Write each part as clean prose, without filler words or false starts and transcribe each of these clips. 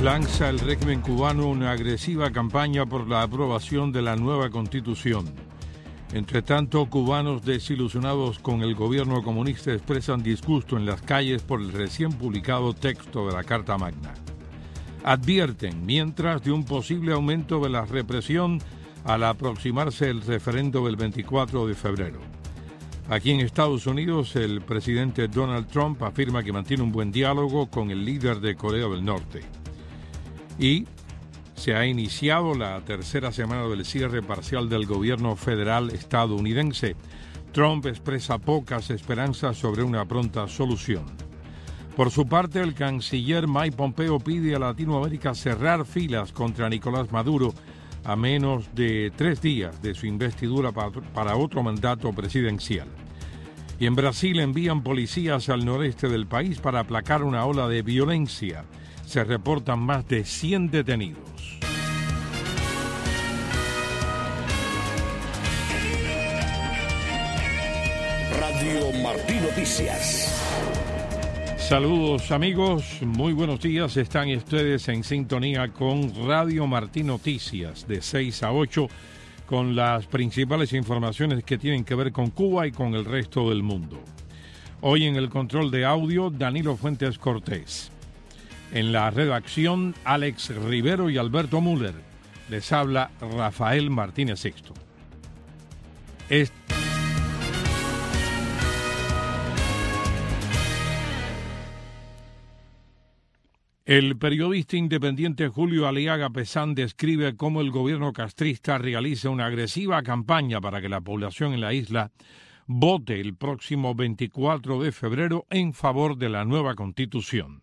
Lanza el régimen cubano una agresiva campaña por la aprobación de la nueva Constitución. Entre tanto, cubanos desilusionados con el gobierno comunista expresan disgusto en las calles por el recién publicado texto de la Carta Magna. Advierten, mientras, de un posible aumento de la represión al aproximarse el referendo del 24 de febrero. Aquí en Estados Unidos, el presidente Donald Trump afirma que mantiene un buen diálogo con el líder de Corea del Norte. Y se ha iniciado la tercera semana del cierre parcial del gobierno federal estadounidense. Trump expresa pocas esperanzas sobre una pronta solución. Por su parte, el canciller Mike Pompeo pide a Latinoamérica cerrar filas contra Nicolás Maduro a menos de 3 días de su investidura para otro mandato presidencial. Y en Brasil envían policías al noreste del país para aplacar una ola de violencia. Se reportan más de 100 detenidos. Radio Martí Noticias. Saludos amigos, muy buenos días. Están ustedes en sintonía con Radio Martí Noticias de 6 a 8 con las principales informaciones que tienen que ver con Cuba y con el resto del mundo. Hoy en el control de audio, Danilo Fuentes Cortés. En la redacción, Alex Rivero y Alberto Müller. Les habla Rafael Martínez Sixto. El periodista independiente Julio Aliaga Pesán describe cómo el gobierno castrista realiza una agresiva campaña para que la población en la isla vote el próximo 24 de febrero en favor de la nueva Constitución.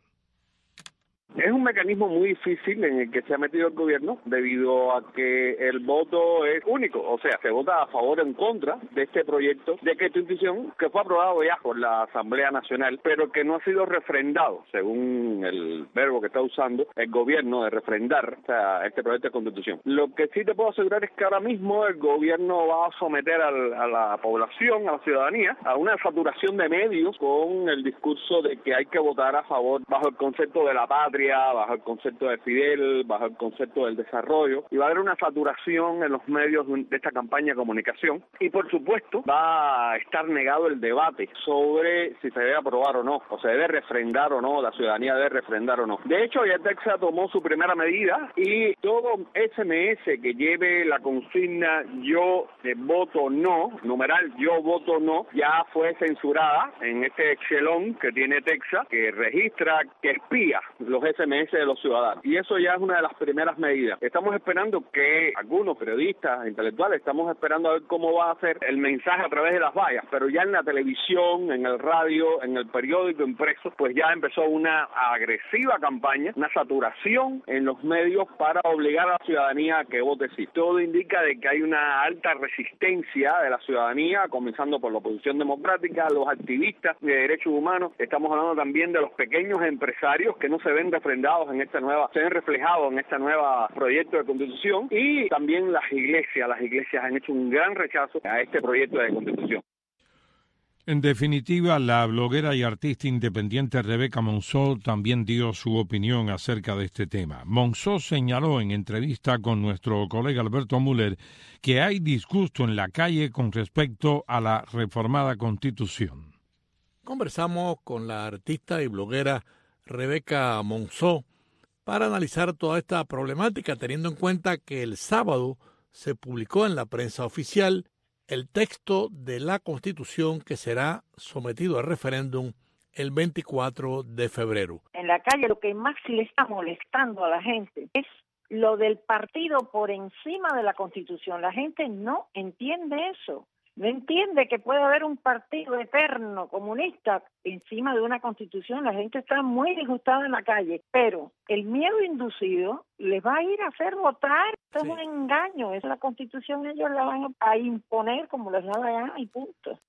Es un mecanismo muy difícil en el que se ha metido el gobierno debido a que el voto es único, o sea, se vota a favor o en contra de este proyecto de Constitución que fue aprobado ya por la Asamblea Nacional, pero que no ha sido refrendado, según el verbo que está usando el gobierno de refrendar, o sea, este proyecto de Constitución. Lo que sí te puedo asegurar es que ahora mismo el gobierno va a someter a la población, a la ciudadanía, a una saturación de medios con el discurso de que hay que votar a favor bajo el concepto de la patria, bajo el concepto de Fidel, bajo el concepto del desarrollo, y va a haber una saturación en los medios de esta campaña de comunicación, y por supuesto va a estar negado el debate sobre si se debe aprobar o no, o se debe refrendar o no, la ciudadanía debe refrendar o no. De hecho, ya Texas tomó su primera medida y todo SMS que lleve la consigna yo voto no, numeral yo voto no, ya fue censurada en este echelón que tiene Texas, que registra, que espía los SMS de los ciudadanos. Y eso ya es una de las primeras medidas. Estamos esperando que algunos periodistas, intelectuales, estamos esperando a ver cómo va a ser el mensaje a través de las vallas, pero ya en la televisión, en el radio, en el periódico impreso, pues ya empezó una agresiva campaña, una saturación en los medios para obligar a la ciudadanía a que vote sí. Todo indica de que hay una alta resistencia de la ciudadanía, comenzando por la oposición democrática, los activistas de derechos humanos. Estamos hablando también de los pequeños empresarios que no se ven refrendados en esta nueva, se ven reflejados en este nuevo proyecto de Constitución, y también las iglesias han hecho un gran rechazo a este proyecto de Constitución. En definitiva, la bloguera y artista independiente Rebeca Monzó también dio su opinión acerca de este tema. Monzó señaló en entrevista con nuestro colega Alberto Müller que hay disgusto en la calle con respecto a la reformada Constitución. Conversamos con la artista y bloguera Rebeca Monzó para analizar toda esta problemática, teniendo en cuenta que el sábado se publicó en la prensa oficial el texto de la Constitución que será sometido a referéndum el 24 de febrero. En la calle lo que más le está molestando a la gente es lo del partido por encima de la Constitución. La gente no entiende eso. No entiende que puede haber un partido eterno comunista encima de una constitución. La gente está muy disgustada en la calle, pero el miedo inducido les va a ir a hacer votar. Esto es un engaño. Es la constitución, ellos la van a imponer como les da la gana y punto.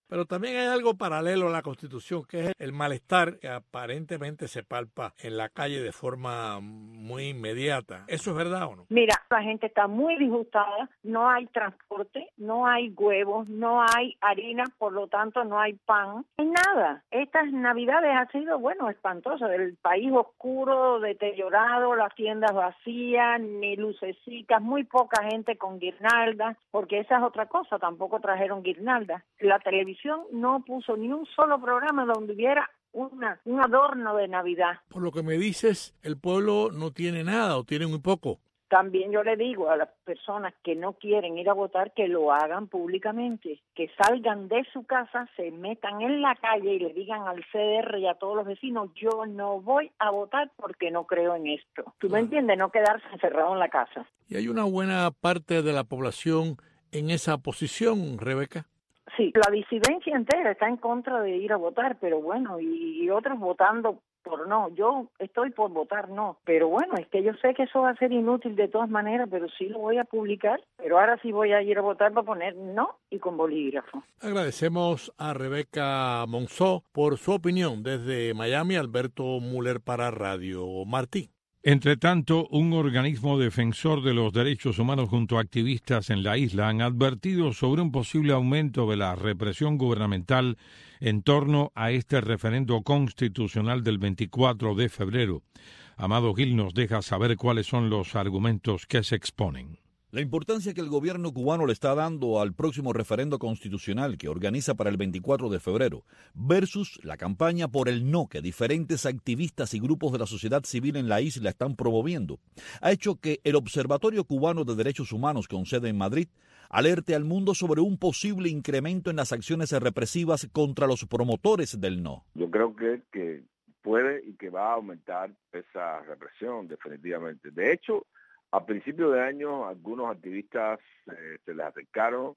Pero también hay algo paralelo a la Constitución, que es el malestar que aparentemente se palpa en la calle de forma muy inmediata. ¿Eso es verdad o no? Mira, la gente está muy disgustada, no hay transporte, no hay huevos, no hay harina, por lo tanto no hay pan, no hay nada. Estas Navidades ha sido, espantoso, el país oscuro, deteriorado, las tiendas vacías, ni lucecitas, muy poca gente con guirnaldas, porque esa es otra cosa, tampoco trajeron guirnaldas. La televisión no puso ni un solo programa donde hubiera un adorno de Navidad. Por lo que me dices, el pueblo no tiene nada o tiene muy poco. También yo le digo a las personas que no quieren ir a votar que lo hagan públicamente, que salgan de su casa, se metan en la calle y le digan al CDR y a todos los vecinos, yo no voy a votar porque no creo en esto. ¿Tú me entiendes? No quedarse encerrado en la casa. Y hay una buena parte de la población en esa posición, Rebeca. Sí, la disidencia entera está en contra de ir a votar, pero y otros votando por no. Yo estoy por votar no, pero es que yo sé que eso va a ser inútil de todas maneras, pero sí lo voy a publicar, pero ahora sí voy a ir a votar para poner no y con bolígrafo. Agradecemos a Rebeca Monzó por su opinión desde Miami, Alberto Müller para Radio Martí. Entre tanto, un organismo defensor de los derechos humanos junto a activistas en la isla han advertido sobre un posible aumento de la represión gubernamental en torno a este referendo constitucional del 24 de febrero. Amado Gil nos deja saber cuáles son los argumentos que se exponen. La importancia que el gobierno cubano le está dando al próximo referendo constitucional que organiza para el 24 de febrero versus la campaña por el no que diferentes activistas y grupos de la sociedad civil en la isla están promoviendo, ha hecho que el Observatorio Cubano de Derechos Humanos con sede en Madrid alerte al mundo sobre un posible incremento en las acciones represivas contra los promotores del no. Yo creo que puede y que va a aumentar esa represión definitivamente. De hecho, a principios de año, algunos activistas se les acercaron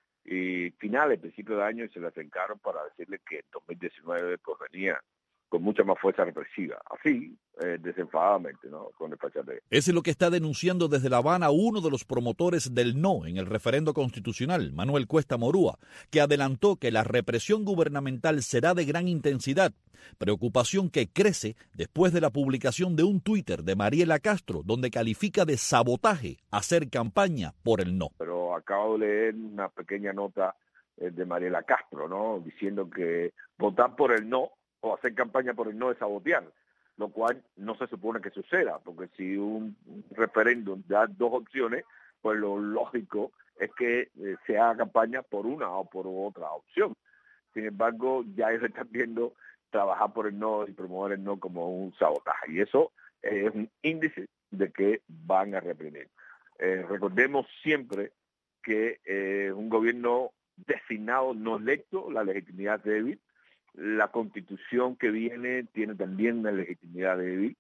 y principios de año se les acercaron para decirles que en 2019 venía con mucha más fuerza represiva, así, desenfadadamente, ¿no? Con el fachateo. Es lo que está denunciando desde La Habana uno de los promotores del no en el referendo constitucional, Manuel Cuesta Morúa, que adelantó que la represión gubernamental será de gran intensidad, preocupación que crece después de la publicación de un Twitter de Mariela Castro, donde califica de sabotaje hacer campaña por el no. Pero acabo de leer una pequeña nota de Mariela Castro, ¿no? Diciendo que votar por el no o hacer campaña por el no es sabotear, lo cual no se supone que suceda, porque si un referéndum da dos opciones, pues lo lógico es que se haga campaña por una o por otra opción. Sin embargo, ya ellos están viendo trabajar por el no y promover el no como un sabotaje, y eso es un índice de que van a reprimir. Recordemos siempre que un gobierno designado no electo, la legitimidad débil. La Constitución que viene tiene también una legitimidad débil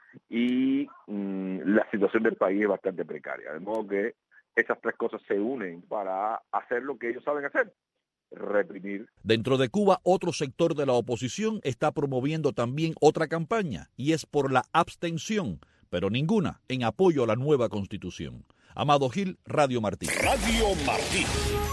y la situación del país es bastante precaria. De modo que esas tres cosas se unen para hacer lo que ellos saben hacer, reprimir. Dentro de Cuba, otro sector de la oposición está promoviendo también otra campaña y es por la abstención, pero ninguna en apoyo a la nueva Constitución. Amado Gil, Radio Martí. Radio Martí.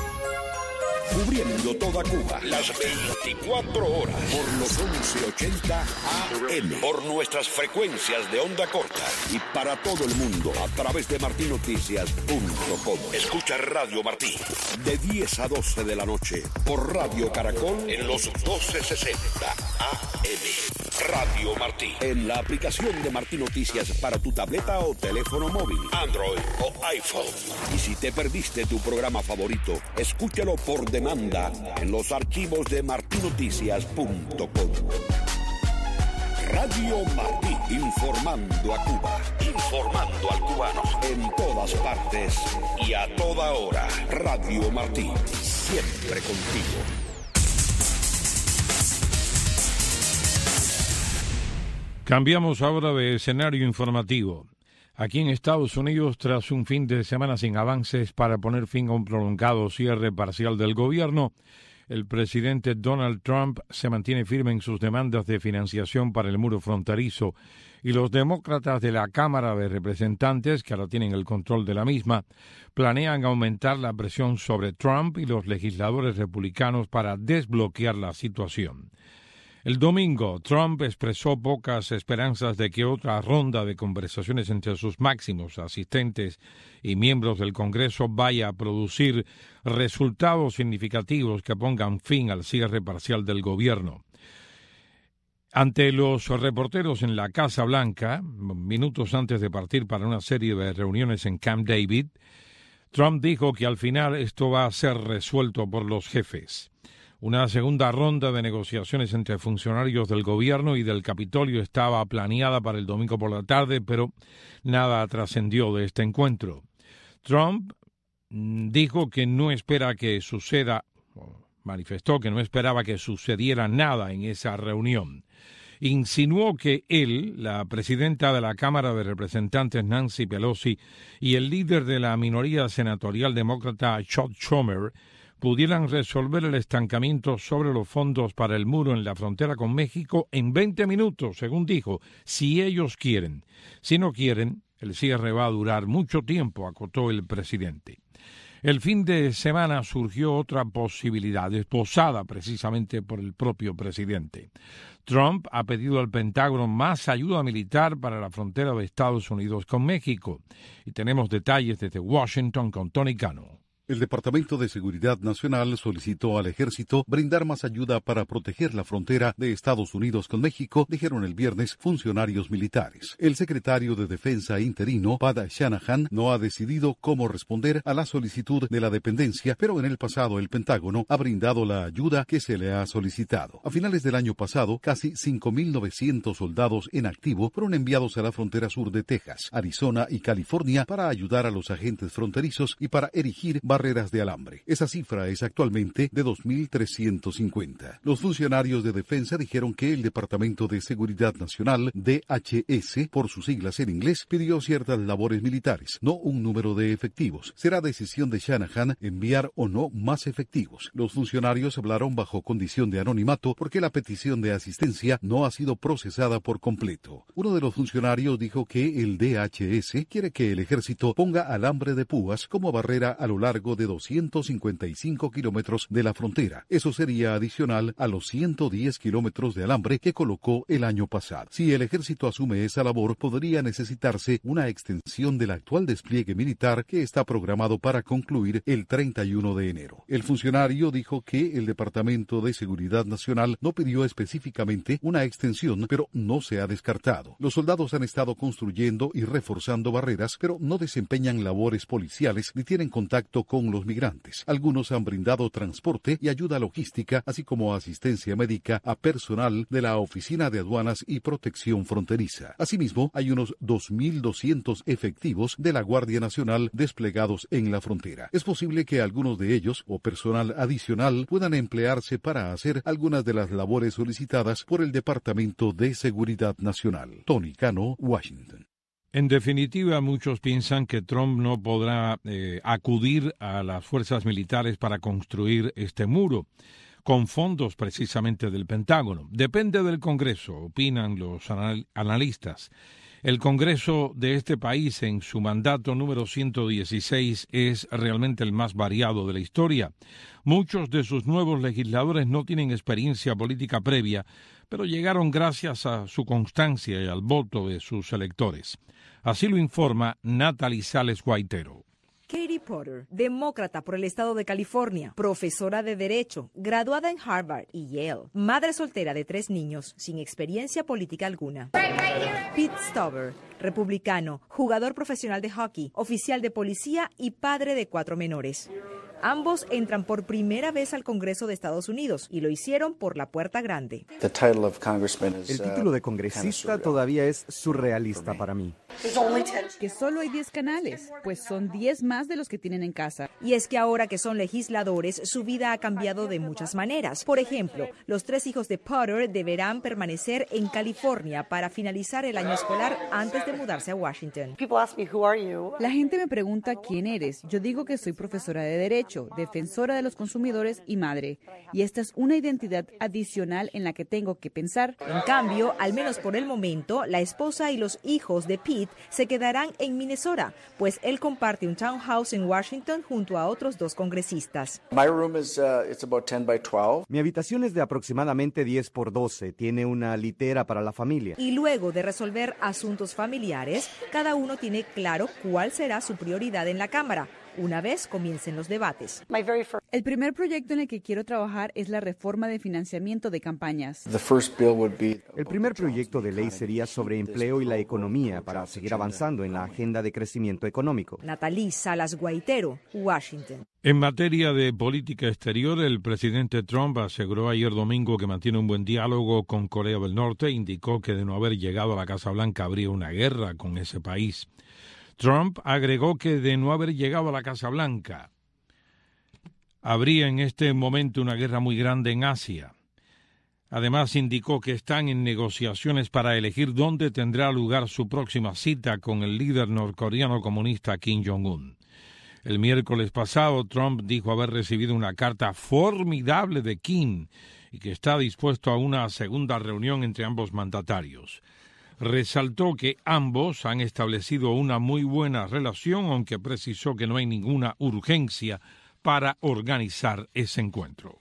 Cubriendo toda Cuba, las 24 horas, por los 1180 AM, por nuestras frecuencias de onda corta y para todo el mundo a través de martinoticias.com. Escucha Radio Martí de 10 a 12 de la noche por Radio Caracol en los 1260 AM. Radio Martí, en la aplicación de Martí Noticias para tu tableta o teléfono móvil, Android o iPhone. Y si te perdiste tu programa favorito, escúchalo por demanda en los archivos de martinoticias.com. Radio Martí, informando a Cuba, informando al cubano, en todas partes y a toda hora. Radio Martí, siempre contigo. Cambiamos ahora de escenario informativo. Aquí en Estados Unidos, tras un fin de semana sin avances para poner fin a un prolongado cierre parcial del gobierno, El presidente Donald Trump se mantiene firme en sus demandas de financiación para el muro fronterizo y los demócratas de la Cámara de Representantes, que ahora tienen el control de la misma, planean aumentar la presión sobre Trump y los legisladores republicanos para desbloquear la situación. El domingo, Trump expresó pocas esperanzas de que otra ronda de conversaciones entre sus máximos asistentes y miembros del Congreso vaya a producir resultados significativos que pongan fin al cierre parcial del gobierno. Ante los reporteros en la Casa Blanca, minutos antes de partir para una serie de reuniones en Camp David, Trump dijo que al final esto va a ser resuelto por los jefes. Una segunda ronda de negociaciones entre funcionarios del gobierno y del Capitolio estaba planeada para el domingo por la tarde, pero nada trascendió de este encuentro. Trump dijo que no espera que suceda, manifestó que no esperaba que sucediera nada en esa reunión. Insinuó que él, la presidenta de la Cámara de Representantes Nancy Pelosi y el líder de la minoría senatorial demócrata Chuck Schumer pudieran resolver el estancamiento sobre los fondos para el muro en la frontera con México en 20 minutos, según dijo, si ellos quieren. Si no quieren, el cierre va a durar mucho tiempo, acotó el presidente. El fin de semana surgió otra posibilidad, esbozada precisamente por el propio presidente. Trump ha pedido al Pentágono más ayuda militar para la frontera de Estados Unidos con México. Y tenemos detalles desde Washington con Tony Cano. El Departamento de Seguridad Nacional solicitó al Ejército brindar más ayuda para proteger la frontera de Estados Unidos con México, dijeron el viernes funcionarios militares. El secretario de Defensa interino, Pat Shanahan, no ha decidido cómo responder a la solicitud de la dependencia, pero en el pasado el Pentágono ha brindado la ayuda que se le ha solicitado. A finales del año pasado, casi 5.900 soldados en activo fueron enviados a la frontera sur de Texas, Arizona y California para ayudar a los agentes fronterizos y para erigir barreras de alambre. Esa cifra es actualmente de 2.350. Los funcionarios de defensa dijeron que el Departamento de Seguridad Nacional, DHS, por sus siglas en inglés, pidió ciertas labores militares, no un número de efectivos. Será decisión de Shanahan enviar o no más efectivos. Los funcionarios hablaron bajo condición de anonimato porque la petición de asistencia no ha sido procesada por completo. Uno de los funcionarios dijo que el DHS quiere que el ejército ponga alambre de púas como barrera a lo largo de 255 kilómetros de la frontera. Eso sería adicional a los 110 kilómetros de alambre que colocó el año pasado. Si el ejército asume esa labor, podría necesitarse una extensión del actual despliegue militar que está programado para concluir el 31 de enero. El funcionario dijo que el Departamento de Seguridad Nacional no pidió específicamente una extensión, pero no se ha descartado. Los soldados han estado construyendo y reforzando barreras, pero no desempeñan labores policiales ni tienen contacto con los migrantes. Algunos han brindado transporte y ayuda logística, así como asistencia médica a personal de la Oficina de Aduanas y Protección Fronteriza. Asimismo, hay unos 2.200 efectivos de la Guardia Nacional desplegados en la frontera. Es posible que algunos de ellos, o personal adicional, puedan emplearse para hacer algunas de las labores solicitadas por el Departamento de Seguridad Nacional. Tony Cano, Washington. En definitiva, muchos piensan que Trump no podrá acudir a las fuerzas militares para construir este muro, con fondos precisamente del Pentágono. Depende del Congreso, opinan los analistas. El Congreso de este país, en su mandato número 116, es realmente el más variado de la historia. Muchos de sus nuevos legisladores no tienen experiencia política previa, pero llegaron gracias a su constancia y al voto de sus electores. Así lo informa Natalie Sales Guaitero. Katie Potter, demócrata por el estado de California, profesora de Derecho, graduada en Harvard y Yale, madre soltera de 3 niños, sin experiencia política alguna. Pete Stauber, republicano, jugador profesional de hockey, oficial de policía y padre de 4 menores. Ambos entran por primera vez al Congreso de Estados Unidos y lo hicieron por la puerta grande. El título de congresista todavía es surrealista para mí. Que solo hay 10 canales, pues son 10 más de los que tienen en casa. Y es que ahora que son legisladores, su vida ha cambiado de muchas maneras. Por ejemplo, los 3 hijos de Potter deberán permanecer en California para finalizar el año escolar antes de mudarse a Washington. La gente me pregunta quién eres. Yo digo que soy profesora de Derecho derecho, defensora de los consumidores y madre. Y esta es una identidad adicional en la que tengo que pensar. En cambio, al menos por el momento, la esposa y los hijos de Pete se quedarán en Minnesota, pues él comparte un townhouse en Washington junto a otros 2 congresistas. Mi habitación es de aproximadamente 10 por 12. Tiene una litera para la familia. Y luego de resolver asuntos familiares, cada uno tiene claro cuál será su prioridad en la Cámara, una vez comiencen los debates. El primer proyecto en el que quiero trabajar es la reforma de financiamiento de campañas. El primer proyecto de ley sería sobre empleo y la economía para seguir avanzando en la agenda de crecimiento económico. Natalie Salas Guaitero, Washington. En materia de política exterior, el presidente Trump aseguró ayer domingo que mantiene un buen diálogo con Corea del Norte e indicó que de no haber llegado a la Casa Blanca habría una guerra con ese país. Trump agregó que de no haber llegado a la Casa Blanca habría en este momento una guerra muy grande en Asia. Además, indicó que están en negociaciones para elegir dónde tendrá lugar su próxima cita con el líder norcoreano comunista Kim Jong-un. El miércoles pasado, Trump dijo haber recibido una carta formidable de Kim y que está dispuesto a una segunda reunión entre ambos mandatarios. Resaltó que ambos han establecido una muy buena relación, aunque precisó que no hay ninguna urgencia para organizar ese encuentro.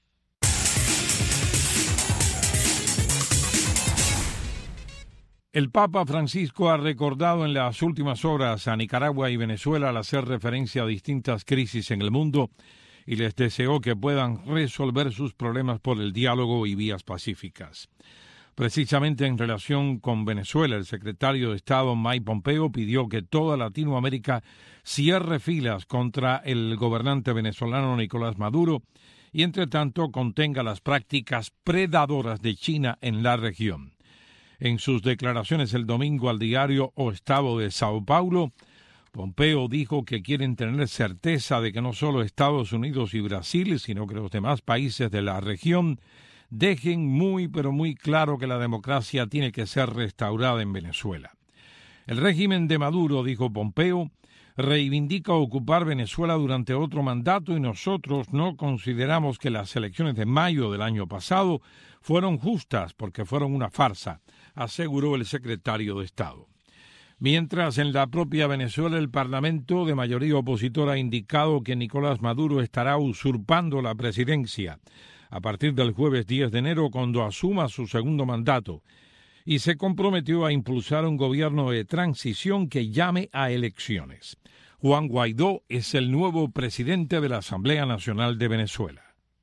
El Papa Francisco ha recordado en las últimas horas a Nicaragua y Venezuela al hacer referencia a distintas crisis en el mundo y les deseó que puedan resolver sus problemas por el diálogo y vías pacíficas. Precisamente en relación con Venezuela, el secretario de Estado Mike Pompeo pidió que toda Latinoamérica cierre filas contra el gobernante venezolano Nicolás Maduro y, entre tanto, contenga las prácticas predadoras de China en la región. En sus declaraciones el domingo al diario O Estado de Sao Paulo, Pompeo dijo que quieren tener certeza de que no solo Estados Unidos y Brasil, sino que los demás países de la región dejen muy pero muy claro que la democracia tiene que ser restaurada en Venezuela. El régimen de Maduro, dijo Pompeo, reivindica ocupar Venezuela durante otro mandato y nosotros no consideramos que las elecciones de mayo del año pasado fueron justas porque fueron una farsa, aseguró el secretario de Estado. Mientras, en la propia Venezuela, el Parlamento de mayoría opositora ha indicado que Nicolás Maduro estará usurpando la presidencia a partir del jueves 10 de enero, cuando asuma su segundo mandato, y se comprometió a impulsar un gobierno de transición que llame a elecciones. Juan Guaidó es el nuevo presidente de la Asamblea Nacional de Venezuela.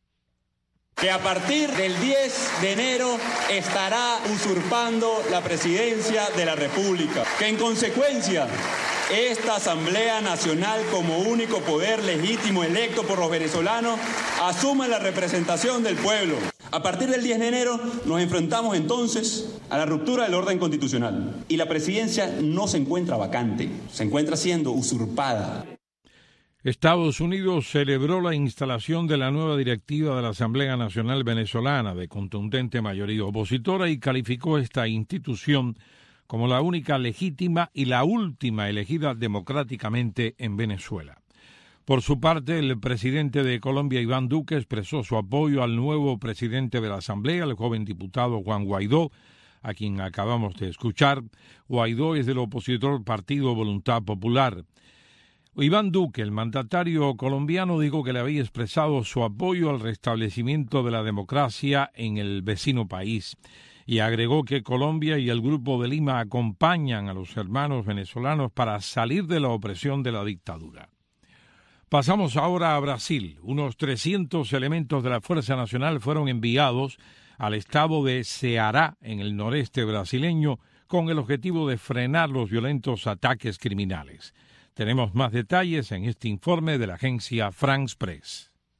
Que a partir del 10 de enero estará usurpando la presidencia de la República, que en consecuencia esta Asamblea Nacional, como único poder legítimo electo por los venezolanos, asuma la representación del pueblo. A partir del 10 de enero nos enfrentamos entonces a la ruptura del orden constitucional y la presidencia no se encuentra vacante, se encuentra siendo usurpada. Estados Unidos celebró la instalación de la nueva directiva de la Asamblea Nacional Venezolana de contundente mayoría opositora y calificó esta institución como la única legítima y la última elegida democráticamente en Venezuela. Por su parte, el presidente de Colombia, Iván Duque, expresó su apoyo al nuevo presidente de la Asamblea, el joven diputado Juan Guaidó, a quien acabamos de escuchar. Guaidó es del opositor Partido Voluntad Popular. Iván Duque, el mandatario colombiano, dijo que le había expresado su apoyo al restablecimiento de la democracia en el vecino país y agregó que Colombia y el Grupo de Lima acompañan a los hermanos venezolanos para salir de la opresión de la dictadura. Pasamos ahora a Brasil. Unos 300 elementos de la Fuerza Nacional fueron enviados al estado de Ceará, en el noreste brasileño, con el objetivo de frenar los violentos ataques criminales. Tenemos más detalles en este informe de la agencia France Press.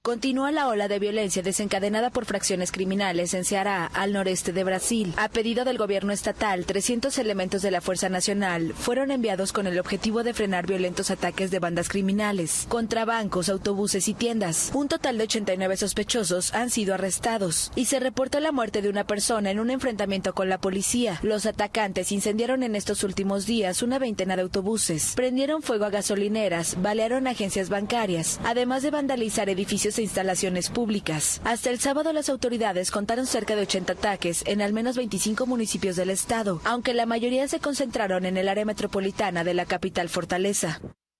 Continúa la ola de violencia desencadenada por fracciones criminales en Ceará, al noreste de Brasil. A pedido del gobierno estatal, 300 elementos de la Fuerza Nacional fueron enviados con el objetivo de frenar violentos ataques de bandas criminales contra bancos, autobuses y tiendas. Un total de 89 sospechosos han sido arrestados y se reportó la muerte de una persona en un enfrentamiento con la policía. Los atacantes incendiaron en estos últimos días una veintena de autobuses, prendieron fuego a gasolineras, balearon agencias bancarias, además de vandalizar edificios e instalaciones públicas. Hasta el sábado las autoridades contaron cerca de 80 ataques en al menos 25 municipios del estado, aunque la mayoría se concentraron en el área metropolitana de la capital Fortaleza.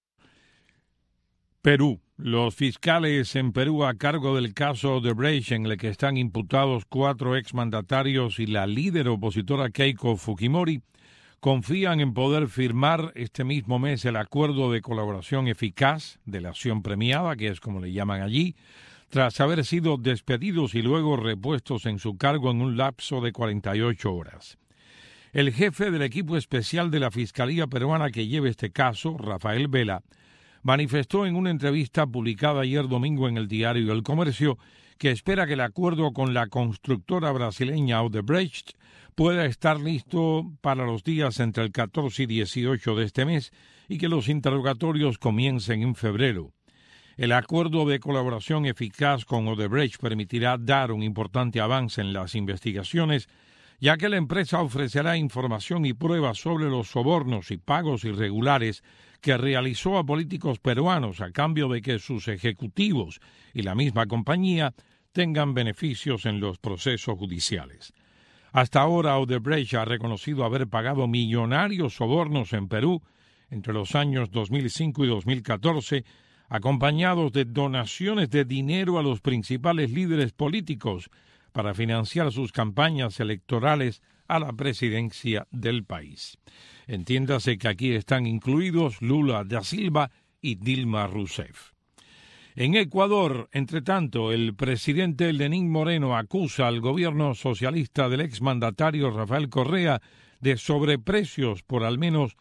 Perú. Los fiscales en Perú a cargo del caso Odebrecht, en el que están imputados 4 exmandatarios y la líder opositora Keiko Fujimori, confían en poder firmar este mismo mes el acuerdo de colaboración eficaz de la acción premiada, que es como le llaman allí, tras haber sido despedidos y luego repuestos en su cargo en un lapso de 48 horas. El jefe del equipo especial de la Fiscalía peruana que lleva este caso, Rafael Vela, manifestó en una entrevista publicada ayer domingo en el diario El Comercio que espera que el acuerdo con la constructora brasileña Odebrecht pueda estar listo para los días entre el 14 y 18 de este mes y que los interrogatorios comiencen en febrero. El acuerdo de colaboración eficaz con Odebrecht permitirá dar un importante avance en las investigaciones, ya que la empresa ofrecerá información y pruebas sobre los sobornos y pagos irregulares que realizó a políticos peruanos a cambio de que sus ejecutivos y la misma compañía tengan beneficios en los procesos judiciales. Hasta ahora, Odebrecht ha reconocido haber pagado millonarios sobornos en Perú entre los años 2005 y 2014, acompañados de donaciones de dinero a los principales líderes políticos para financiar sus campañas electorales a la presidencia del país. Entiéndase que aquí están incluidos Lula da Silva y Dilma Rousseff. En Ecuador, entre tanto, el presidente Lenín Moreno acusa al gobierno socialista del exmandatario Rafael Correa de sobreprecios por al menos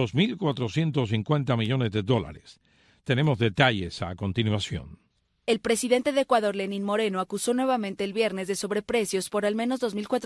2.450 millones de dólares. Tenemos detalles a continuación. El presidente de Ecuador, Lenín Moreno, acusó nuevamente el viernes de sobreprecios por al menos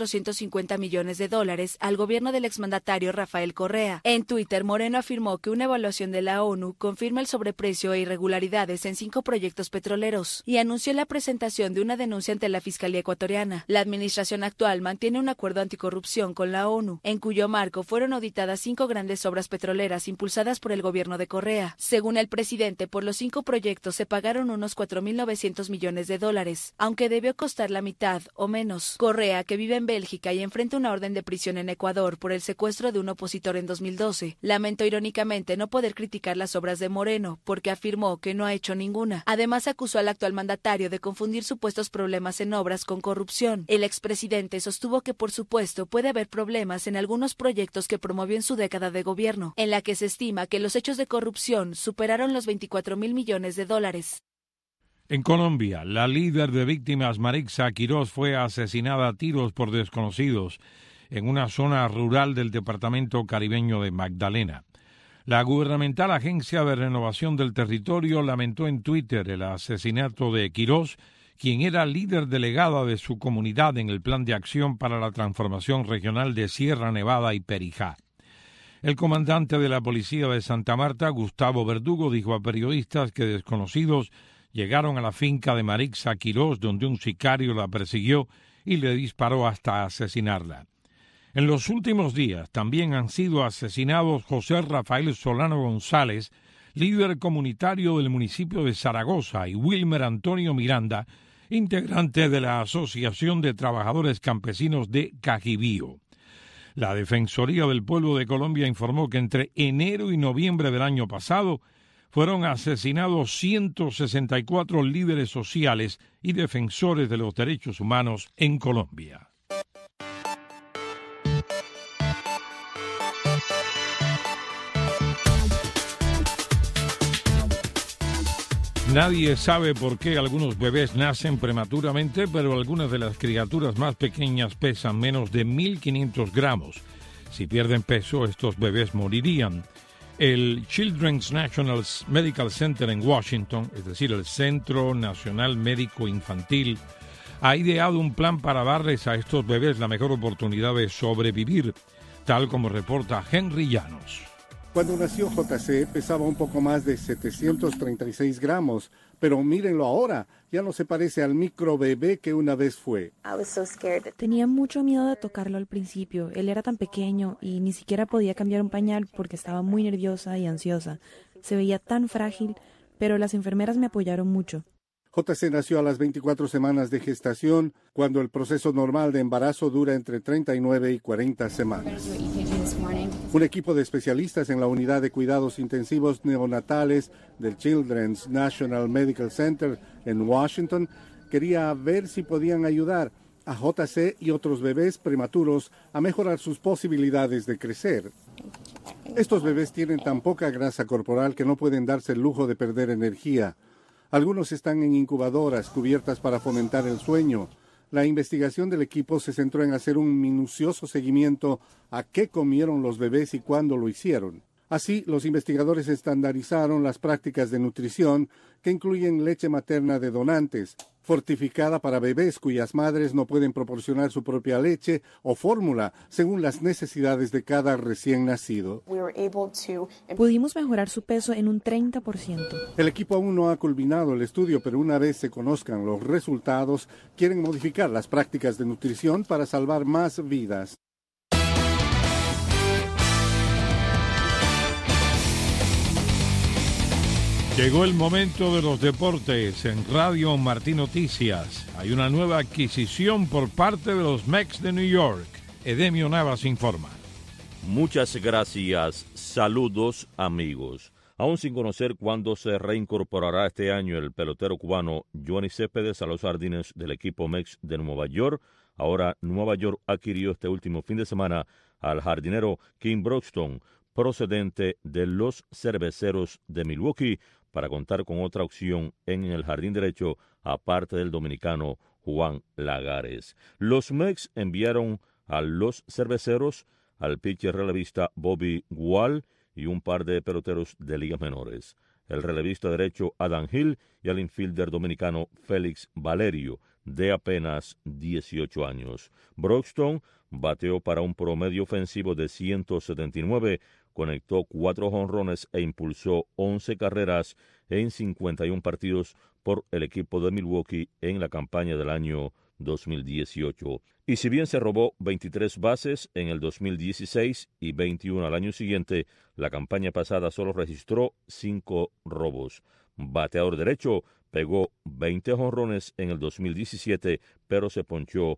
2.450 millones de dólares al gobierno del exmandatario Rafael Correa. En Twitter, Moreno afirmó que una evaluación de la ONU confirma el sobreprecio e irregularidades en 5 proyectos petroleros y anunció la presentación de una denuncia ante la Fiscalía ecuatoriana. La administración actual mantiene un acuerdo anticorrupción con la ONU, en cuyo marco fueron auditadas 5 grandes obras petroleras impulsadas por el gobierno de Correa. Según el presidente, por los 5 proyectos se pagaron unos 4.900 millones de dólares, aunque debió costar la mitad o menos. Correa, que vive en Bélgica y enfrenta una orden de prisión en Ecuador por el secuestro de un opositor en 2012, lamentó irónicamente no poder criticar las obras de Moreno, porque afirmó que no ha hecho ninguna. Además, acusó al actual mandatario de confundir supuestos problemas en obras con corrupción. El expresidente sostuvo que, por supuesto, puede haber problemas en algunos proyectos que promovió en su década de gobierno, en la que se estima que los hechos de corrupción superaron los 24.000 millones de dólares. En Colombia, la líder de víctimas Marixa Quirós fue asesinada a tiros por desconocidos en una zona rural del departamento caribeño de Magdalena. La gubernamental Agencia de Renovación del Territorio lamentó en Twitter el asesinato de Quirós, quien era líder delegada de su comunidad en el Plan de Acción para la Transformación Regional de Sierra Nevada y Perijá. El comandante de la Policía de Santa Marta, Gustavo Verdugo, dijo a periodistas que desconocidos llegaron a la finca de Marixa Quirós, donde un sicario la persiguió y le disparó hasta asesinarla. En los últimos días también han sido asesinados José Rafael Solano González, líder comunitario del municipio de Zaragoza, y Wilmer Antonio Miranda, integrante de la Asociación de Trabajadores Campesinos de Cajibío. La Defensoría del Pueblo de Colombia informó que entre enero y noviembre del año pasado fueron asesinados 164 líderes sociales y defensores de los derechos humanos en Colombia. Nadie sabe por qué algunos bebés nacen prematuramente, pero algunas de las criaturas más pequeñas pesan menos de 1.500 gramos. Si pierden peso, estos bebés morirían. El Children's National Medical Center en Washington, es decir, el Centro Nacional Médico Infantil, ha ideado un plan para darles a estos bebés la mejor oportunidad de sobrevivir, tal como reporta Henry Llanos. Cuando nació JC pesaba un poco más de 736 gramos, pero mírenlo ahora, ya no se parece al micro bebé que una vez fue. Tenía mucho miedo de tocarlo al principio, él era tan pequeño y ni siquiera podía cambiar un pañal porque estaba muy nerviosa y ansiosa. Se veía tan frágil, pero las enfermeras me apoyaron mucho. JC nació a las 24 semanas de gestación, cuando el proceso normal de embarazo dura entre 39 y 40 semanas. Un equipo de especialistas en la unidad de cuidados intensivos neonatales del Children's National Medical Center en Washington quería ver si podían ayudar a JC y otros bebés prematuros a mejorar sus posibilidades de crecer. Estos bebés tienen tan poca grasa corporal que no pueden darse el lujo de perder energía. Algunos están en incubadoras cubiertas para fomentar el sueño. La investigación del equipo se centró en hacer un minucioso seguimiento a qué comieron los bebés y cuándo lo hicieron. Así, los investigadores estandarizaron las prácticas de nutrición que incluyen leche materna de donantes, fortificada para bebés cuyas madres no pueden proporcionar su propia leche o fórmula según las necesidades de cada recién nacido. Pudimos mejorar su peso en un 30%. El equipo aún no ha culminado el estudio, pero una vez se conozcan los resultados, quieren modificar las prácticas de nutrición para salvar más vidas. Llegó el momento de los deportes en Radio Martín Noticias. Hay una nueva adquisición por parte de los Mets de New York. Edemio Navas informa. Muchas gracias. Saludos, amigos. Aún sin conocer cuándo se reincorporará este año el pelotero cubano Yoenis Céspedes a los jardines del equipo Mets de Nueva York, ahora Nueva York adquirió este último fin de semana al jardinero Kim Broxton, procedente de los Cerveceros de Milwaukee, para contar con otra opción en el jardín derecho, aparte del dominicano Juan Lagares. Los Mets enviaron a los Cerveceros al pitcher relevista Bobby Gual y un par de peloteros de ligas menores, el relevista derecho Adam Hill y al infielder dominicano Félix Valerio, de apenas 18 años. Broxton bateó para un promedio ofensivo de 179, conectó 4 jonrones e impulsó 11 carreras en 51 partidos por el equipo de Milwaukee en la campaña del año 2018. Y si bien se robó 23 bases en el 2016 y 21 al año siguiente, la campaña pasada solo registró 5 robos. Bateador derecho, pegó 20 jonrones en el 2017, pero se ponchó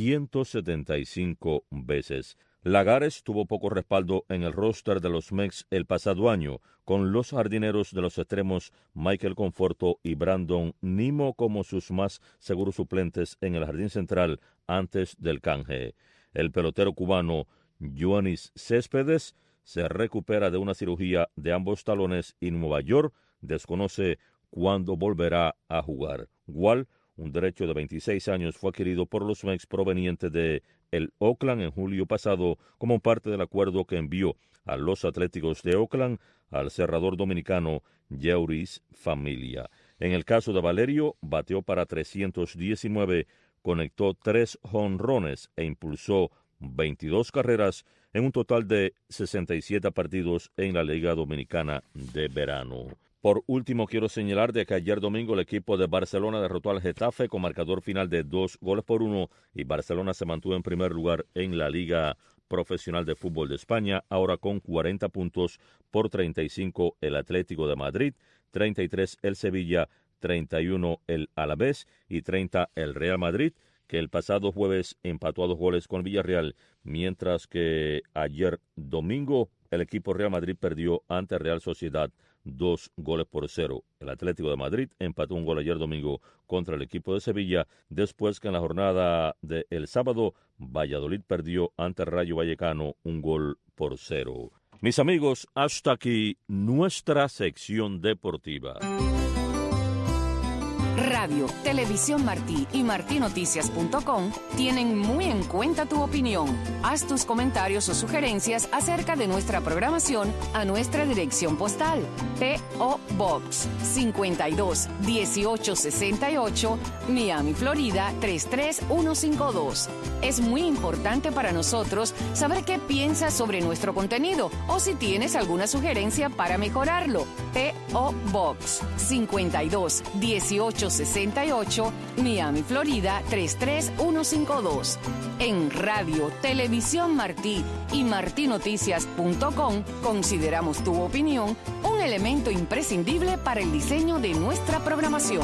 175 veces. Lagares tuvo poco respaldo en el roster de los Mets el pasado año, con los jardineros de los extremos Michael Conforto y Brandon Nimmo como sus más seguros suplentes en el jardín central antes del canje. El pelotero cubano Yoenis Céspedes se recupera de una cirugía de ambos talones y Nueva York desconoce cuándo volverá a jugar. Gual, un derecho de 26 años, fue adquirido por los Mets proveniente de el Oakland en julio pasado como parte del acuerdo que envió a los Atléticos de Oakland al cerrador dominicano Jeurys Familia. En el caso de Valerio, bateó para 319, conectó 3 jonrones e impulsó 22 carreras en un total de 67 partidos en la Liga Dominicana de Verano. Por último, quiero señalar de que ayer domingo el equipo de Barcelona derrotó al Getafe con marcador final de 2-1 y Barcelona se mantuvo en primer lugar en la Liga Profesional de Fútbol de España, ahora con 40 puntos por 35 el Atlético de Madrid, 33 el Sevilla, 31 el Alavés y 30 el Real Madrid, que el pasado jueves empató a 2 goles con Villarreal, mientras que ayer domingo el equipo Real Madrid perdió ante Real Sociedad 2-0. El Atlético de Madrid empató un gol ayer domingo contra el equipo de Sevilla, después que en la jornada del sábado Valladolid perdió ante Rayo Vallecano 1-0. Mis amigos, hasta aquí nuestra sección deportiva. Radio, Televisión Martí y martinoticias.com tienen muy en cuenta tu opinión. Haz tus comentarios o sugerencias acerca de nuestra programación a nuestra dirección postal. P.O. Box 52 1868, Miami, Florida 33152. Es muy importante para nosotros saber qué piensas sobre nuestro contenido o si tienes alguna sugerencia para mejorarlo. P.O. Box 52 1868, Miami, Florida 33152. En Radio, Televisión Martí y martinoticias.com consideramos tu opinión un elemento imprescindible para el diseño de nuestra programación.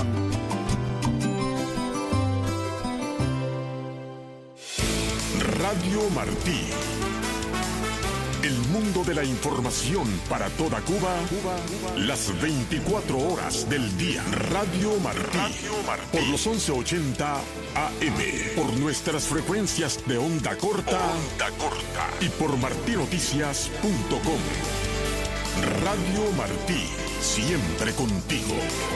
Radio Martí. El mundo de la información para toda Cuba, las 24 horas del día. Radio Martí. Por los 1180 AM. Por nuestras frecuencias de onda corta. Y por martinoticias.com. Radio Martí. Siempre contigo.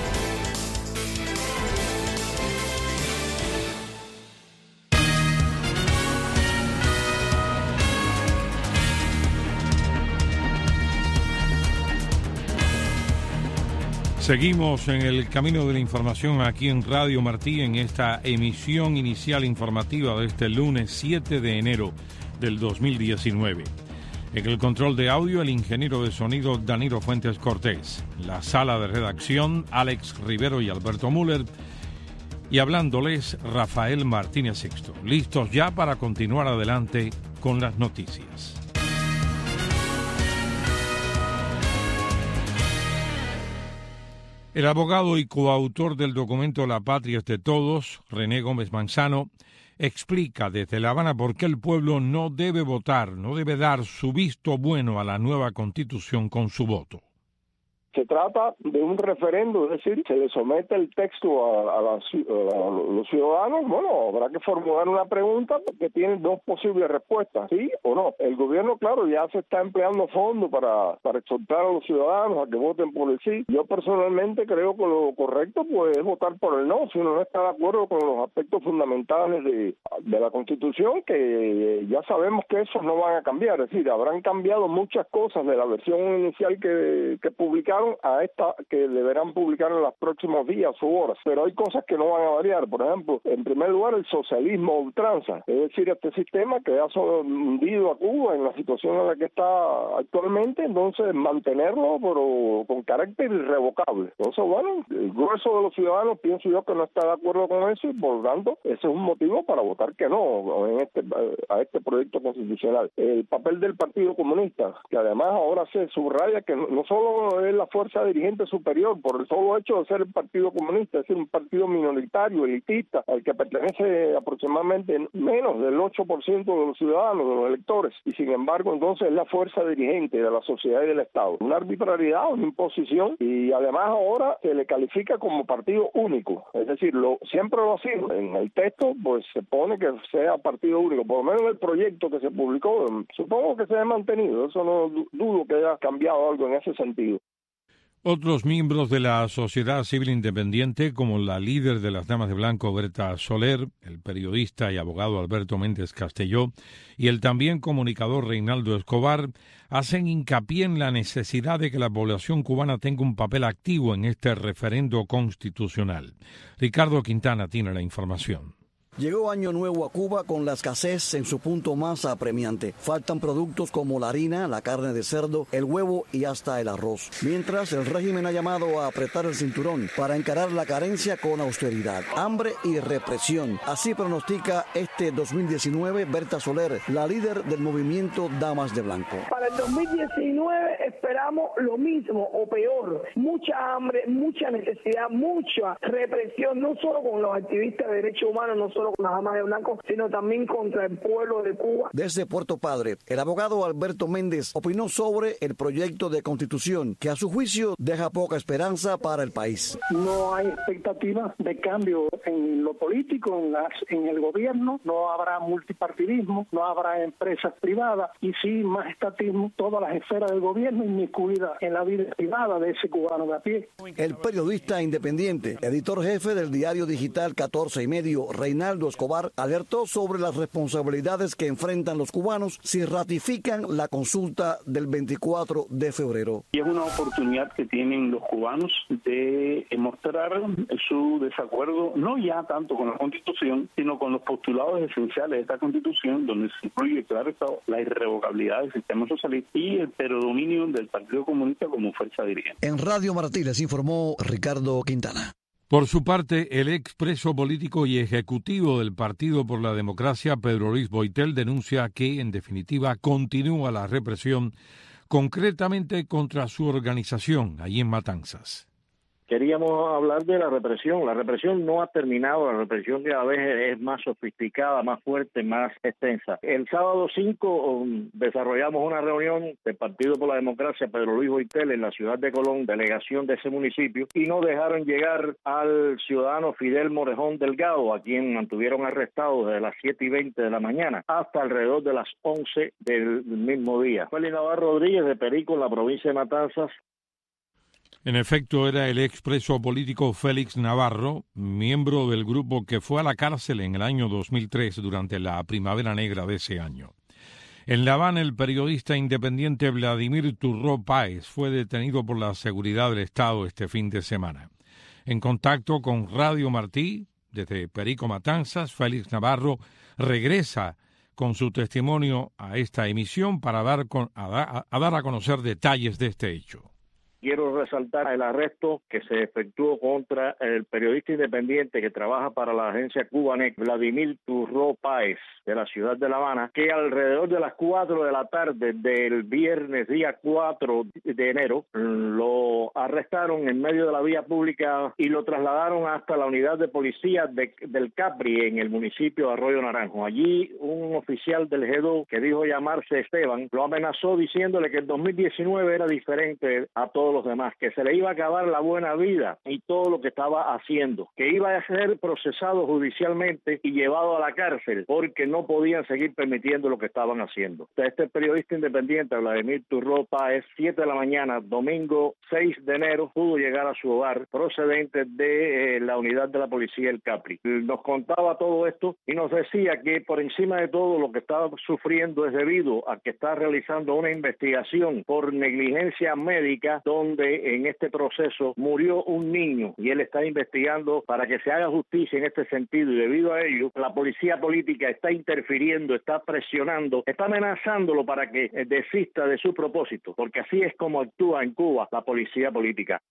Seguimos en el camino de la información aquí en Radio Martí en esta emisión inicial informativa de este lunes 7 de enero del 2019. En el control de audio, el ingeniero de sonido Danilo Fuentes Cortés. La sala de redacción, Alex Rivero y Alberto Müller. Y hablándoles, Rafael Martínez Sixto. Listos ya para continuar adelante con las noticias. El abogado y coautor del documento La Patria es de Todos, René Gómez Manzano, explica desde La Habana por qué el pueblo no debe votar, no debe dar su visto bueno a la nueva Constitución con su voto. Se trata de un referendo, es decir, se le somete el texto a los ciudadanos. Bueno, habrá que formular una pregunta porque tiene dos posibles respuestas, sí o no. El gobierno, claro, ya se está empleando fondos para exhortar a los ciudadanos a que voten por el sí. Yo personalmente creo que lo correcto pues es votar por el no, si uno no está de acuerdo con los aspectos fundamentales de la Constitución, que ya sabemos que esos no van a cambiar. Es decir, habrán cambiado muchas cosas de la versión inicial que publicaron a esta que deberán publicar en los próximos días o horas, pero hay cosas que no van a variar. Por ejemplo, en primer lugar, el socialismo a ultranza, es decir, este sistema que ha hundido a Cuba en la situación en la que está actualmente, entonces mantenerlo pero con carácter irrevocable. Entonces, bueno, el grueso de los ciudadanos pienso yo que no está de acuerdo con eso y por lo tanto ese es un motivo para votar que no a este proyecto constitucional. El papel del Partido Comunista, que además ahora se subraya que no solo es la fuerza dirigente superior por el solo hecho de ser el Partido Comunista, es decir, un partido minoritario, elitista, al que pertenece aproximadamente menos del 8% de los ciudadanos, de los electores, y sin embargo entonces es la fuerza dirigente de la sociedad y del Estado. Una arbitrariedad, una imposición, y además ahora se le califica como partido único, es decir, siempre lo ha sido. En el texto pues se pone que sea partido único, por lo menos en el proyecto que se publicó, supongo que se ha mantenido, eso no dudo que haya cambiado algo en ese sentido. Otros miembros de la sociedad civil independiente, como la líder de las Damas de Blanco, Berta Soler, el periodista y abogado Alberto Méndez Castelló y el también comunicador Reinaldo Escobar, hacen hincapié en la necesidad de que la población cubana tenga un papel activo en este referendo constitucional. Ricardo Quintana tiene la información. Llegó Año Nuevo a Cuba con la escasez en su punto más apremiante. Faltan productos como la harina, la carne de cerdo, el huevo y hasta el arroz. Mientras, el régimen ha llamado a apretar el cinturón para encarar la carencia con austeridad, hambre y represión. Así pronostica este 2019 Berta Soler, la líder del movimiento Damas de Blanco. Para el 2019 esperamos lo mismo o peor. Mucha hambre, mucha necesidad, mucha represión, no solo con los activistas de derechos humanos, no solo solo con las damas de blanco, sino también contra el pueblo de Cuba. Desde Puerto Padre, el abogado Alberto Méndez opinó sobre el proyecto de constitución que a su juicio deja poca esperanza para el país. No hay expectativas de cambio en lo político, en el gobierno, no habrá multipartidismo, no habrá empresas privadas y sí más estatismo, todas las esferas del gobierno inmiscuidas en la vida privada de ese cubano de a pie. El periodista independiente, editor jefe del diario digital 14 y medio, Reinaldo Escobar, alertó sobre las responsabilidades que enfrentan los cubanos si ratifican la consulta del 24 de febrero. Y es una oportunidad que tienen los cubanos de mostrar su desacuerdo, no ya tanto con la Constitución, sino con los postulados esenciales de esta Constitución, donde se incluye, claro, la irrevocabilidad del sistema socialista y el predominio del Partido Comunista como fuerza dirigente. En Radio Martí les informó Ricardo Quintana. Por su parte, el expreso político y ejecutivo del Partido por la Democracia, Pedro Luis Boitel, denuncia que, en definitiva, continúa la represión, concretamente contra su organización, allí en Matanzas. Queríamos hablar de la represión. La represión no ha terminado, la represión cada vez es más sofisticada, más fuerte, más extensa. El sábado 5 desarrollamos una reunión del Partido por la Democracia, Pedro Luis Boitel, en la ciudad de Colón, delegación de ese municipio, y no dejaron llegar al ciudadano Fidel Morejón Delgado, a quien mantuvieron arrestado desde las 7:20 de la mañana hasta alrededor de las 11 del mismo día. Félix Navarro Rodríguez, de Perico, en la provincia de Matanzas. En efecto, era el expreso político Félix Navarro, miembro del grupo que fue a la cárcel en el año 2003 durante la Primavera Negra de ese año. En La Habana, el periodista independiente Vladimir Turró Páez fue detenido por la seguridad del Estado este fin de semana. En contacto con Radio Martí, desde Perico Matanzas, Félix Navarro regresa con su testimonio a esta emisión para dar a conocer detalles de este hecho. Quiero resaltar el arresto que se efectuó contra el periodista independiente que trabaja para la agencia Cubanet, Vladimir Turró Páez, de la ciudad de La Habana, que alrededor de las 4 de la tarde del viernes, día 4 de enero, lo arrestaron en medio de la vía pública y lo trasladaron hasta la unidad de policía del Capri, en el municipio de Arroyo Naranjo. Allí un oficial del G2, que dijo llamarse Esteban, lo amenazó diciéndole que el 2019 era diferente a todos los demás, que se le iba a acabar la buena vida y todo lo que estaba haciendo, que iba a ser procesado judicialmente y llevado a la cárcel porque no podían seguir permitiendo lo que estaban haciendo. Este periodista independiente, Vladimir Turró Páez, 7 de la mañana, domingo 6 de enero, pudo llegar a su hogar procedente de la unidad de la policía del Capri. Nos contaba todo esto y nos decía que por encima de todo lo que estaba sufriendo es debido a que está realizando una investigación por negligencia médica, donde en este proceso murió un niño y él está investigando para que se haga justicia en este sentido, y debido a ello la policía política está interfiriendo, está presionando, está amenazándolo para que desista de su propósito, porque así es como actúa en Cuba la policía política.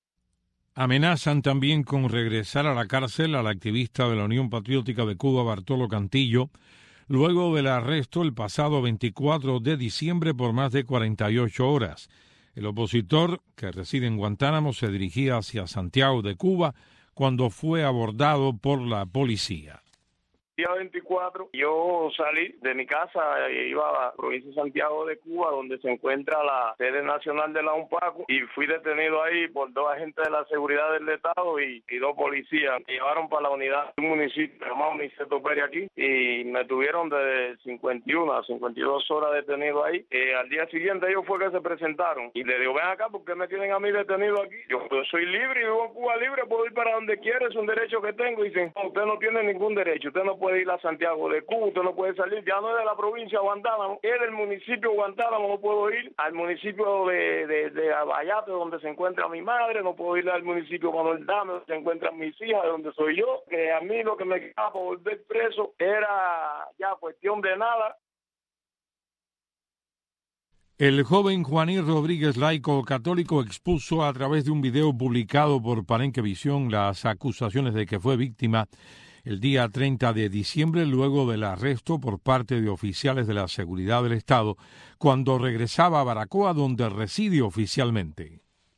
Amenazan también con regresar a la cárcel al activista de la Unión Patriótica de Cuba, Bartolo Cantillo, luego del arresto el pasado 24 de diciembre por más de 48 horas. El opositor, que reside en Guantánamo, se dirigía hacia Santiago de Cuba cuando fue abordado por la policía. Día 24, yo salí de mi casa e iba a la provincia de Santiago de Cuba, donde se encuentra la sede nacional de la UNPACO, y fui detenido ahí por 2 agentes de la seguridad del Estado y 2 policías. Me llevaron para la unidad de un municipio llamado Niceto Pérez aquí y me tuvieron de 51 a 52 horas detenido ahí. Al día siguiente ellos fue que se presentaron y le digo, ven acá, ¿por qué me tienen a mí detenido aquí? Yo soy libre y vivo en Cuba libre, puedo ir para donde quiera, es un derecho que tengo. Y dicen, no, usted no tiene ningún derecho, usted no puede ir a Santiago de Cuba, usted no puede salir, ya no es de la provincia de Guantánamo, es del municipio de Guantánamo, no puedo ir al municipio de Abayate, donde se encuentra mi madre, no puedo ir al municipio Manuel Dame, donde se encuentran mis hijas, de donde soy yo, que a mí lo que me quedaba por volver preso era ya cuestión de nada. El joven Juanín Rodríguez, laico católico, expuso a través de un video publicado por Palenque Visión las acusaciones de que fue víctima el día 30 de diciembre, luego del arresto por parte de oficiales de la seguridad del Estado, cuando regresaba a Baracoa, donde reside oficialmente.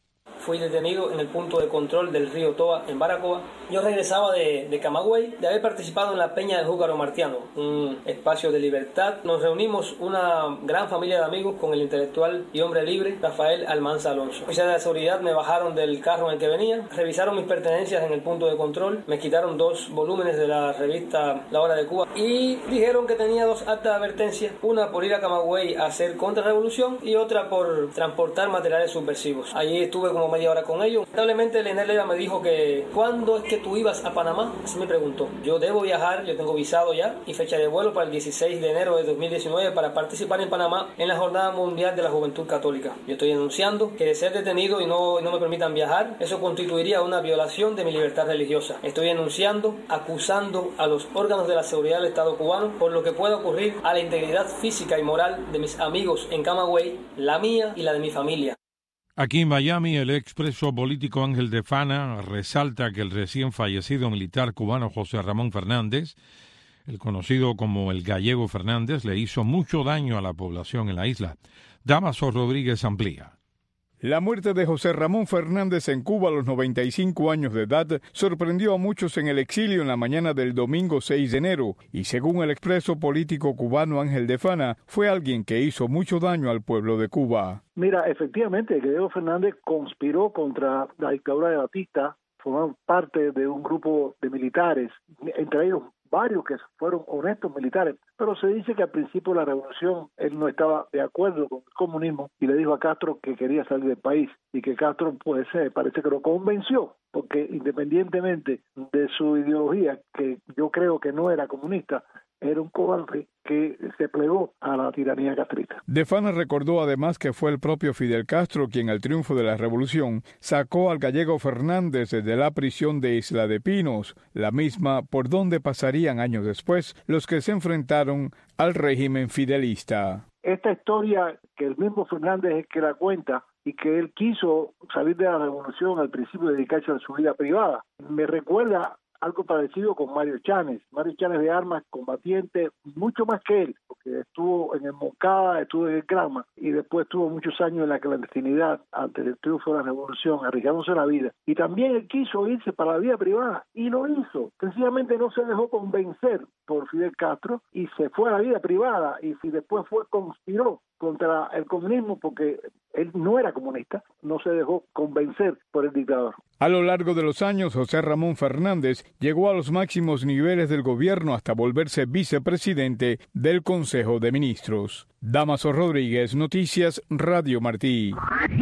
fui detenido en el punto de control del río Toa en Baracoa. Yo regresaba de Camagüey, de haber participado en la Peña del Júcaro Martiano, un espacio de libertad. Nos reunimos una gran familia de amigos con el intelectual y hombre libre Rafael Almanza Alonso. Oficiales de seguridad me bajaron del carro en el que venía, revisaron mis pertenencias en el punto de control, me quitaron 2 volúmenes de la revista La Hora de Cuba y dijeron que tenía 2 actas de advertencia, una por ir a Camagüey a hacer contrarrevolución y otra por transportar materiales subversivos. Allí estuve como media hora con ellos. Lamentablemente Leonel Leiva me dijo que ¿cuándo es que tú ibas a Panamá? Así me preguntó. Yo debo viajar, yo tengo visado ya y fecha de vuelo para el 16 de enero de 2019 para participar en Panamá en la Jornada Mundial de la Juventud Católica. Yo estoy denunciando que de ser detenido y no me permitan viajar, eso constituiría una violación de mi libertad religiosa. Estoy denunciando, acusando a los órganos de la seguridad del Estado cubano por lo que pueda ocurrir a la integridad física y moral de mis amigos en Camagüey, la mía y la de mi familia. Aquí en Miami, el expreso político Ángel de Fana resalta que el recién fallecido militar cubano José Ramón Fernández, el conocido como el Gallego Fernández, le hizo mucho daño a la población en la isla. Damaso Rodríguez amplía. La muerte de José Ramón Fernández en Cuba a los 95 años de edad sorprendió a muchos en el exilio en la mañana del domingo 6 de enero y según el expreso político cubano Ángel de Fana, fue alguien que hizo mucho daño al pueblo de Cuba. Mira, efectivamente, Gallego Fernández conspiró contra la dictadura de Batista, formaron parte de un grupo de militares, entre ellos varios que fueron honestos militares, pero se dice que al principio de la revolución él no estaba de acuerdo con el comunismo y le dijo a Castro que quería salir del país y que Castro pues parece que lo convenció, porque independientemente de su ideología, que yo creo que no era comunista, era un cobarde que se plegó a la tiranía castrista. De Fana recordó además que fue el propio Fidel Castro quien al triunfo de la revolución sacó al Gallego Fernández de la prisión de Isla de Pinos, la misma por donde pasarían años después los que se enfrentaron al régimen fidelista. Esta historia que el mismo Fernández es el que la cuenta y que él quiso salir de la revolución al principio de dedicarse a su vida privada, me recuerda algo parecido con Mario Chanes. Mario Chanes de armas, combatiente, mucho más que él, porque estuvo en el Moncada, estuvo en el Grama y después estuvo muchos años en la clandestinidad ante el triunfo de la revolución, arriesgándose la vida. Y también él quiso irse para la vida privada y lo hizo. Sencillamente no se dejó convencer por Fidel Castro y se fue a la vida privada y después conspiró contra el comunismo porque él no era comunista, no se dejó convencer por el dictador. A lo largo de los años, José Ramón Fernández llegó a los máximos niveles del gobierno hasta volverse vicepresidente del Consejo de Ministros. Damaso Rodríguez, Noticias Radio Martí.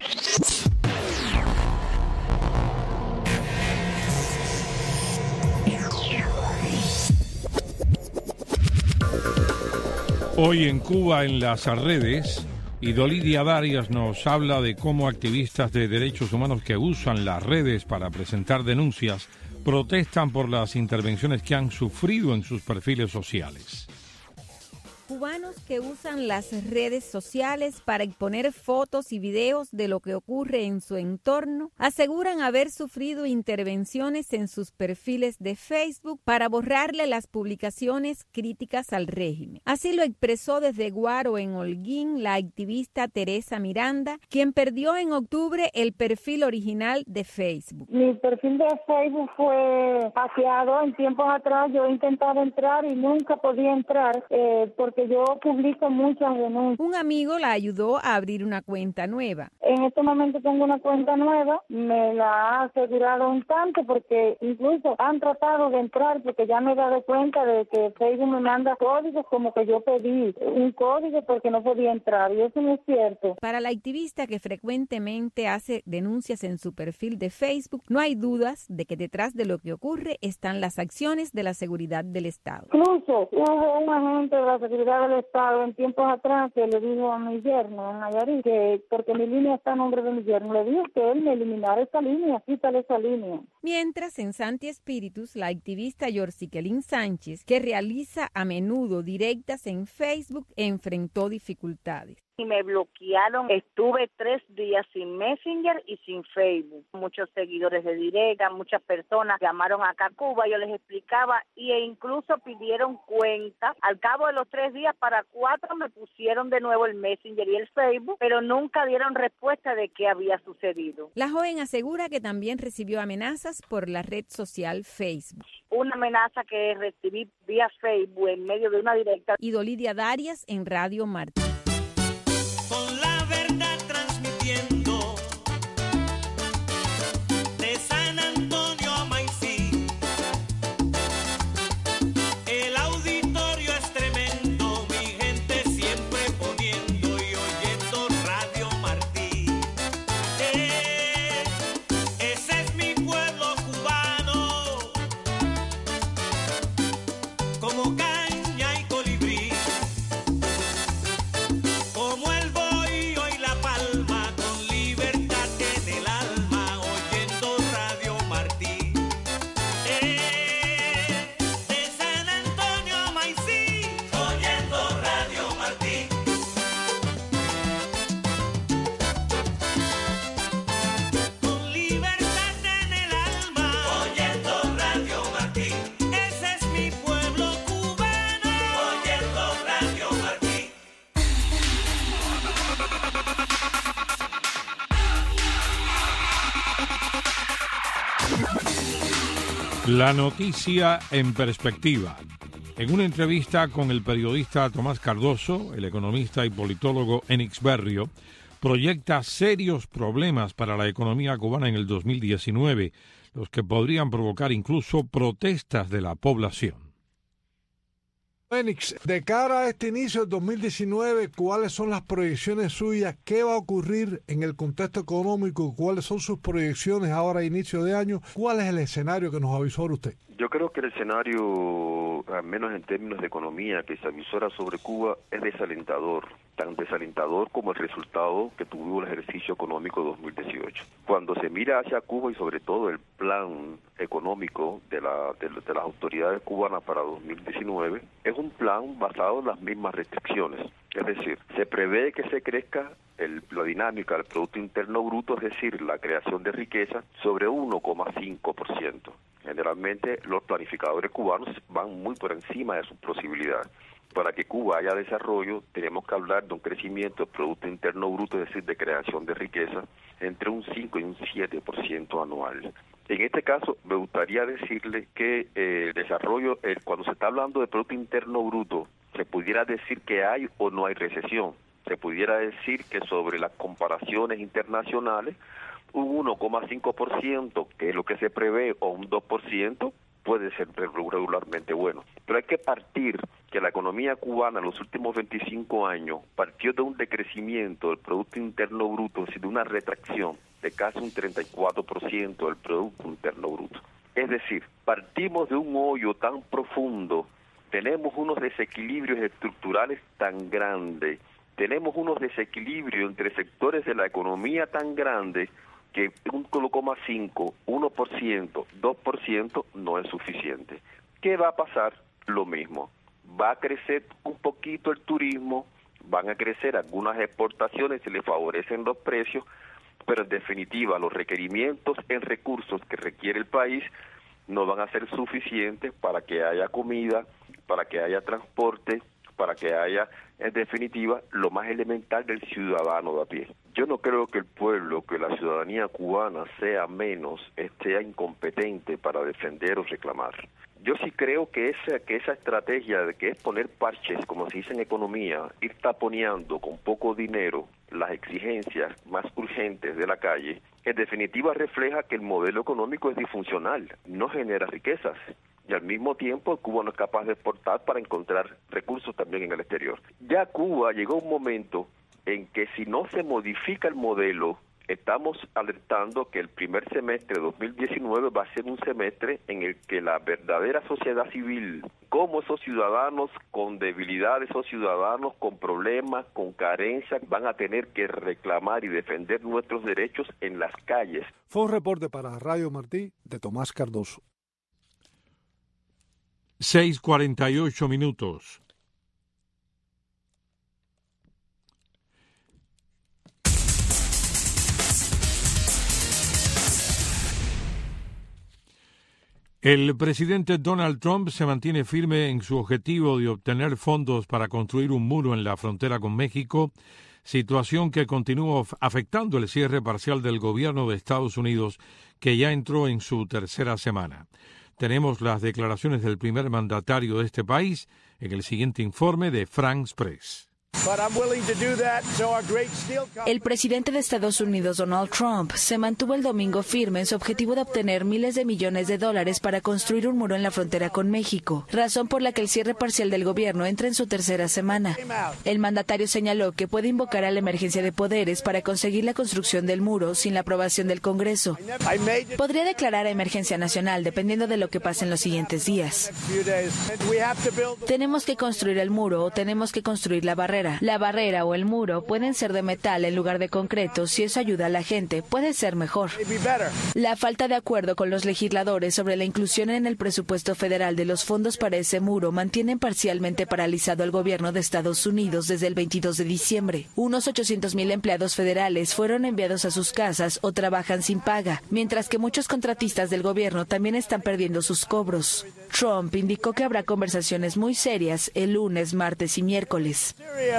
Hoy en Cuba, en las redes, Idolidia Darias nos habla de cómo activistas de derechos humanos que usan las redes para presentar denuncias protestan por las intervenciones que han sufrido en sus perfiles sociales. Cubanos que usan las redes sociales para exponer fotos y videos de lo que ocurre en su entorno aseguran haber sufrido intervenciones en sus perfiles de Facebook para borrarle las publicaciones críticas al régimen. Así lo expresó desde Guaro, en Holguín, la activista Teresa Miranda, quien perdió en octubre el perfil original de Facebook. Mi perfil de Facebook fue hackeado en tiempos atrás. Yo intentaba entrar y nunca podía entrar porque yo publico muchas denuncias. Un amigo la ayudó a abrir una cuenta nueva. En este momento tengo una cuenta nueva, me la ha asegurado un tanto porque incluso han tratado de entrar porque ya me he dado cuenta de que Facebook me manda códigos como que yo pedí un código porque no podía entrar y eso no es cierto. Para la activista que frecuentemente hace denuncias en su perfil de Facebook, no hay dudas de que detrás de lo que ocurre están las acciones de la seguridad del Estado. Incluso hubo un agente de la seguridad del Estado en tiempos atrás que le dijo a mi yerno en Nayarit que porque mi línea está a nombre de mi yerno, le dijo que él me eliminara esa línea, quítale esa línea. Mientras en Santi Espíritus, la activista Yorciquelín Sánchez, que realiza a menudo directas en Facebook, enfrentó dificultades. y me bloquearon. Estuve 3 días sin Messenger y sin Facebook. Muchos seguidores de Direga, muchas personas llamaron acá a Cuba, yo les explicaba e incluso pidieron cuenta. Al cabo de los 3 días, para 4 me pusieron de nuevo el Messenger y el Facebook, pero nunca dieron respuesta de qué había sucedido. La joven asegura que también recibió amenazas por la red social Facebook. Una amenaza que recibí vía Facebook en medio de una directa. Y Dolidia Darias en Radio Martí. Con la verdad transmitiendo de San Antonio a Maicí. El auditorio es tremendo, mi gente siempre poniendo y oyendo Radio Martí. Ese es mi pueblo cubano, como caña y colibrí. Como el bohío y la palma, con libertad en el alma, oyendo Radio Martí. De San Antonio a Maicí, oyendo Radio Martí. Con libertad en el alma, oyendo Radio Martí. Ese es mi pueblo cubano, oyendo Radio Martí. La noticia en perspectiva. En una entrevista con el periodista Tomás Cardoso, el economista y politólogo Enix Berrio proyecta serios problemas para la economía cubana en el 2019, los que podrían provocar incluso protestas de la población. Enix, de cara a este inicio del 2019, ¿cuáles son las proyecciones suyas? ¿Qué va a ocurrir en el contexto económico? ¿Cuáles son sus proyecciones ahora a inicio de año? ¿Cuál es el escenario que nos avisora usted? Yo creo que el escenario, al menos en términos de economía, que se avisora sobre Cuba es desalentador, tan desalentador como el resultado que tuvo el ejercicio económico 2018. Cuando se mira hacia Cuba y sobre todo el plan económico de las autoridades cubanas para 2019, es un plan basado en las mismas restricciones. Es decir, se prevé que se crezca la dinámica del Producto Interno Bruto, es decir, la creación de riqueza, sobre 1,5%. Generalmente los planificadores cubanos van muy por encima de sus posibilidades. Para que Cuba haya desarrollo, tenemos que hablar de un crecimiento del Producto Interno Bruto, es decir, de creación de riqueza, entre un 5 y un 7% anual. En este caso, me gustaría decirle que el desarrollo, cuando se está hablando de Producto Interno Bruto, se pudiera decir que hay o no hay recesión. Se pudiera decir que sobre las comparaciones internacionales, un 1,5%, que es lo que se prevé, o un 2%, puede ser regularmente bueno. Pero hay que partir que la economía cubana en los últimos 25 años partió de un decrecimiento del Producto Interno Bruto, es decir, de una retracción de casi un 34% del Producto Interno Bruto. Es decir, partimos de un hoyo tan profundo, tenemos unos desequilibrios estructurales tan grandes, tenemos unos desequilibrios entre sectores de la economía tan grandes, que un 1,5%, 1%, 2% no es suficiente. ¿Qué va a pasar? Lo mismo. Va a crecer un poquito el turismo, van a crecer algunas exportaciones, se le favorecen los precios, pero en definitiva los requerimientos en recursos que requiere el país no van a ser suficientes para que haya comida, para que haya transporte, para que haya, en definitiva, lo más elemental del ciudadano de a pie. Yo no creo que el pueblo, que la ciudadanía cubana sea incompetente para defender o reclamar. Yo sí creo que esa estrategia de que es poner parches, como se dice en economía, ir taponeando con poco dinero las exigencias más urgentes de la calle, en definitiva refleja que el modelo económico es disfuncional, no genera riquezas. Y al mismo tiempo Cuba no es capaz de exportar para encontrar recursos también en el exterior. Ya Cuba llegó un momento en que si no se modifica el modelo, estamos alertando que el primer semestre de 2019 va a ser un semestre en el que la verdadera sociedad civil, como esos ciudadanos con debilidades, esos ciudadanos con problemas, con carencias, van a tener que reclamar y defender nuestros derechos en las calles. Fue un reporte para Radio Martí de Tomás Cardoso. 6:48 minutos. El presidente Donald Trump se mantiene firme en su objetivo de obtener fondos para construir un muro en la frontera con México, situación que continúa afectando el cierre parcial del gobierno de Estados Unidos, que ya entró en su tercera semana. Tenemos las declaraciones del primer mandatario de este país en el siguiente informe de France Press. El presidente de Estados Unidos, Donald Trump, se mantuvo el domingo firme en su objetivo de obtener miles de millones de dólares para construir un muro en la frontera con México, razón por la que el cierre parcial del gobierno entra en su tercera semana. El mandatario señaló que puede invocar a la emergencia de poderes para conseguir la construcción del muro sin la aprobación del Congreso. Podría declarar a emergencia nacional dependiendo de lo que pase en los siguientes días. Tenemos que construir el muro o tenemos que construir la barrera. La barrera o el muro pueden ser de metal en lugar de concreto. Si eso ayuda a la gente, puede ser mejor. La falta de acuerdo con los legisladores sobre la inclusión en el presupuesto federal de los fondos para ese muro mantienen parcialmente paralizado al gobierno de Estados Unidos desde el 22 de diciembre. Unos 800,000 empleados federales fueron enviados a sus casas o trabajan sin paga, mientras que muchos contratistas del gobierno también están perdiendo sus cobros. Trump indicó que habrá conversaciones muy serias el lunes, martes y miércoles.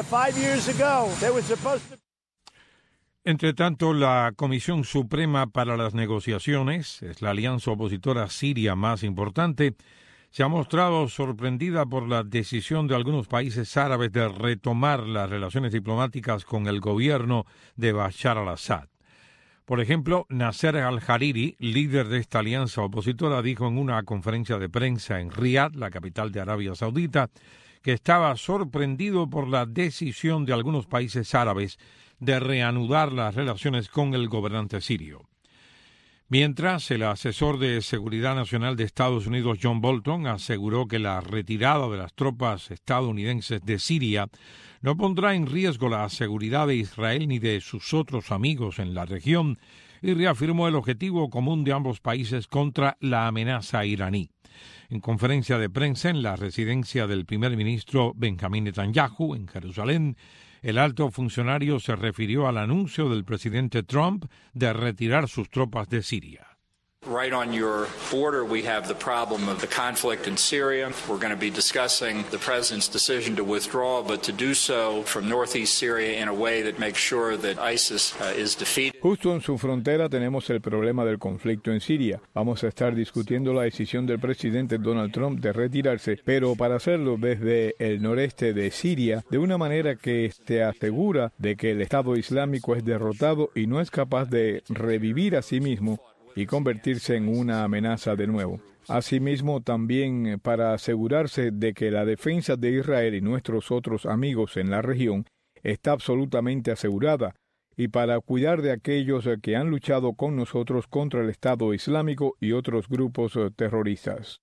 Entre tanto, la Comisión Suprema para las Negociaciones, es la alianza opositora siria más importante, se ha mostrado sorprendida por la decisión de algunos países árabes de retomar las relaciones diplomáticas con el gobierno de Bashar al-Assad. Por ejemplo, Nasser al-Hariri, líder de esta alianza opositora, dijo en una conferencia de prensa en Riad, la capital de Arabia Saudita, que estaba sorprendido por la decisión de algunos países árabes de reanudar las relaciones con el gobernante sirio. Mientras, el asesor de Seguridad Nacional de Estados Unidos, John Bolton, aseguró que la retirada de las tropas estadounidenses de Siria no pondrá en riesgo la seguridad de Israel ni de sus otros amigos en la región, y reafirmó el objetivo común de ambos países contra la amenaza iraní. En conferencia de prensa en la residencia del primer ministro Benjamín Netanyahu, en Jerusalén, el alto funcionario se refirió al anuncio del presidente Trump de retirar sus tropas de Siria. Right on your border, we have the problem of the conflict in Syria. We're going to be discussing the president's decision to withdraw, but to do so from northeast Syria in a way that makes sure that ISIS is defeated. Justo en su frontera tenemos el problema del conflicto en Siria. Vamos a estar discutiendo la decisión del presidente Donald Trump de retirarse, pero para hacerlo desde el noreste de Siria, de una manera que esté asegura de que el Estado Islámico es derrotado y no es capaz de revivir a sí mismo y convertirse en una amenaza de nuevo. Asimismo, también para asegurarse de que la defensa de Israel y nuestros otros amigos en la región está absolutamente asegurada, y para cuidar de aquellos que han luchado con nosotros contra el Estado Islámico y otros grupos terroristas.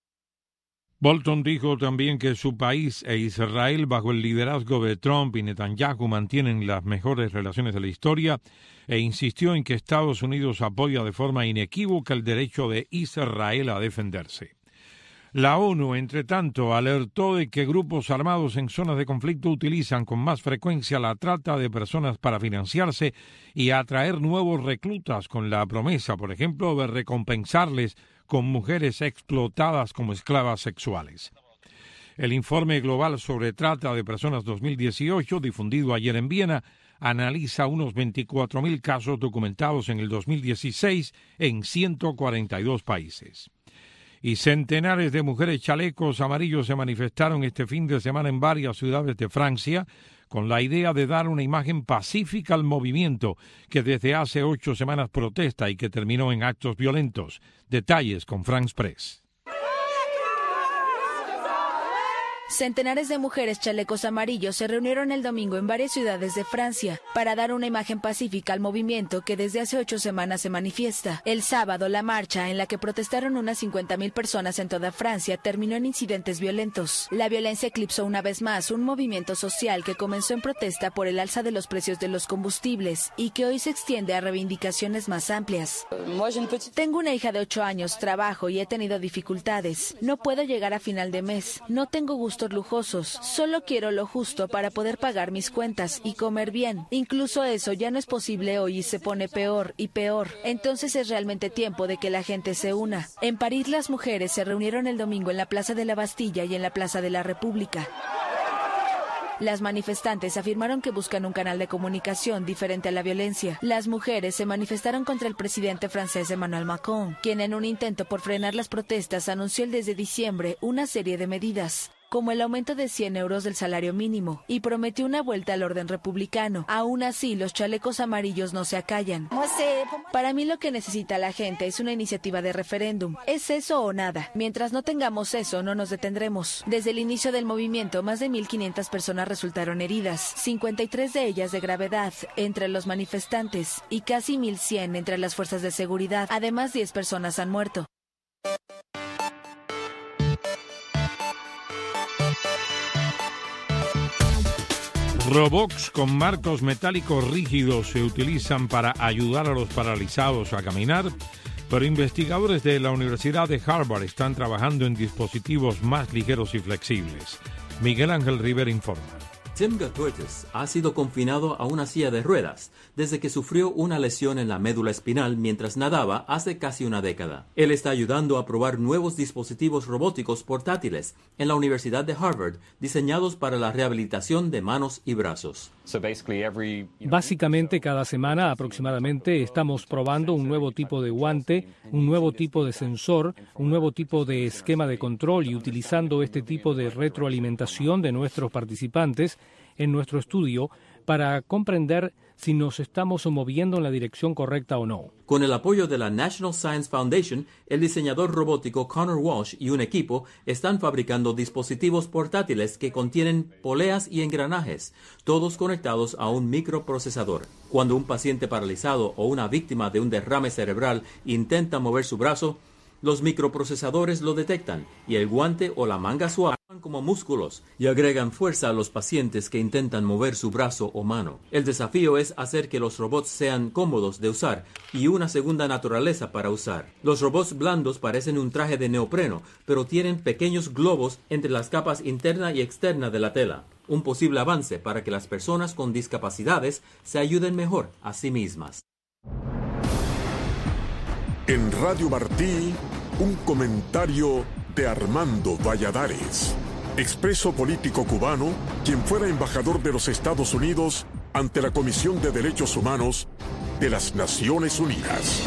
Bolton dijo también que su país e Israel, bajo el liderazgo de Trump y Netanyahu, mantienen las mejores relaciones de la historia, e insistió en que Estados Unidos apoya de forma inequívoca el derecho de Israel a defenderse. La ONU, entre tanto, alertó de que grupos armados en zonas de conflicto utilizan con más frecuencia la trata de personas para financiarse y atraer nuevos reclutas con la promesa, por ejemplo, de recompensarles con mujeres explotadas como esclavas sexuales. El informe global sobre trata de personas 2018, difundido ayer en Viena, analiza unos 24,000 casos documentados en el 2016 en 142 países. Y centenares de mujeres chalecos amarillos se manifestaron este fin de semana en varias ciudades de Francia con la idea de dar una imagen pacífica al movimiento que desde hace 8 semanas protesta y que terminó en actos violentos. Detalles con France Press. Centenares de mujeres chalecos amarillos se reunieron el domingo en varias ciudades de Francia para dar una imagen pacífica al movimiento que desde hace 8 semanas se manifiesta. El sábado, la marcha, en la que protestaron unas 50,000 personas en toda Francia, terminó en incidentes violentos. La violencia eclipsó una vez más un movimiento social que comenzó en protesta por el alza de los precios de los combustibles y que hoy se extiende a reivindicaciones más amplias. Tengo una hija de 8 años, trabajo y he tenido dificultades. No puedo llegar a final de mes. No tengo gusto gustos lujosos. Solo quiero lo justo para poder pagar mis cuentas y comer bien. Incluso eso ya no es posible hoy y se pone peor y peor. Entonces es realmente tiempo de que la gente se una. En París las mujeres se reunieron el domingo en la Plaza de la Bastilla y en la Plaza de la República. Las manifestantes afirmaron que buscan un canal de comunicación diferente a la violencia. Las mujeres se manifestaron contra el presidente francés Emmanuel Macron, quien en un intento por frenar las protestas anunció desde diciembre una serie de medidas, como el aumento de 100 euros del salario mínimo, y prometió una vuelta al orden republicano. Aún así, los chalecos amarillos no se acallan. Para mí lo que necesita la gente es una iniciativa de referéndum. Es eso o nada. Mientras no tengamos eso, no nos detendremos. Desde el inicio del movimiento, más de 1.500 personas resultaron heridas, 53 de ellas de gravedad entre los manifestantes y casi 1.100 entre las fuerzas de seguridad. Además, 10 personas han muerto. Robots con marcos metálicos rígidos se utilizan para ayudar a los paralizados a caminar, pero investigadores de la Universidad de Harvard están trabajando en dispositivos más ligeros y flexibles. Miguel Ángel Rivera informa. Tim Gatortis ha sido confinado a una silla de ruedas desde que sufrió una lesión en la médula espinal mientras nadaba hace casi una década. Él está ayudando a probar nuevos dispositivos robóticos portátiles en la Universidad de Harvard diseñados para la rehabilitación de manos y brazos. Básicamente cada semana aproximadamente estamos probando un nuevo tipo de guante, un nuevo tipo de sensor, un nuevo tipo de esquema de control y utilizando este tipo de retroalimentación de nuestros participantes en nuestro estudio para comprender si nos estamos moviendo en la dirección correcta o no. Con el apoyo de la National Science Foundation, el diseñador robótico Connor Walsh y un equipo están fabricando dispositivos portátiles que contienen poleas y engranajes, todos conectados a un microprocesador. Cuando un paciente paralizado o una víctima de un derrame cerebral intenta mover su brazo, los microprocesadores lo detectan y el guante o la manga suave actúan como músculos y agregan fuerza a los pacientes que intentan mover su brazo o mano. El desafío es hacer que los robots sean cómodos de usar y una segunda naturaleza para usar. Los robots blandos parecen un traje de neopreno, pero tienen pequeños globos entre las capas interna y externa de la tela. Un posible avance para que las personas con discapacidades se ayuden mejor a sí mismas. En Radio Martí, un comentario de Armando Valladares, expreso político cubano, quien fuera embajador de los Estados Unidos ante la Comisión de Derechos Humanos de las Naciones Unidas.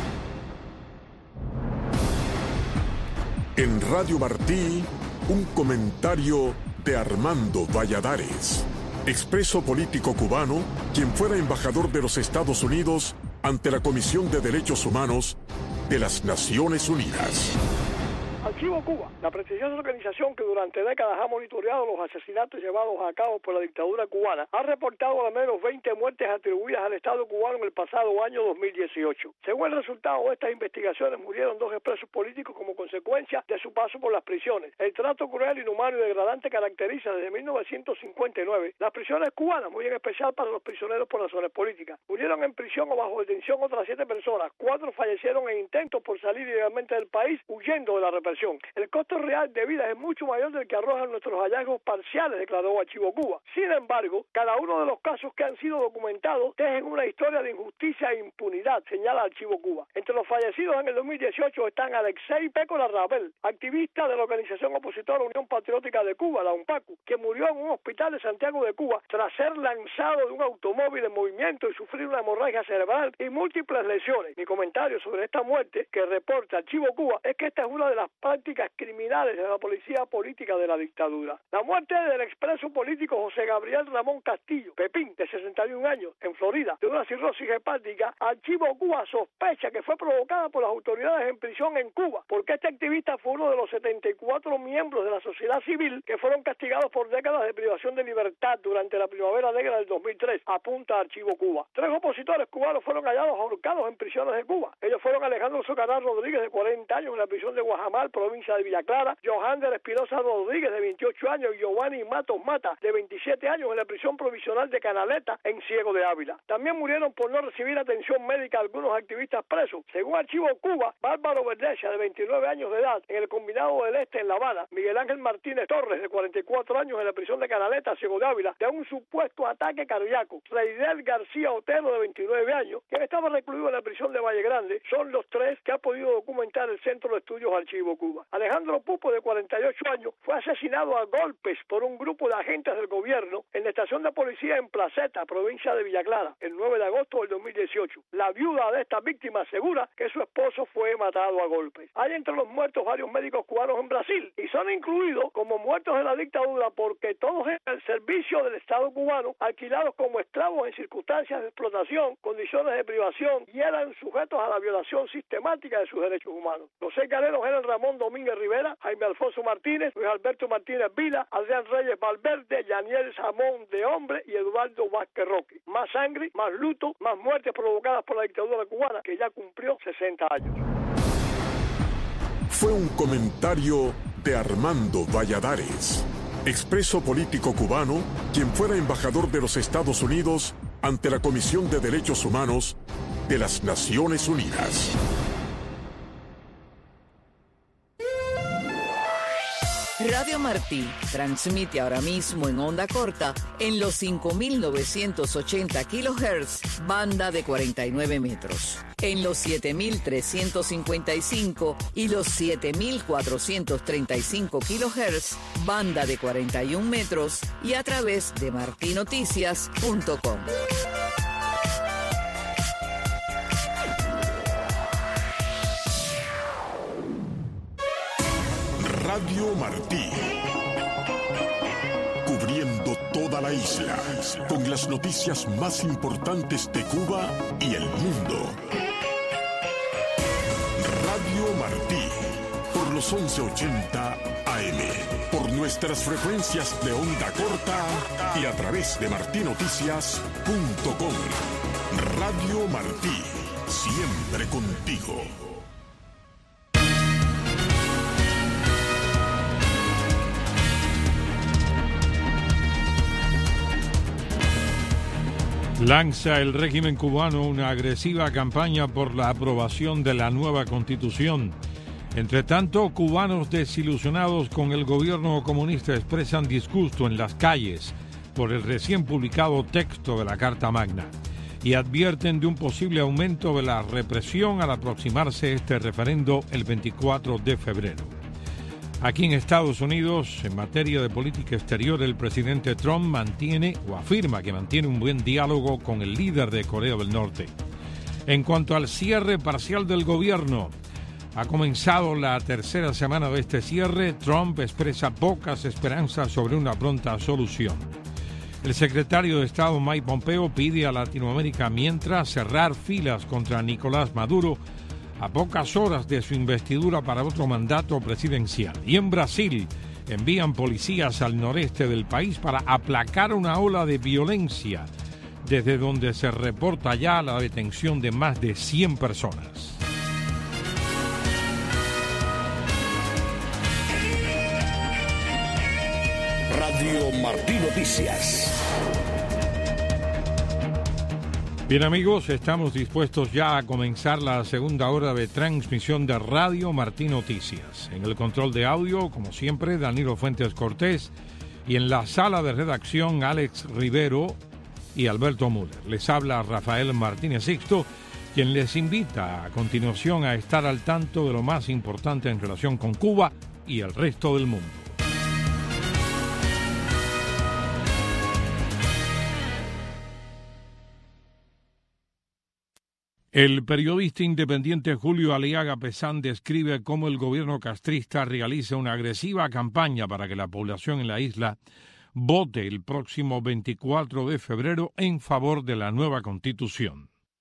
En Radio Martí, un comentario de Armando Valladares, expreso político cubano, quien fuera embajador de los Estados Unidos ante la Comisión de Derechos Humanos de las Naciones Unidas. Archivo Cuba, la prestigiosa organización que durante décadas ha monitoreado los asesinatos llevados a cabo por la dictadura cubana, ha reportado al menos 20 muertes atribuidas al Estado cubano en el pasado año 2018. Según el resultado de estas investigaciones, murieron 2 presos políticos como consecuencia de su paso por las prisiones. El trato cruel, inhumano y degradante caracteriza desde 1959 las prisiones cubanas, muy en especial para los prisioneros por razones políticas. Murieron en prisión o bajo detención otras 7 personas, 4 fallecieron en intentos por salir ilegalmente del país huyendo de la represión. El costo real de vida es mucho mayor del que arrojan nuestros hallazgos parciales, declaró Archivo Cuba. Sin embargo, cada uno de los casos que han sido documentados tejen una historia de injusticia e impunidad, señala Archivo Cuba. Entre los fallecidos en el 2018 están Alexei Pécola Rabel, activista de la organización opositora Unión Patriótica de Cuba, la UNPACU, que murió en un hospital de Santiago de Cuba tras ser lanzado de un automóvil en movimiento y sufrir una hemorragia cerebral y múltiples lesiones. Mi comentario sobre esta muerte que reporta Archivo Cuba es que esta es una de las prácticas criminales de la policía política de la dictadura. La muerte del expreso político José Gabriel Ramón Castillo, Pepín, de 61 años, en Florida, de una cirrosis hepática, Archivo Cuba sospecha que fue provocada por las autoridades en prisión en Cuba, porque este activista fue uno de los 74 miembros de la sociedad civil que fueron castigados por décadas de privación de libertad durante la Primavera Negra del 2003, apunta Archivo Cuba. 3 opositores cubanos fueron hallados ahorcados en prisiones de Cuba. Ellos fueron Alejandro Socarrás Rodríguez, de 40 años, en la prisión de Guajamal, provincia provincia de Villa Clara, Johander Espinosa Rodríguez, de 28 años, y Giovanni Matos Mata, de 27 años, en la prisión provisional de Canaleta, en Ciego de Ávila. También murieron por no recibir atención médica algunos activistas presos. Según Archivo Cuba, Bárbaro Verdecia, de 29 años de edad, en el Combinado del Este, en La Habana, Miguel Ángel Martínez Torres, de 44 años, en la prisión de Canaleta, Ciego de Ávila, de un supuesto ataque cardíaco. Reidel García Otero, de 29 años, quien estaba recluido en la prisión de Valle Grande, son los tres que ha podido documentar el Centro de Estudios Archivo Cuba. Alejandro Pupo, de 48 años, fue asesinado a golpes por un grupo de agentes del gobierno en la estación de policía en Placeta, provincia de Villa Clara, el 9 de agosto del 2018. La viuda de esta víctima asegura que su esposo fue matado a golpes. Hay entre los muertos varios médicos cubanos en Brasil y son incluidos como muertos de la dictadura porque todos en el servicio del Estado cubano, alquilados como esclavos en circunstancias de explotación, condiciones de privación, y eran sujetos a la violación sistemática de sus derechos humanos. Los 6 galeros eran Ramón Domínguez Rivera, Jaime Alfonso Martínez, Luis Alberto Martínez Vila, Adrián Reyes Valverde, Yaniel Samón de Hombre y Eduardo Vázquez Roque. Más sangre, más luto, más muertes provocadas por la dictadura cubana, que ya cumplió 60 años. Fue un comentario de Armando Valladares, expreso político cubano, quien fuera embajador de los Estados Unidos ante la Comisión de Derechos Humanos de las Naciones Unidas. Radio Martí transmite ahora mismo en onda corta en los 5.980 kHz, banda de 49 metros, en los 7.355 y los 7.435 kHz, banda de 41 metros, y a través de martinoticias.com. Radio Martí, cubriendo toda la isla, con las noticias más importantes de Cuba y el mundo. Radio Martí, por los 1180 AM, por nuestras frecuencias de onda corta y a través de martinoticias.com. Radio Martí, siempre contigo. Lanza el régimen cubano una agresiva campaña por la aprobación de la nueva Constitución. Entre tanto, cubanos desilusionados con el gobierno comunista expresan disgusto en las calles por el recién publicado texto de la Carta Magna y advierten de un posible aumento de la represión al aproximarse este referendo el 24 de febrero. Aquí en Estados Unidos, en materia de política exterior, el presidente Trump mantiene o afirma que mantiene un buen diálogo con el líder de Corea del Norte. En cuanto al cierre parcial del gobierno, ha comenzado la tercera semana de este cierre. Trump expresa pocas esperanzas sobre una pronta solución. El secretario de Estado Mike Pompeo pide a Latinoamérica mientras cerrar filas contra Nicolás Maduro a pocas horas de su investidura para otro mandato presidencial. Y en Brasil envían policías al noreste del país para aplacar una ola de violencia, desde donde se reporta ya la detención de más de 100 personas. Radio Martí Noticias. Bien amigos, estamos dispuestos ya a comenzar la segunda hora de transmisión de Radio Martí Noticias. En el control de audio, como siempre, Danilo Fuentes Cortés, y en la sala de redacción, Alex Rivero y Alberto Müller. Les habla Rafael Martínez Sixto, quien les invita a continuación a estar al tanto de lo más importante en relación con Cuba y el resto del mundo. El periodista independiente Julio Aliaga Pesán describe cómo el gobierno castrista realiza una agresiva campaña para que la población en la isla vote el próximo 24 de febrero en favor de la nueva Constitución.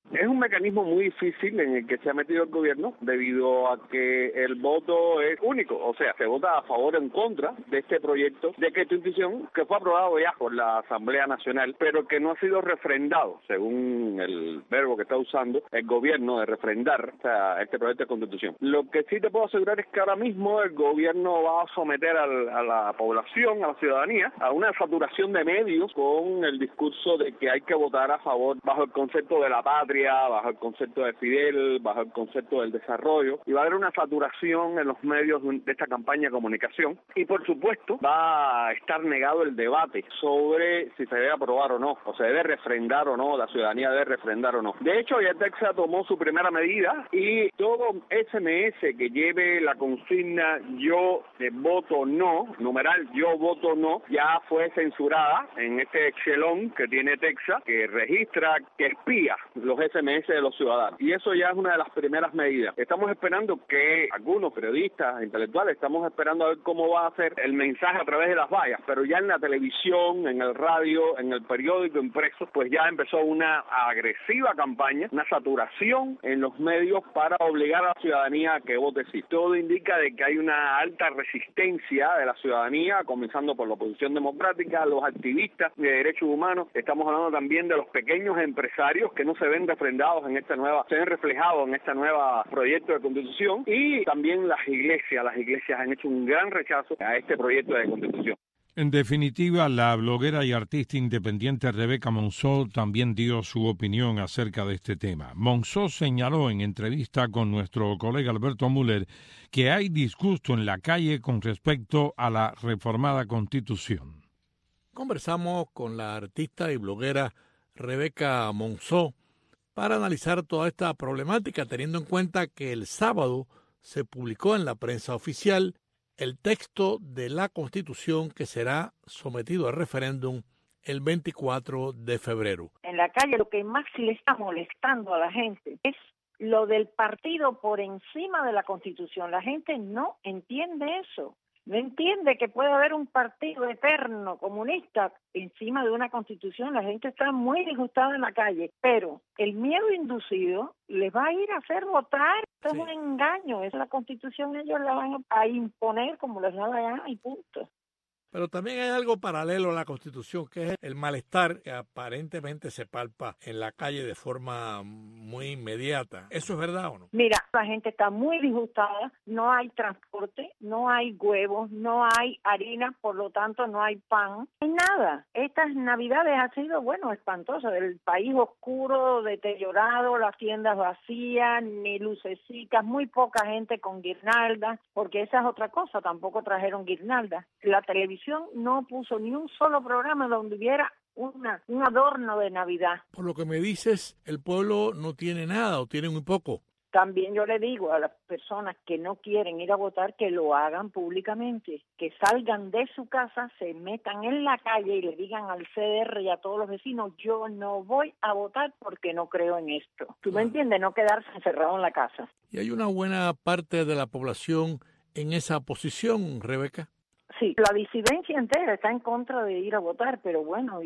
Es un mecanismo muy difícil en el que se ha metido el gobierno debido a que el voto es único, o sea, se vota a favor o en contra de este proyecto de constitución que fue aprobado ya por la Asamblea Nacional, pero que no ha sido refrendado, según el verbo que está usando el gobierno de refrendar, o sea, este proyecto de constitución. Lo que sí te puedo asegurar es que ahora mismo el gobierno va a someter a la población, a la ciudadanía, a una saturación de medios con el discurso de que hay que votar a favor bajo el concepto de la patria, bajo el concepto de Fidel, bajo el concepto del desarrollo, y va a haber una saturación en los medios de esta campaña de comunicación, y por supuesto va a estar negado el debate sobre si se debe aprobar o no, o se debe refrendar o no, la ciudadanía debe refrendar o no. De hecho, ya Texas tomó su primera medida y todo SMS que lleve la consigna yo voto no, numeral yo voto no, ya fue censurada en este echelón que tiene Texas, que registra, que espía los SMS de los ciudadanos. Y eso ya es una de las primeras medidas. Estamos esperando que algunos periodistas, intelectuales, estamos esperando a ver cómo va a ser el mensaje a través de las vallas, pero ya en la televisión, en el radio, en el periódico impreso, pues ya empezó una agresiva campaña, una saturación en los medios para obligar a la ciudadanía a que vote sí. Todo indica de que hay una alta resistencia de la ciudadanía, comenzando por la oposición democrática, los activistas de derechos humanos. Estamos hablando también de los pequeños empresarios que no se ven refrendados en esta nueva, se ven reflejados en esta nueva proyecto de constitución, y también las iglesias han hecho un gran rechazo a este proyecto de constitución. En definitiva, la bloguera y artista independiente Rebeca Monzó también dio su opinión acerca de este tema. Monzó señaló en entrevista con nuestro colega Alberto Müller que hay disgusto en la calle con respecto a la reformada Constitución. Conversamos con la artista y bloguera Rebeca Monzó para analizar toda esta problemática, teniendo en cuenta que el sábado se publicó en la prensa oficial el texto de la Constitución que será sometido a referéndum el 24 de febrero. En la calle lo que más le está molestando a la gente es lo del partido por encima de la Constitución. La gente no entiende eso. No entiende que puede haber un partido eterno comunista encima de una constitución. La gente está muy disgustada en la calle, pero el miedo inducido les va a ir a hacer votar. Esto es un engaño. Es la constitución, ellos la van a imponer como les da la gana y punto. Pero también hay algo paralelo a la Constitución, que es el malestar que aparentemente se palpa en la calle de forma muy inmediata. ¿Eso es verdad o no? Mira, la gente está muy disgustada, no hay transporte, no hay huevos, no hay harina, por lo tanto no hay pan, no hay nada. Estas navidades han sido, espantosas, el país oscuro, deteriorado, las tiendas vacías, ni lucecitas, muy poca gente con guirnaldas, porque esa es otra cosa, tampoco trajeron guirnaldas. La televisión no puso ni un solo programa donde hubiera un adorno de Navidad. Por lo que me dices, el pueblo no tiene nada o tiene muy poco. También yo le digo a las personas que no quieren ir a votar que lo hagan públicamente, que salgan de su casa, se metan en la calle y le digan al CDR y a todos los vecinos, yo no voy a votar porque no creo en esto. ¿Tú me entiendes? No quedarse encerrado en la casa. ¿Y hay una buena parte de la población en esa posición, Rebeca? Sí, la disidencia entera está en contra de ir a votar, pero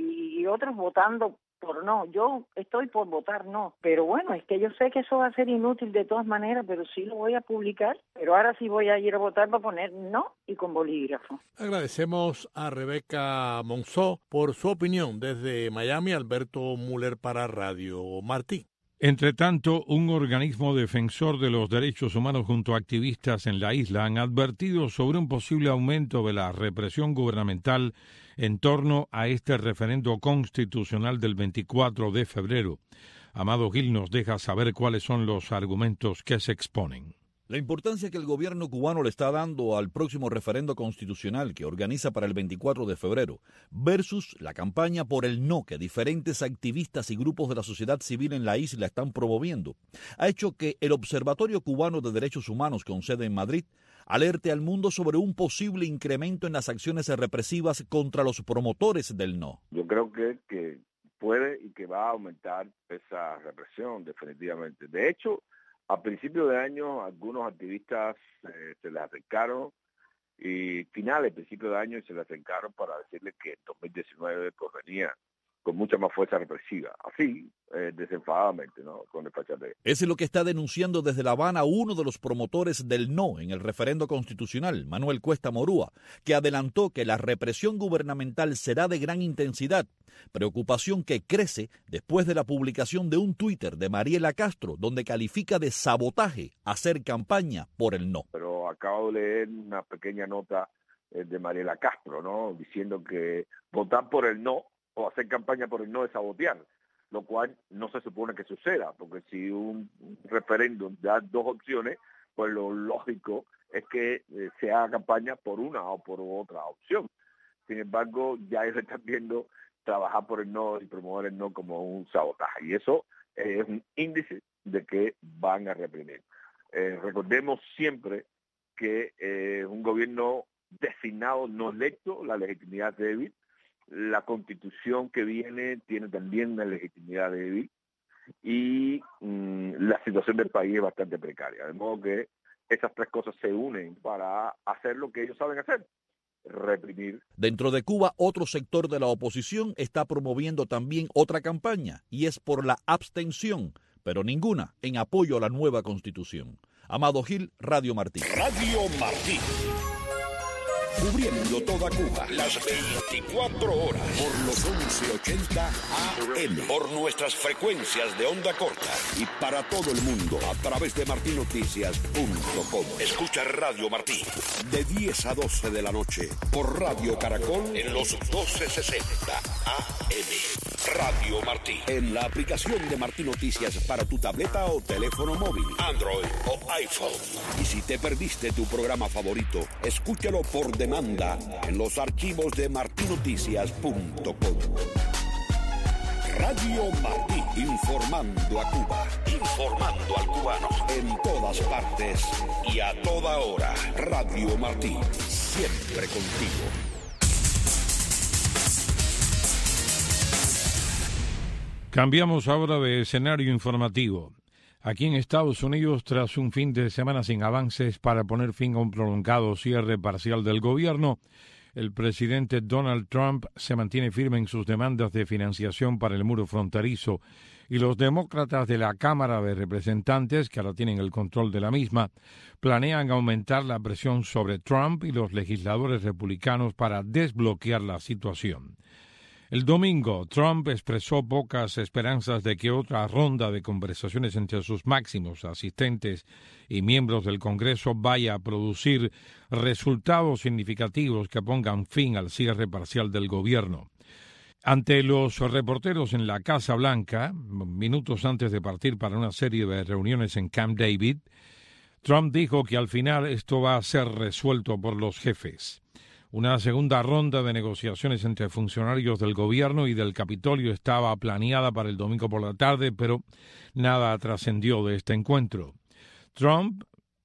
y otros votando por no. Yo estoy por votar no, pero es que yo sé que eso va a ser inútil de todas maneras, pero sí lo voy a publicar, pero ahora sí voy a ir a votar para poner no y con bolígrafo. Agradecemos a Rebeca Monzó por su opinión desde Miami, Alberto Müller para Radio Martí. Entre tanto, un organismo defensor de los derechos humanos junto a activistas en la isla han advertido sobre un posible aumento de la represión gubernamental en torno a este referendo constitucional del 24 de febrero. Amado Gil nos deja saber cuáles son los argumentos que se exponen. La importancia que el gobierno cubano le está dando al próximo referendo constitucional que organiza para el 24 de febrero versus la campaña por el no que diferentes activistas y grupos de la sociedad civil en la isla están promoviendo, ha hecho que el Observatorio Cubano de Derechos Humanos con sede en Madrid alerte al mundo sobre un posible incremento en las acciones represivas contra los promotores del no. Yo creo que puede y que va a aumentar esa represión definitivamente. De hecho, a principios de año, algunos activistas se les acercaron y principios de año se les acercaron para decirles que en 2019 venía con mucha más fuerza represiva, así, desenfadadamente, ¿no? Con el desfachatez. Es lo que está denunciando desde La Habana uno de los promotores del no en el referendo constitucional, Manuel Cuesta Morúa, que adelantó que la represión gubernamental será de gran intensidad, preocupación que crece después de la publicación de un Twitter de Mariela Castro, donde califica de sabotaje hacer campaña por el no. Pero acabo de leer una pequeña nota de Mariela Castro, ¿no? Diciendo que votar por el no o hacer campaña por el no es sabotear, lo cual no se supone que suceda, porque si un referéndum da dos opciones, pues lo lógico es que se haga campaña por una o por otra opción. Sin embargo, ya se está viendo trabajar por el no y promover el no como un sabotaje, y eso es un índice de que van a reprimir. Recordemos siempre que un gobierno designado no electo, la legitimidad es débil. La constitución que viene tiene también una legitimidad débil y la situación del país es bastante precaria. De modo que esas tres cosas se unen para hacer lo que ellos saben hacer, reprimir. Dentro de Cuba, otro sector de la oposición está promoviendo también otra campaña, y es por la abstención, pero ninguna en apoyo a la nueva constitución. Amado Gil, Radio Martí. Radio Martí. Cubriendo toda Cuba, las 24 horas, por los 1180 AM, por nuestras frecuencias de onda corta y para todo el mundo a través de martinoticias.com. Escucha Radio Martí de 10 a 12 de la noche por Radio Caracol en los 1260 AM. Radio Martí, en la aplicación de Martí Noticias para tu tableta o teléfono móvil, Android o iPhone. Y si te perdiste tu programa favorito, escúchalo por demanda en los archivos de martinoticias.com. Radio Martí, informando a Cuba, informando al cubano, en todas partes y a toda hora. Radio Martí, siempre contigo. Cambiamos ahora de escenario informativo. Aquí en Estados Unidos, tras un fin de semana sin avances para poner fin a un prolongado cierre parcial del gobierno, el presidente Donald Trump se mantiene firme en sus demandas de financiación para el muro fronterizo y los demócratas de la Cámara de Representantes, que ahora tienen el control de la misma, planean aumentar la presión sobre Trump y los legisladores republicanos para desbloquear la situación. El domingo, Trump expresó pocas esperanzas de que otra ronda de conversaciones entre sus máximos asistentes y miembros del Congreso vaya a producir resultados significativos que pongan fin al cierre parcial del gobierno. Ante los reporteros en la Casa Blanca, minutos antes de partir para una serie de reuniones en Camp David, Trump dijo que al final esto va a ser resuelto por los jefes. Una segunda ronda de negociaciones entre funcionarios del gobierno y del Capitolio estaba planeada para el domingo por la tarde, pero nada trascendió de este encuentro. Trump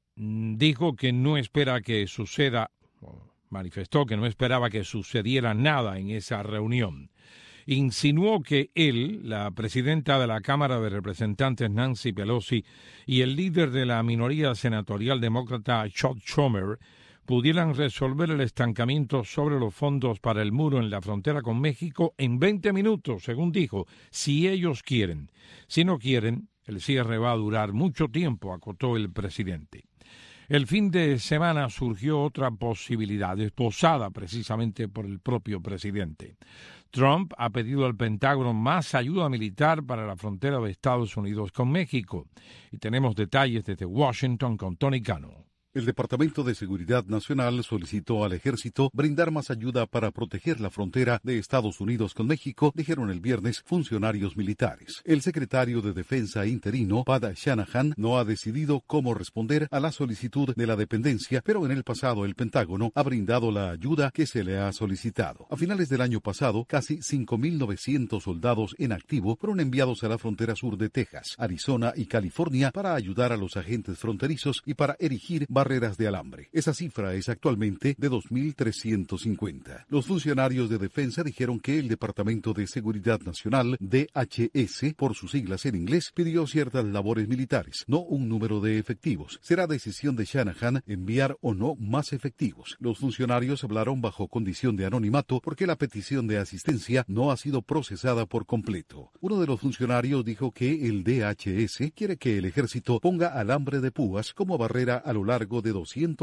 dijo que no espera que suceda, manifestó que no esperaba que sucediera nada en esa reunión. Insinuó que él, la presidenta de la Cámara de Representantes Nancy Pelosi y el líder de la minoría senatorial demócrata Chuck Schumer pudieran resolver el estancamiento sobre los fondos para el muro en la frontera con México en 20 minutos, según dijo, si ellos quieren. Si no quieren, el cierre va a durar mucho tiempo, acotó el presidente. El fin de semana surgió otra posibilidad, esbozada precisamente por el propio presidente. Trump ha pedido al Pentágono más ayuda militar para la frontera de Estados Unidos con México. Y tenemos detalles desde Washington con Tony Cano. El Departamento de Seguridad Nacional solicitó al Ejército brindar más ayuda para proteger la frontera de Estados Unidos con México, dijeron el viernes funcionarios militares. El secretario de Defensa interino, Pat Shanahan, no ha decidido cómo responder a la solicitud de la dependencia, pero en el pasado el Pentágono ha brindado la ayuda que se le ha solicitado. A finales del año pasado, casi 5.900 soldados en activo fueron enviados a la frontera sur de Texas, Arizona y California para ayudar a los agentes fronterizos y para erigir barreras de alambre. Esa cifra es actualmente de 2.350. Los funcionarios de defensa dijeron que el Departamento de Seguridad Nacional, DHS, por sus siglas en inglés, pidió ciertas labores militares, no un número de efectivos. Será decisión de Shanahan enviar o no más efectivos. Los funcionarios hablaron bajo condición de anonimato porque la petición de asistencia no ha sido procesada por completo. Uno de los funcionarios dijo que el DHS quiere que el ejército ponga alambre de púas como barrera a lo largo de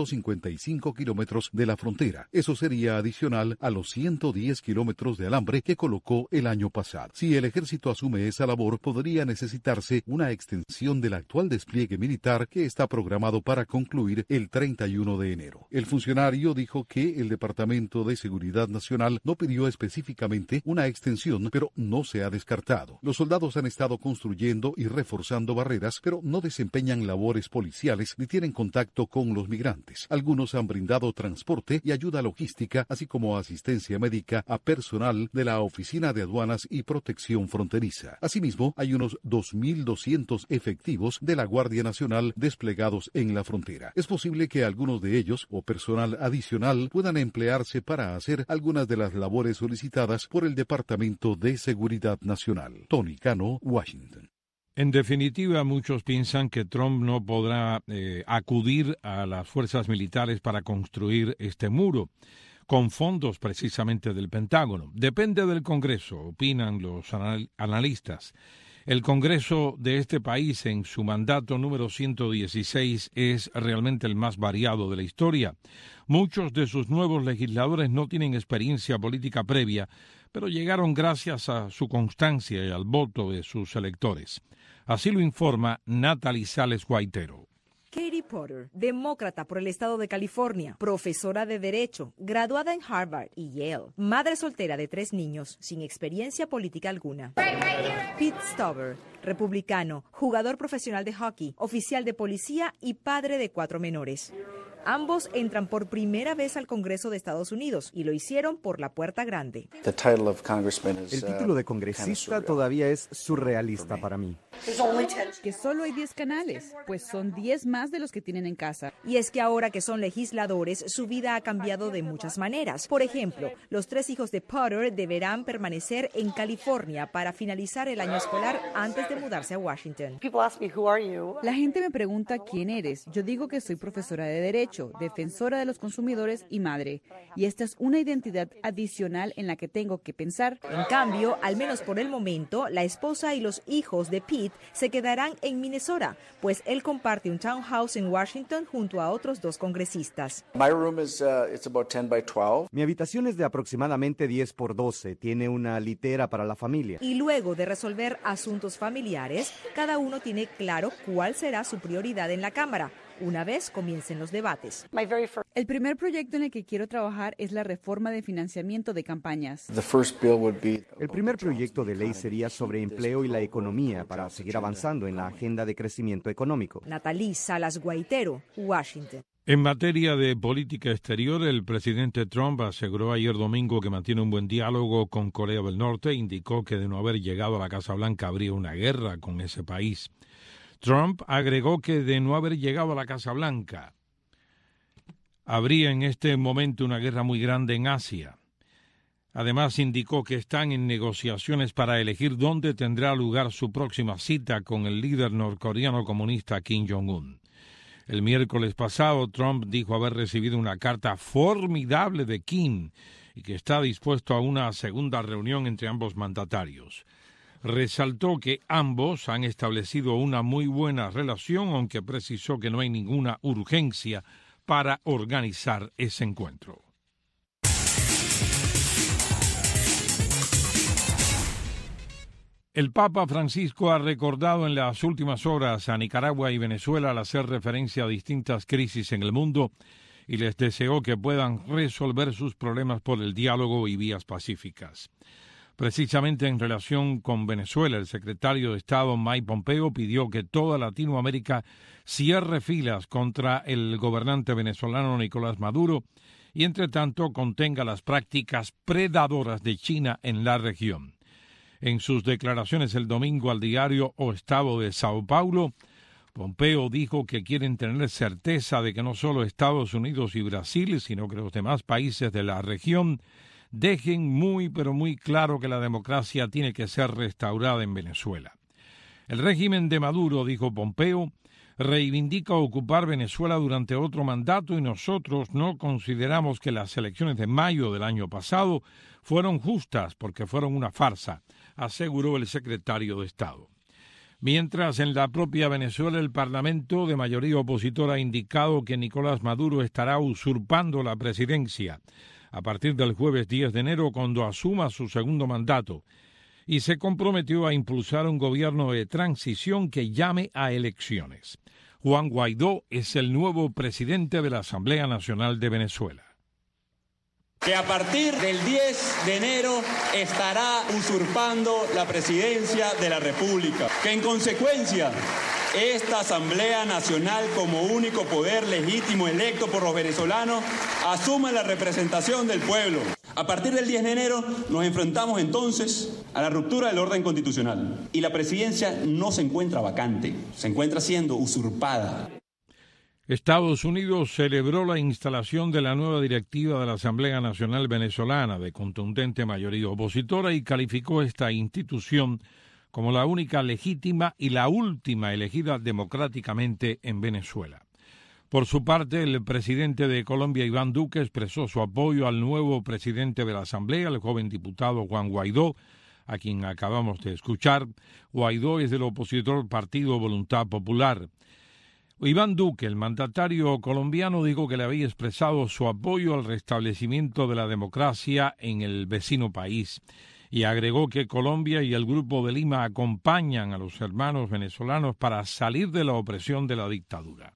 255 kilómetros de la frontera. Eso sería adicional a los 110 kilómetros de alambre que colocó el año pasado. Si el ejército asume esa labor, podría necesitarse una extensión del actual despliegue militar que está programado para concluir el 31 de enero. El funcionario dijo que el Departamento de Seguridad Nacional no pidió específicamente una extensión, pero no se ha descartado. Los soldados han estado construyendo y reforzando barreras, pero no desempeñan labores policiales ni tienen contacto con los migrantes. Algunos han brindado transporte y ayuda logística, así como asistencia médica a personal de la Oficina de Aduanas y Protección Fronteriza. Asimismo, hay unos 2.200 efectivos de la Guardia Nacional desplegados en la frontera. Es posible que algunos de ellos, o personal adicional, puedan emplearse para hacer algunas de las labores solicitadas por el Departamento de Seguridad Nacional. Tony Cano, Washington. En definitiva, muchos piensan que Trump no podrá acudir a las fuerzas militares para construir este muro, con fondos precisamente del Pentágono. Depende del Congreso, opinan los analistas. El Congreso de este país, en su mandato número 116, es realmente el más variado de la historia. Muchos de sus nuevos legisladores no tienen experiencia política previa, pero llegaron gracias a su constancia y al voto de sus electores. Así lo informa Natalie Sales Guaitero. Katie Potter, demócrata por el estado de California, profesora de Derecho, graduada en Harvard y Yale, madre soltera de 3 niños, sin experiencia política alguna. Pete Stauber, republicano, jugador profesional de hockey, oficial de policía y padre de 4 menores. Ambos entran por primera vez al Congreso de Estados Unidos y lo hicieron por la puerta grande. El título de congresista todavía es surrealista para mí. Que solo hay 10 canales, pues son 10 más de los que tienen en casa. Y es que ahora que son legisladores, su vida ha cambiado de muchas maneras. Por ejemplo, los 3 hijos de Potter deberán permanecer en California para finalizar el año escolar antes de mudarse a Washington. La gente me pregunta quién eres. Yo digo que soy profesora de Derecho, defensora de los consumidores y madre. Y esta es una identidad adicional en la que tengo que pensar. En cambio, al menos por el momento, la esposa y los hijos de Pete se quedarán en Minnesota, pues él comparte un townhouse en Washington junto a otros 2 congresistas. Mi habitación es de aproximadamente 10 por 12. Tiene una litera para la familia. Y luego de resolver asuntos familiares, cada uno tiene claro cuál será su prioridad en la Cámara, una vez comiencen los debates. El primer proyecto en el que quiero trabajar es la reforma de financiamiento de campañas. El primer proyecto de ley sería sobre empleo y la economía para seguir avanzando en la agenda de crecimiento económico. Natalie Salas Guaitero, Washington. En materia de política exterior, el presidente Trump aseguró ayer domingo que mantiene un buen diálogo con Corea del Norte. Indicó que de no haber llegado a la Casa Blanca habría una guerra con ese país. Trump agregó que de no haber llegado a la Casa Blanca, habría en este momento una guerra muy grande en Asia. Además, indicó que están en negociaciones para elegir dónde tendrá lugar su próxima cita con el líder norcoreano comunista Kim Jong-un. El miércoles pasado, Trump dijo haber recibido una carta formidable de Kim y que está dispuesto a una segunda reunión entre ambos mandatarios. Resaltó que ambos han establecido una muy buena relación, aunque precisó que no hay ninguna urgencia para organizar ese encuentro. El Papa Francisco ha recordado en las últimas horas a Nicaragua y Venezuela al hacer referencia a distintas crisis en el mundo y les deseó que puedan resolver sus problemas por el diálogo y vías pacíficas. Precisamente en relación con Venezuela, el secretario de Estado Mike Pompeo pidió que toda Latinoamérica cierre filas contra el gobernante venezolano Nicolás Maduro y, entre tanto, contenga las prácticas predadoras de China en la región. En sus declaraciones el domingo al diario O Estado de Sao Paulo, Pompeo dijo que quieren tener certeza de que no solo Estados Unidos y Brasil, sino que los demás países de la región dejen muy pero muy claro que la democracia tiene que ser restaurada en Venezuela. El régimen de Maduro, dijo Pompeo, reivindica ocupar Venezuela durante otro mandato y nosotros no consideramos que las elecciones de mayo del año pasado fueron justas porque fueron una farsa, aseguró el secretario de Estado. Mientras, en la propia Venezuela, el Parlamento de mayoría opositora ha indicado que Nicolás Maduro estará usurpando la presidencia a partir del jueves 10 de enero, cuando asuma su segundo mandato, y se comprometió a impulsar un gobierno de transición que llame a elecciones. Juan Guaidó es el nuevo presidente de la Asamblea Nacional de Venezuela. Que a partir del 10 de enero estará usurpando la presidencia de la República, que en consecuencia esta Asamblea Nacional, como único poder legítimo electo por los venezolanos, asuma la representación del pueblo. A partir del 10 de enero nos enfrentamos entonces a la ruptura del orden constitucional y la presidencia no se encuentra vacante, se encuentra siendo usurpada. Estados Unidos celebró la instalación de la nueva directiva de la Asamblea Nacional Venezolana de contundente mayoría opositora y calificó esta institución como la única legítima y la última elegida democráticamente en Venezuela. Por su parte, el presidente de Colombia, Iván Duque, expresó su apoyo al nuevo presidente de la Asamblea, el joven diputado Juan Guaidó, a quien acabamos de escuchar. Guaidó es del opositor Partido Voluntad Popular. Iván Duque, el mandatario colombiano, dijo que le había expresado su apoyo al restablecimiento de la democracia en el vecino país y agregó que Colombia y el Grupo de Lima acompañan a los hermanos venezolanos para salir de la opresión de la dictadura.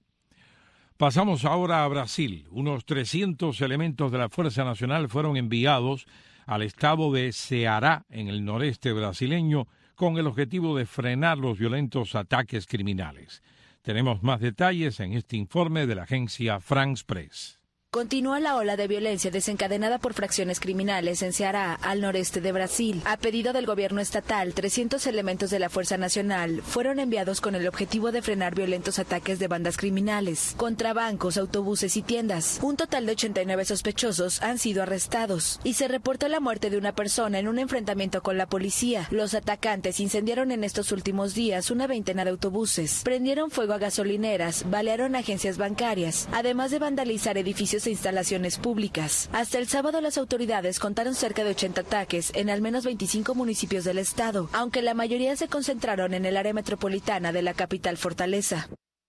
Pasamos ahora a Brasil. Unos 300 elementos de la Fuerza Nacional fueron enviados al estado de Ceará, en el noreste brasileño, con el objetivo de frenar los violentos ataques criminales. Tenemos más detalles en este informe de la agencia France Press. Continúa la ola de violencia desencadenada por fracciones criminales en Ceará, al noreste de Brasil. A pedido del gobierno estatal, 300 elementos de la Fuerza Nacional fueron enviados con el objetivo de frenar violentos ataques de bandas criminales contra bancos, autobuses y tiendas. Un total de 89 sospechosos han sido arrestados y se reporta la muerte de una persona en un enfrentamiento con la policía. Los atacantes incendiaron en estos últimos días una veintena de autobuses, prendieron fuego a gasolineras, balearon agencias bancarias, además de vandalizar edificios e instalaciones públicas. Hasta el sábado las autoridades contaron cerca de 80 ataques en al menos 25 municipios del estado, aunque la mayoría se concentraron en el área metropolitana de la capital Fortaleza.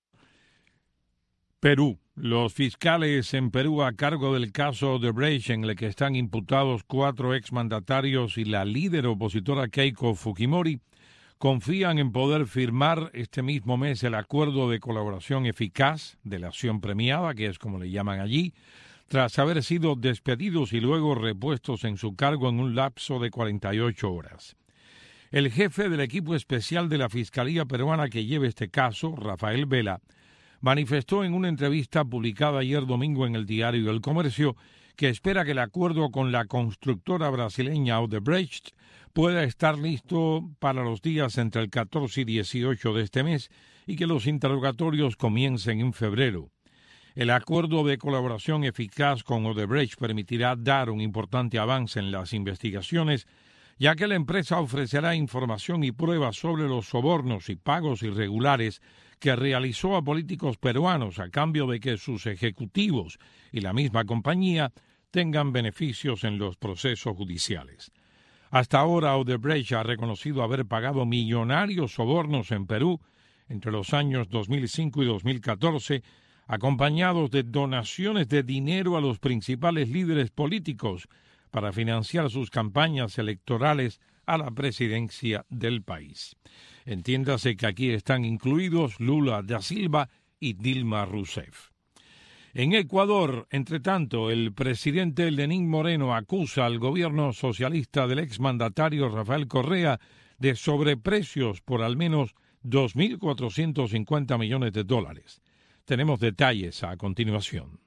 Perú. Los fiscales en Perú a cargo del caso Odebrecht, en el que están imputados 4 exmandatarios y la líder opositora Keiko Fujimori, confían en poder firmar este mismo mes el acuerdo de colaboración eficaz, delación premiada, que es como le llaman allí, tras haber sido despedidos y luego repuestos en su cargo en un lapso de 48 horas. El jefe del equipo especial de la Fiscalía peruana que lleva este caso, Rafael Vela, manifestó en una entrevista publicada ayer domingo en el diario El Comercio que espera que el acuerdo con la constructora brasileña Odebrecht pueda estar listo para los días entre el 14 y 18 de este mes y que los interrogatorios comiencen en febrero. El acuerdo de colaboración eficaz con Odebrecht permitirá dar un importante avance en las investigaciones, ya que la empresa ofrecerá información y pruebas sobre los sobornos y pagos irregulares que realizó a políticos peruanos a cambio de que sus ejecutivos y la misma compañía tengan beneficios en los procesos judiciales. Hasta ahora, Odebrecht ha reconocido haber pagado millonarios sobornos en Perú entre los años 2005 y 2014, acompañados de donaciones de dinero a los principales líderes políticos para financiar sus campañas electorales a la presidencia del país. Entiéndase que aquí están incluidos Lula da Silva y Dilma Rousseff. En Ecuador, entre tanto, el presidente Lenín Moreno acusa al gobierno socialista del exmandatario Rafael Correa de sobreprecios por al menos 2.450 millones de dólares. Tenemos detalles a continuación.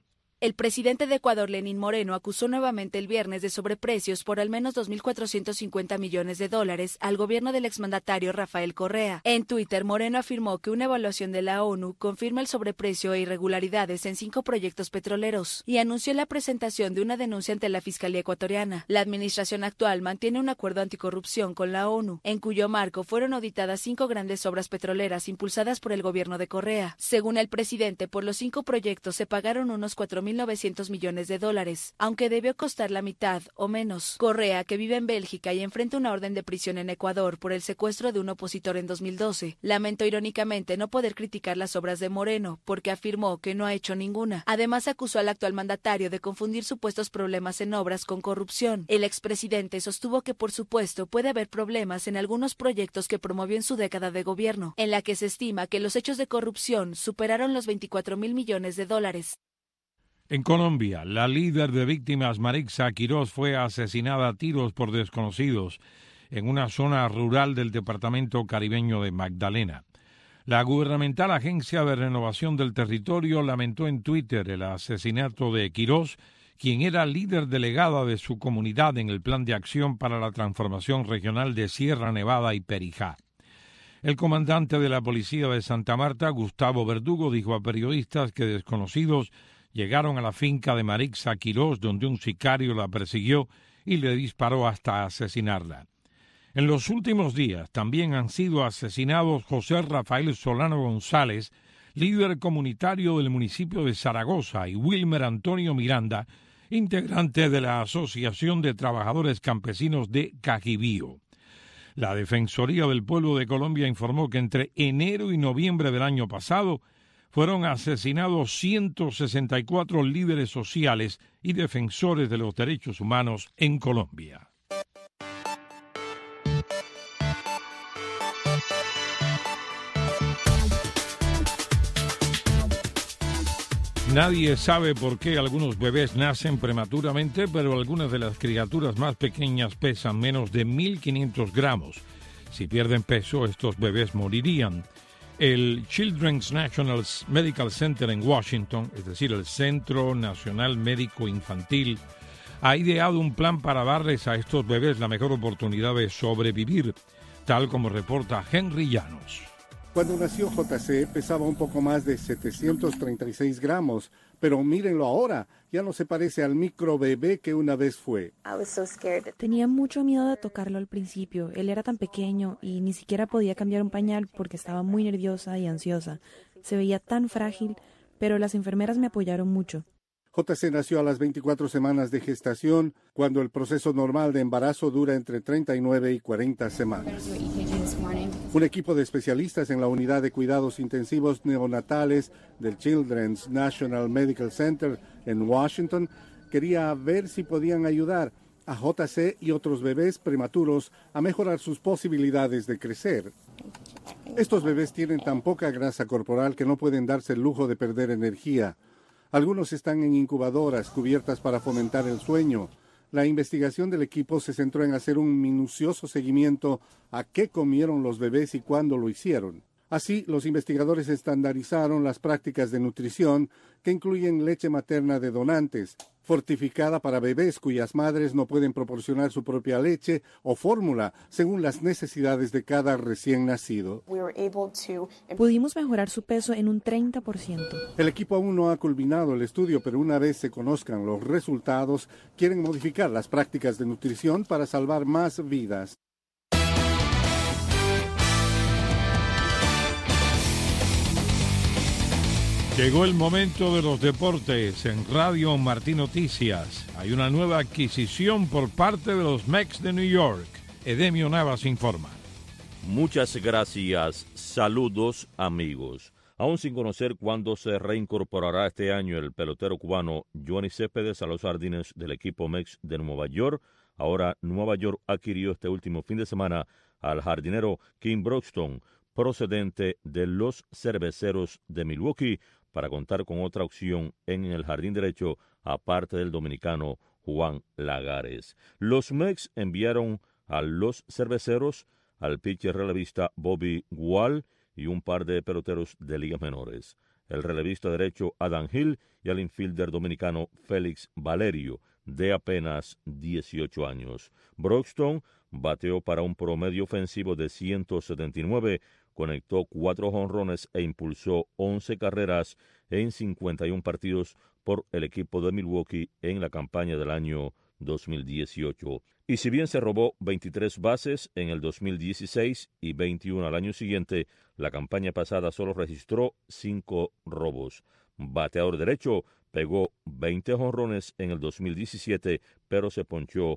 El presidente de Ecuador, Lenín Moreno, acusó nuevamente el viernes de sobreprecios por al menos $2.450 millones al gobierno del exmandatario Rafael Correa. En Twitter, Moreno afirmó que una evaluación de la ONU confirma el sobreprecio e irregularidades en 5 proyectos petroleros y anunció la presentación de una denuncia ante la Fiscalía ecuatoriana. La administración actual mantiene un acuerdo anticorrupción con la ONU, en cuyo marco fueron auditadas 5 grandes obras petroleras impulsadas por el gobierno de Correa. Según el presidente, por los 5 proyectos se pagaron unos $4.900 millones, aunque debió costar la mitad o menos. Correa, que vive en Bélgica y enfrenta una orden de prisión en Ecuador por el secuestro de un opositor en 2012, lamentó irónicamente no poder criticar las obras de Moreno, porque afirmó que no ha hecho ninguna. Además, acusó al actual mandatario de confundir supuestos problemas en obras con corrupción. El expresidente sostuvo que, por supuesto, puede haber problemas en algunos proyectos que promovió en su década de gobierno, en la que se estima que los hechos de corrupción superaron los $24.000 millones. En Colombia, la líder de víctimas Marixa Quirós fue asesinada a tiros por desconocidos en una zona rural del departamento caribeño de Magdalena. La gubernamental Agencia de Renovación del Territorio lamentó en Twitter el asesinato de Quirós, quien era líder delegada de su comunidad en el Plan de Acción para la Transformación Regional de Sierra Nevada y Perijá. El comandante de la Policía de Santa Marta, Gustavo Verdugo, dijo a periodistas que desconocidos llegaron a la finca de Marixa Quirós, donde un sicario la persiguió y le disparó hasta asesinarla. En los últimos días también han sido asesinados José Rafael Solano González, líder comunitario del municipio de Zaragoza, y Wilmer Antonio Miranda, integrante de la Asociación de Trabajadores Campesinos de Cajibío. La Defensoría del Pueblo de Colombia informó que entre enero y noviembre del año pasado fueron asesinados 164 líderes sociales y defensores de los derechos humanos en Colombia. Nadie sabe por qué algunos bebés nacen prematuramente, pero algunas de las criaturas más pequeñas pesan menos de 1.500 gramos. Si pierden peso, estos bebés morirían. El Children's National Medical Center en Washington, es decir, el Centro Nacional Médico Infantil, ha ideado un plan para darles a estos bebés la mejor oportunidad de sobrevivir, tal como reporta Henry Llanos. Cuando nació JC pesaba un poco más de 736 gramos, pero mírenlo ahora, ya no se parece al micro bebé que una vez fue. Tenía mucho miedo de tocarlo al principio, él era tan pequeño y ni siquiera podía cambiar un pañal porque estaba muy nerviosa y ansiosa. Se veía tan frágil, pero las enfermeras me apoyaron mucho. JC nació a las 24 semanas de gestación, cuando el proceso normal de embarazo dura entre 39 y 40 semanas. Un equipo de especialistas en la unidad de cuidados intensivos neonatales del Children's National Medical Center en Washington quería ver si podían ayudar a JC y otros bebés prematuros a mejorar sus posibilidades de crecer. Estos bebés tienen tan poca grasa corporal que no pueden darse el lujo de perder energía. Algunos están en incubadoras cubiertas para fomentar el sueño. La investigación del equipo se centró en hacer un minucioso seguimiento a qué comieron los bebés y cuándo lo hicieron. Así, los investigadores estandarizaron las prácticas de nutrición que incluyen leche materna de donantes, fortificada para bebés cuyas madres no pueden proporcionar su propia leche, o fórmula, según las necesidades de cada recién nacido. Pudimos mejorar su peso en un 30%. El equipo aún no ha culminado el estudio, pero una vez se conozcan los resultados, quieren modificar las prácticas de nutrición para salvar más vidas. Llegó el momento de los deportes en Radio Martí Noticias. Hay una nueva adquisición por parte de los Mets de New York. Edemio Navas informa. Muchas gracias. Saludos, amigos. Aún sin conocer cuándo se reincorporará este año el pelotero cubano Johnny Céspedes a los jardines del equipo Mets de Nueva York, ahora Nueva York adquirió este último fin de semana al jardinero Kim Broxton, procedente de los Cerveceros de Milwaukee, para contar con otra opción en el jardín derecho, aparte del dominicano Juan Lagares. Los Mets enviaron a los Cerveceros al pitcher relevista Bobby Gual y un par de peloteros de ligas menores. el relevista derecho Adam Hill y el infielder dominicano Félix Valerio, de apenas 18 años. Broxton bateó para un promedio ofensivo de 179, conectó 4 jonrones e impulsó 11 carreras en 51 partidos por el equipo de Milwaukee en la campaña del año 2018. Y si bien se robó 23 bases en el 2016 y 21 al año siguiente, la campaña pasada solo registró 5 robos. Bateador derecho, pegó 20 jonrones en el 2017, pero se ponchó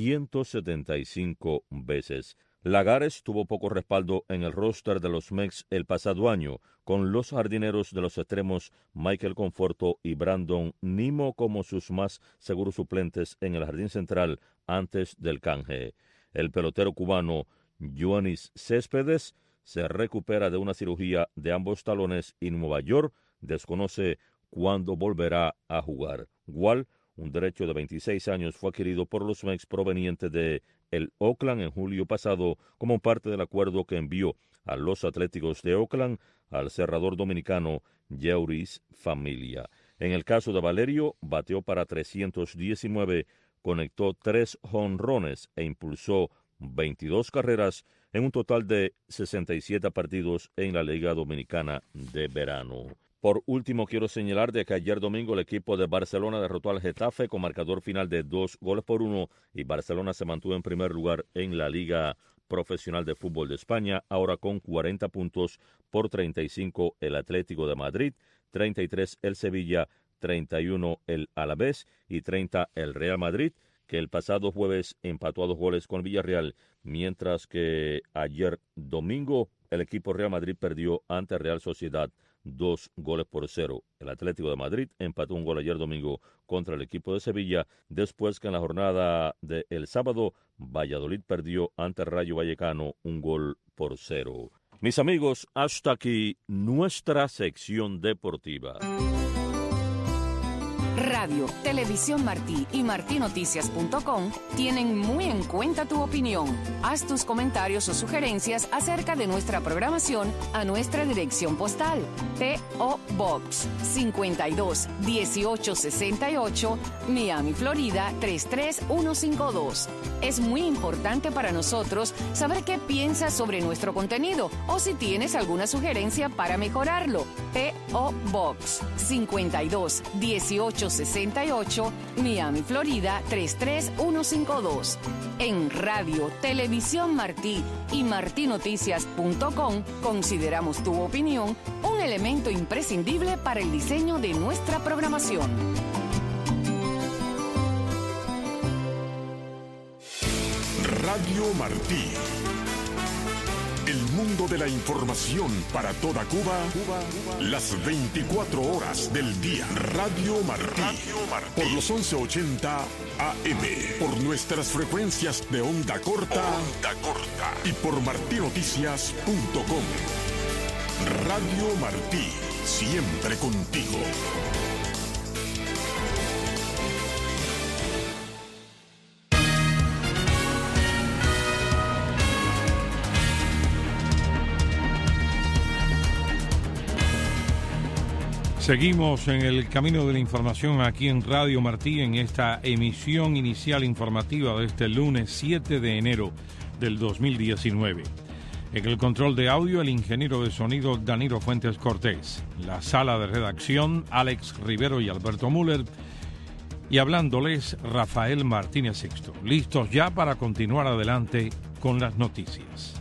175 veces. Lagares tuvo poco respaldo en el roster de los Mets el pasado año, con los jardineros de los extremos Michael Conforto y Brandon Nimmo como sus más seguros suplentes en el jardín central antes del canje. El pelotero cubano Yoenis Céspedes se recupera de una cirugía de ambos talones y Nueva York desconoce cuándo volverá a jugar. Wall, un derecho de 26 años, fue adquirido por los Mets proveniente de el Oakland en julio pasado como parte del acuerdo que envió a los Atléticos de Oakland al cerrador dominicano Yeuris Familia. En el caso de Valerio, bateó para 319, conectó 3 jonrones e impulsó 22 carreras en un total de 67 partidos en la Liga Dominicana de Verano. Por último, quiero señalar de que ayer domingo el equipo de Barcelona derrotó al Getafe con marcador final de 2-1 y Barcelona se mantuvo en primer lugar en la Liga Profesional de Fútbol de España, ahora con 40 puntos por 35 el Atlético de Madrid, 33 el Sevilla, 31 el Alavés y 30 el Real Madrid, que el pasado jueves empató a 2 goles con Villarreal, mientras que ayer domingo el equipo Real Madrid perdió ante Real Sociedad 2-0. El Atlético de Madrid empató un gol ayer domingo contra el equipo de Sevilla, después que en la jornada del sábado Valladolid perdió ante Rayo Vallecano 1-0. Mis amigos, hasta aquí nuestra sección deportiva. Radio, Televisión Martí y martinoticias.com tienen muy en cuenta tu opinión. Haz tus comentarios o sugerencias acerca de nuestra programación a nuestra dirección postal. P.O. Box 52 1868, Miami, Florida 33152. Es muy importante para nosotros saber qué piensas sobre nuestro contenido o si tienes alguna sugerencia para mejorarlo. P.O. Box 52 1868, Miami, Florida 33152. En Radio, Televisión Martí y martinoticias.com consideramos tu opinión un elemento imprescindible para el diseño de nuestra programación. Radio Martí. El mundo de la información para toda Cuba, las 24 horas del día. Radio Martí. Por los 1180 AM. Por nuestras frecuencias de onda corta. Y por martinoticias.com. Radio Martí. Siempre contigo. Seguimos en el camino de la información aquí en Radio Martí en esta emisión inicial informativa de este lunes 7 de enero del 2019. En el control de audio, el ingeniero de sonido Danilo Fuentes Cortés. La sala de redacción, Alex Rivero y Alberto Müller. Y hablándoles, Rafael Martínez Sixto. Listos ya para continuar adelante con las noticias.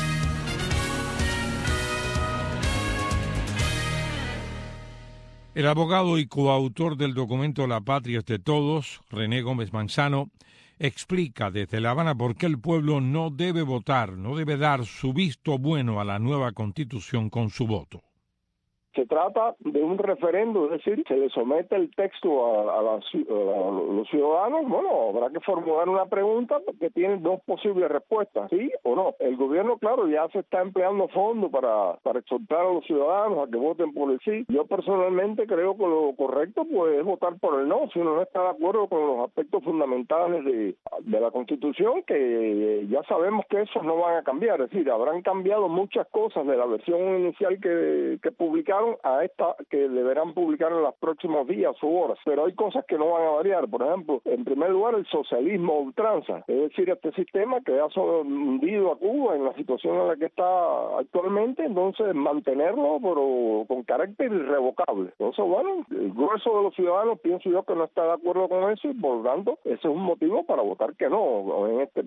El abogado y coautor del documento La Patria es de Todos, René Gómez Manzano, explica desde La Habana por qué el pueblo no debe votar, no debe dar su visto bueno a la nueva Constitución con su voto. Se trata de un referendo, es decir, se le somete el texto a los ciudadanos. Bueno, habrá que formular una pregunta que tiene 2 posibles respuestas, sí o no. El gobierno, claro, ya se está empleando fondos para exhortar a los ciudadanos a que voten por el sí. Yo personalmente creo que lo correcto pues es votar por el no, si uno no está de acuerdo con los aspectos fundamentales de la Constitución, que ya sabemos que esos no van a cambiar. Es decir, habrán cambiado muchas cosas de la versión inicial que publicaron, apuntaron a esta que deberán publicar en los próximos días o horas, pero hay cosas que no van a variar. Por ejemplo, en primer lugar, el socialismo a ultranza, es decir, este sistema que ha hundido a Cuba en la situación en la que está actualmente, entonces mantenerlo pero con carácter irrevocable. Entonces, bueno, el grueso de los ciudadanos pienso yo que no está de acuerdo con eso y por lo tanto ese es un motivo para votar que no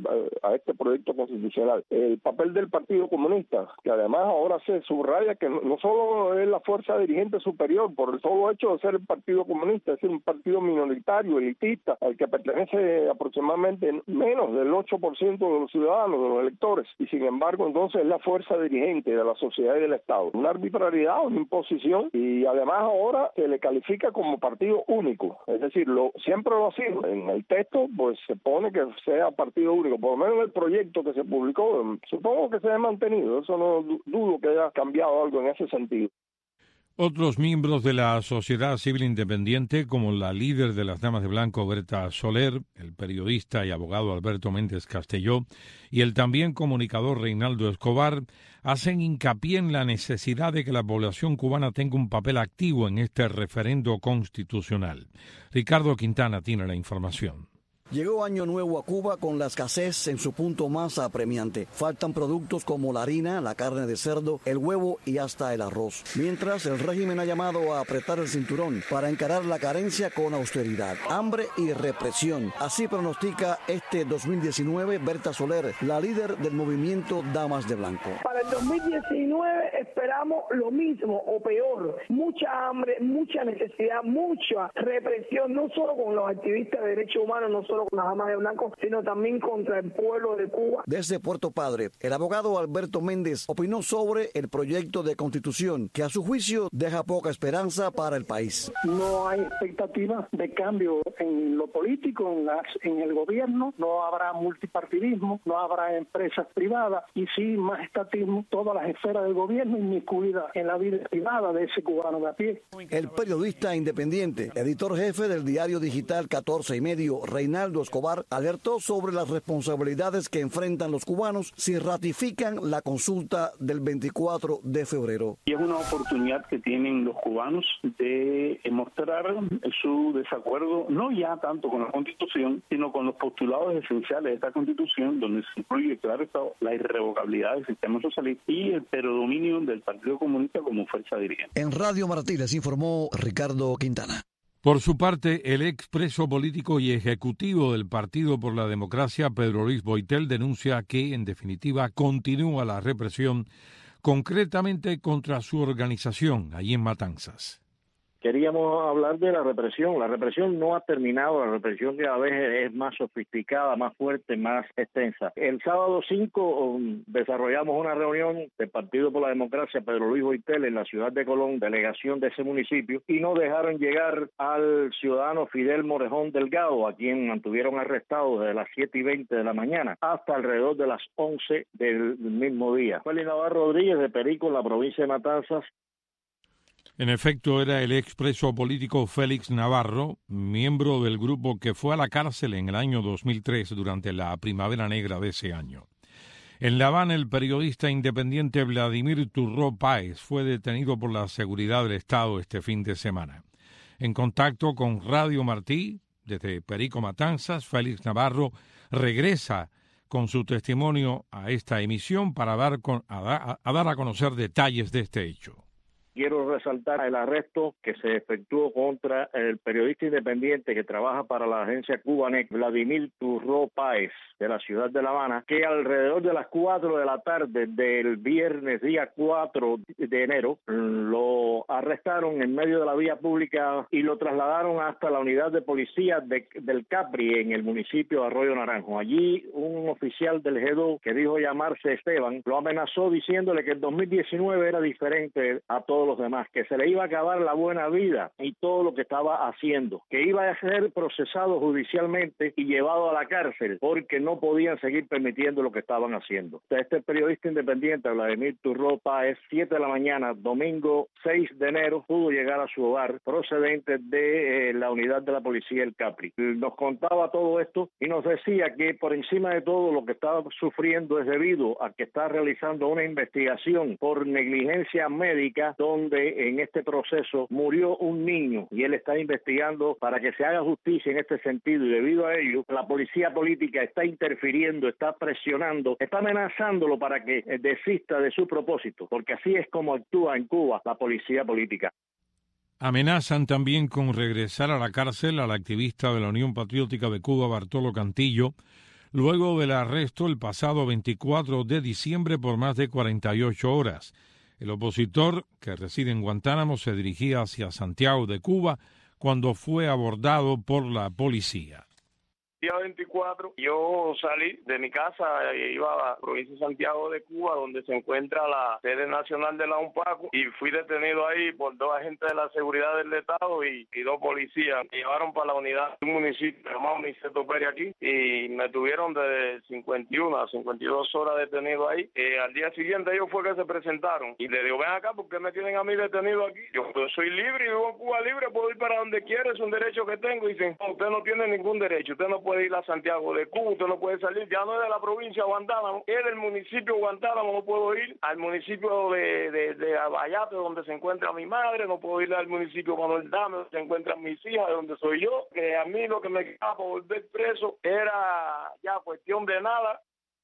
a este proyecto constitucional. El papel del Partido Comunista, que además ahora se subraya que no solo es la fuerza dirigente superior por el solo hecho de ser el Partido Comunista, es decir, un partido minoritario, elitista, al que pertenece aproximadamente menos del 8% de los ciudadanos, de los electores, y sin embargo entonces es la fuerza dirigente de la sociedad y del Estado. Una arbitrariedad, una imposición, y además ahora se le califica como partido único, es decir, siempre lo ha sido. En el texto pues se pone que sea partido único, por lo menos en el proyecto que se publicó, supongo que se ha mantenido, eso no dudo que haya cambiado algo en ese sentido. Otros miembros de la sociedad civil independiente, como la líder de las Damas de Blanco, Berta Soler, el periodista y abogado Alberto Méndez Castelló y el también comunicador Reinaldo Escobar, hacen hincapié en la necesidad de que la población cubana tenga un papel activo en este referendo constitucional. Ricardo Quintana tiene la información. Llegó Año Nuevo a Cuba con la escasez en su punto más apremiante. Faltan productos como la harina, la carne de cerdo, el huevo y hasta el arroz. Mientras, el régimen ha llamado a apretar el cinturón para encarar la carencia con austeridad, hambre y represión. Así pronostica este 2019 Berta Soler, la líder del movimiento Damas de Blanco. Para el 2019 esperamos lo mismo o peor. Mucha hambre, mucha necesidad, mucha represión, no solo con los activistas de derechos humanos, no solo con las Damas de Blanco, sino también contra el pueblo de Cuba. Desde Puerto Padre, el abogado Alberto Méndez opinó sobre el proyecto de constitución que a su juicio deja poca esperanza para el país. No hay expectativa de cambio en lo político, en el gobierno, no habrá multipartidismo, no habrá empresas privadas y sí más estatismo, todas las esferas del gobierno inmiscuidas en la vida privada de ese cubano de a pie. El periodista independiente, editor jefe del diario digital 14 y medio, Reinaldo Escobar, alertó sobre las responsabilidades que enfrentan los cubanos si ratifican la consulta del 24 de febrero. Y es una oportunidad que tienen los cubanos de mostrar su desacuerdo, no ya tanto con la Constitución, sino con los postulados esenciales de esta Constitución, donde se incluye, claro, la irrevocabilidad del sistema socialista y el predominio del Partido Comunista como fuerza dirigente. En Radio Martí les informó Ricardo Quintana. Por su parte, el expreso político y ejecutivo del Partido por la Democracia, Pedro Luis Boitel, denuncia que, en definitiva, continúa la represión, concretamente contra su organización, allí en Matanzas. Queríamos hablar de la represión. La represión no ha terminado, la represión cada vez es más sofisticada, más fuerte, más extensa. El sábado 5 desarrollamos una reunión del Partido por la Democracia, Pedro Luis Boitel, en la ciudad de Colón, delegación de ese municipio, y no dejaron llegar al ciudadano Fidel Morejón Delgado, a quien mantuvieron arrestado desde las 7:20 de la mañana hasta alrededor de las 11 del mismo día. Félix Navarro Rodríguez, de Perico, en la provincia de Matanzas. En efecto, era el expreso político Félix Navarro, miembro del grupo que fue a la cárcel en el año 2003 durante la Primavera Negra de ese año. En La Habana, el periodista independiente Vladimir Turró Páez fue detenido por la seguridad del Estado este fin de semana. En contacto con Radio Martí, desde Perico Matanzas, Félix Navarro regresa con su testimonio a esta emisión para dar a conocer detalles de este hecho. Quiero resaltar el arresto que se efectuó contra el periodista independiente que trabaja para la agencia Cubanet, Vladimir Turró Páez, de la ciudad de La Habana, que alrededor de las 4 de la tarde del viernes, día 4 de enero, lo arrestaron en medio de la vía pública y lo trasladaron hasta la unidad de policía del Capri, en el municipio de Arroyo Naranjo. Allí un oficial del G2, que dijo llamarse Esteban, lo amenazó diciéndole que el 2019 era diferente a todos los demás, que se le iba a acabar la buena vida y todo lo que estaba haciendo, que iba a ser procesado judicialmente y llevado a la cárcel porque no podían seguir permitiendo lo que estaban haciendo. Este periodista independiente, Vladimir Turró Páez, 7 de la mañana, domingo 6 de enero, pudo llegar a su hogar procedente de la unidad de la policía El Capri. Nos contaba todo esto y nos decía que por encima de todo lo que estaba sufriendo es debido a que está realizando una investigación por negligencia médica donde donde en este proceso murió un niño y él está investigando para que se haga justicia en este sentido, y debido a ello la policía política está interfiriendo, está presionando, está amenazándolo para que desista de su propósito, porque así es como actúa en Cuba la policía política. Amenazan también con regresar a la cárcel al activista de la Unión Patriótica de Cuba, Bartolo Cantillo, luego del arresto el pasado 24 de diciembre por más de 48 horas. El opositor, que reside en Guantánamo, se dirigía hacia Santiago de Cuba cuando fue abordado por la policía. Día 24, yo salí de mi casa e iba a la provincia de Santiago de Cuba, donde se encuentra la sede nacional de la UNPACU, y fui detenido ahí por 2 agentes de la seguridad del Estado y 2 policías. Me llevaron para la unidad de un municipio llamado Niceto Pérez aquí, y me tuvieron de 51 a 52 horas detenido ahí. Al día siguiente ellos fue que se presentaron, y le digo, ven acá, ¿por qué me tienen a mí detenido aquí? Yo soy libre y vivo en Cuba libre, puedo ir para donde quiera, es un derecho que tengo. Y dicen, no, usted no tiene ningún derecho, usted no puede ir a Santiago de Cuba, usted no puede salir, ya no es de la provincia de Guantánamo, es del municipio de Guantánamo, no puedo ir al municipio de Abayate, donde se encuentra mi madre, no puedo ir al municipio Manuel Dame, donde se encuentran mis hijas, de donde soy yo, que a mí lo que me quedaba por volver preso era ya cuestión de nada.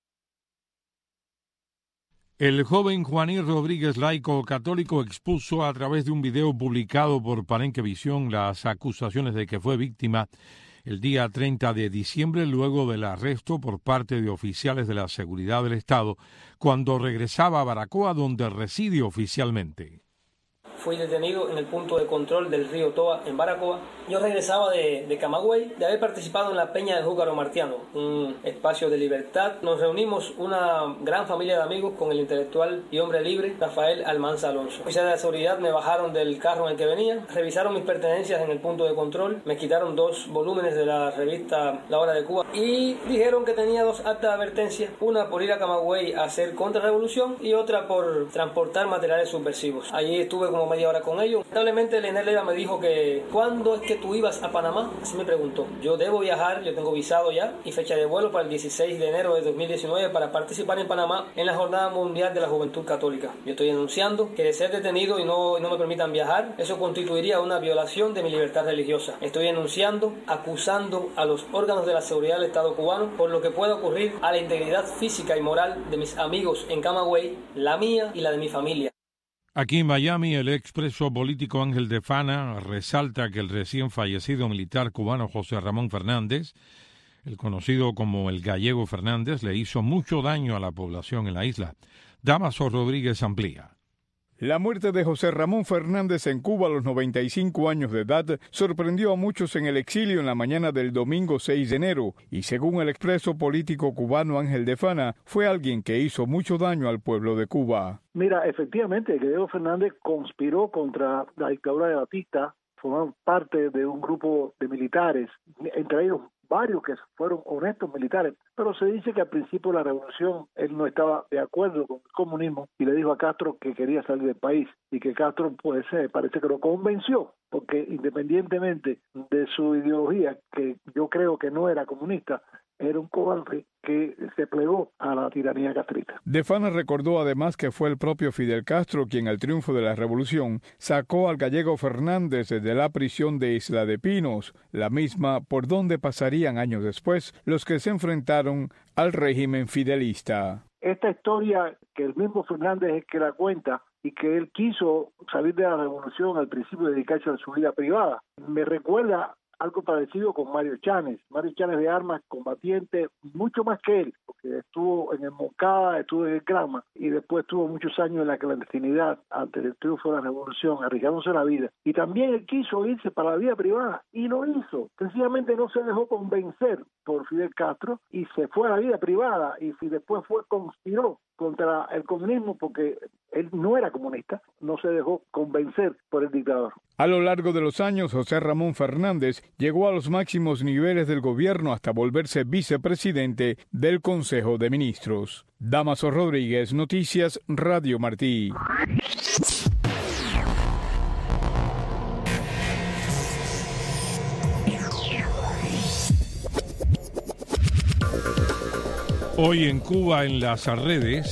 El joven Juaní Rodríguez, laico católico, expuso a través de un video publicado por Palenque Visión las acusaciones de que fue víctima el día 30 de diciembre luego del arresto por parte de oficiales de la seguridad del Estado cuando regresaba a Baracoa, donde reside oficialmente. Fui detenido en el punto de control del río Toa, en Baracoa. Yo regresaba de Camagüey, de haber participado en la Peña del Júcaro Martiano, un espacio de libertad. Nos reunimos una gran familia de amigos con el intelectual y hombre libre Rafael Almanza Alonso. Oficiales de seguridad me bajaron del carro en el que venía, revisaron mis pertenencias en el punto de control, me quitaron 2 volúmenes de la revista La Hora de Cuba y dijeron que tenía 2 actas de advertencia, una por ir a Camagüey a hacer contrarrevolución y otra por transportar materiales subversivos. Allí estuve como media hora con ellos. Lamentablemente Leonel Leiva me dijo que ¿cuándo es que tú ibas a Panamá? Así me preguntó. Yo debo viajar, yo tengo visado ya y fecha de vuelo para el 16 de enero de 2019 para participar en Panamá en la Jornada Mundial de la Juventud Católica. Yo estoy denunciando que de ser detenido y no me permitan viajar, eso constituiría una violación de mi libertad religiosa. Estoy denunciando, acusando a los órganos de la seguridad del Estado cubano por lo que pueda ocurrir a la integridad física y moral de mis amigos en Camagüey, la mía y la de mi familia. Aquí en Miami, el expreso político Ángel de Fana resalta que el recién fallecido militar cubano José Ramón Fernández, el conocido como el Gallego Fernández, le hizo mucho daño a la población en la isla. Damaso Rodríguez amplía. La muerte de José Ramón Fernández en Cuba a los 95 años de edad sorprendió a muchos en el exilio en la mañana del domingo 6 de enero y según el expreso político cubano Ángel de Fana, fue alguien que hizo mucho daño al pueblo de Cuba. Mira, efectivamente, Gallego Fernández conspiró contra la dictadura de Batista, formaron parte de un grupo de militares, entre ellos varios que fueron honestos militares, pero se dice que al principio de la revolución él no estaba de acuerdo con el comunismo y le dijo a Castro que quería salir del país y que Castro pues parece que lo convenció, porque independientemente de su ideología, que yo creo que no era comunista, era un cobarde que se plegó a la tiranía castrista. De Fana recordó además que fue el propio Fidel Castro quien al triunfo de la revolución sacó al Gallego Fernández de la prisión de Isla de Pinos, la misma por donde pasarían años después los que se enfrentaron al régimen fidelista. Esta historia que el mismo Fernández es que la cuenta y que él quiso salir de la revolución al principio de dedicarse a su vida privada, me recuerda algo parecido con Mario Chanes. Mario Chanes de armas, combatiente, mucho más que él, porque estuvo en el Moncada, estuvo en el Granma y después estuvo muchos años en la clandestinidad antes del triunfo de la revolución, arriesgándose la vida. Y también él quiso irse para la vida privada y lo hizo. Sencillamente no se dejó convencer por Fidel Castro y se fue a la vida privada y después conspiró contra el comunismo porque él no era comunista, no se dejó convencer por el dictador. A lo largo de los años, José Ramón Fernández llegó a los máximos niveles del gobierno hasta volverse vicepresidente del Consejo de Ministros. Damaso Rodríguez, Noticias Radio Martí. Hoy en Cuba, en las redes,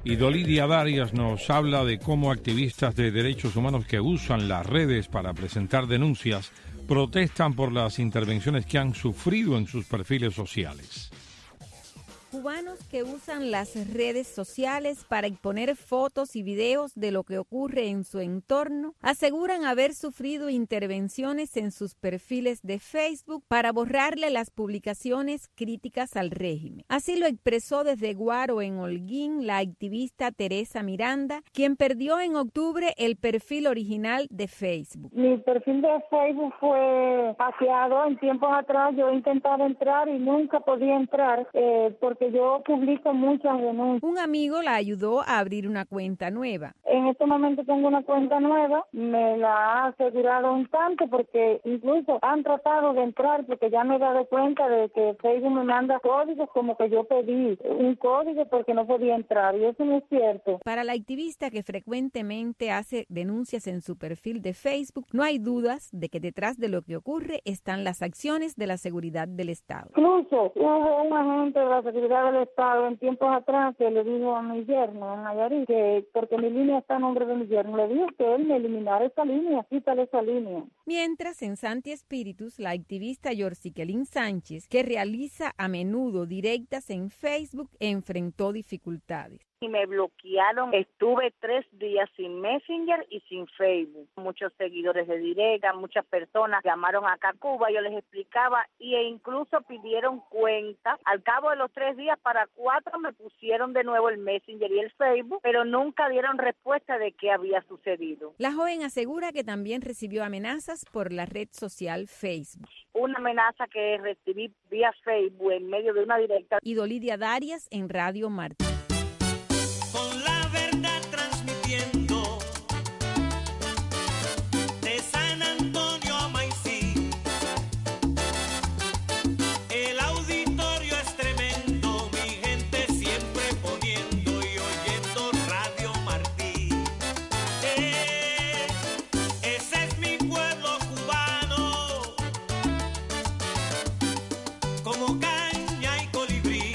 Y Dolidia Darias nos habla de cómo activistas de derechos humanos que usan las redes para presentar denuncias protestan por las intervenciones que han sufrido en sus perfiles sociales. Cubanos que usan las redes sociales para exponer fotos y videos de lo que ocurre en su entorno aseguran haber sufrido intervenciones en sus perfiles de Facebook para borrarle las publicaciones críticas al régimen. Así lo expresó desde Guaro, en Holguín, la activista Teresa Miranda, quien perdió en octubre el perfil original de Facebook. Mi perfil de Facebook fue hackeado en tiempos atrás. Yo intentaba entrar y nunca podía entrar porque yo publico muchas denuncias. Un amigo la ayudó a abrir una cuenta nueva. En este momento tengo una cuenta nueva, me la ha asegurado un tanto porque incluso han tratado de entrar porque ya me he dado cuenta de que Facebook me manda códigos como que yo pedí un código porque no podía entrar y eso no es cierto. Para la activista que frecuentemente hace denuncias en su perfil de Facebook, no hay dudas de que detrás de lo que ocurre están las acciones de la seguridad del Estado. Incluso hubo un agente de la seguridad del Estado en tiempos atrás que le dijo a mi yerno, a Nayarit, que porque mi línea está a nombre de mi yerno, le dijo que él me eliminara esa línea, quítale esa línea. Mientras, en Santi Espíritus, la activista Yorsiquelín Sánchez, que realiza a menudo directas en Facebook, enfrentó dificultades. Y me bloquearon. Estuve 3 días sin Messenger y sin Facebook. Muchos seguidores de directa, muchas personas llamaron acá a Cuba, yo les explicaba e incluso pidieron cuenta. Al cabo de los 3 días, para 4 me pusieron de nuevo el Messenger y el Facebook, pero nunca dieron respuesta de qué había sucedido. La joven asegura que también recibió amenazas por la red social Facebook. Una amenaza que recibí vía Facebook en medio de una directa. Y Dolidia Darias en Radio Martín. Con la verdad transmitiendo de San Antonio a Maicí. El auditorio es tremendo, mi gente siempre poniendo y oyendo Radio Martí. Ese es mi pueblo cubano, como caña y colibrí.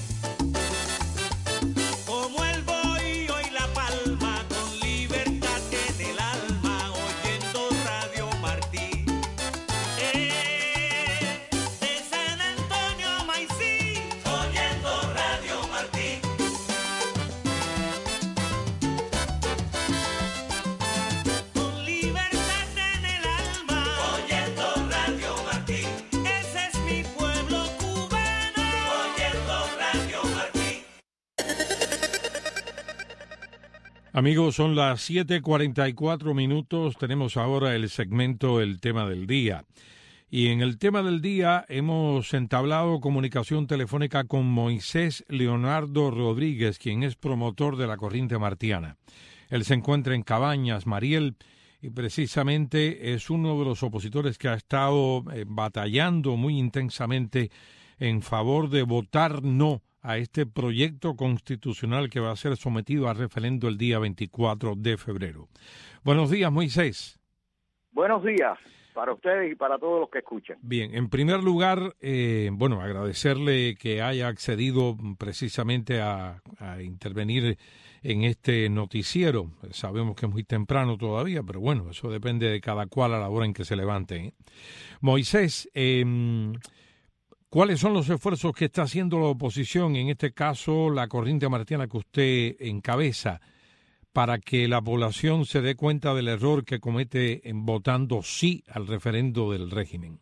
Amigos, son las 7:44 minutos. Tenemos ahora el segmento El Tema del Día. Y en el Tema del Día hemos entablado comunicación telefónica con Moisés Leonardo Rodríguez, quien es promotor de la corriente martiana. Él se encuentra en Cabañas, Mariel, y precisamente es uno de los opositores que ha estado batallando muy intensamente en favor de votar no a este proyecto constitucional que va a ser sometido a referendo el día 24 de febrero. Buenos días, Moisés. Buenos días para ustedes y para todos los que escuchan. Bien, en primer lugar, agradecerle que haya accedido precisamente a intervenir en este noticiero. Sabemos que es muy temprano todavía, pero bueno, eso depende de cada cual a la hora en que se levante, ¿eh? Moisés, ¿cuáles son los esfuerzos que está haciendo la oposición, en este caso la corriente martiana que usted encabeza, para que la población se dé cuenta del error que comete en votando sí al referendo del régimen?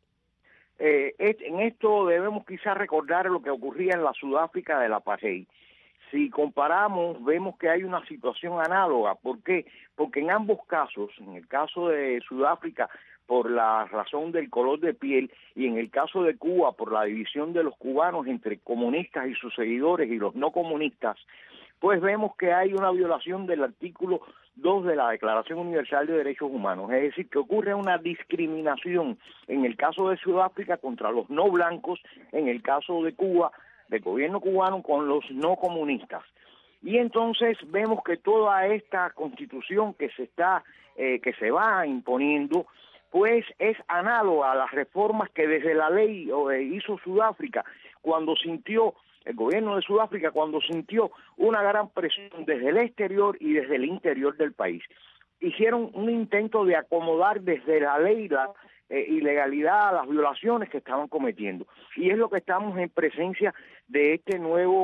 En esto debemos quizás recordar lo que ocurría en la Sudáfrica del apartheid. Si comparamos, vemos que hay una situación análoga. ¿Por qué? Porque en ambos casos, en el caso de Sudáfrica, por la razón del color de piel, y en el caso de Cuba, por la división de los cubanos entre comunistas y sus seguidores y los no comunistas, pues vemos que hay una violación del artículo 2 de la Declaración Universal de Derechos Humanos. Es decir, que ocurre una discriminación en el caso de Sudáfrica contra los no blancos, en el caso de Cuba, del gobierno cubano con los no comunistas. Y entonces vemos que toda esta constitución que se va imponiendo, pues es análoga a las reformas que desde la ley hizo Sudáfrica cuando sintió el gobierno de Sudáfrica, cuando sintió una gran presión desde el exterior y desde el interior del país. Hicieron un intento de acomodar desde la ley la ilegalidad, las violaciones que estaban cometiendo. Y es lo que estamos en presencia de esta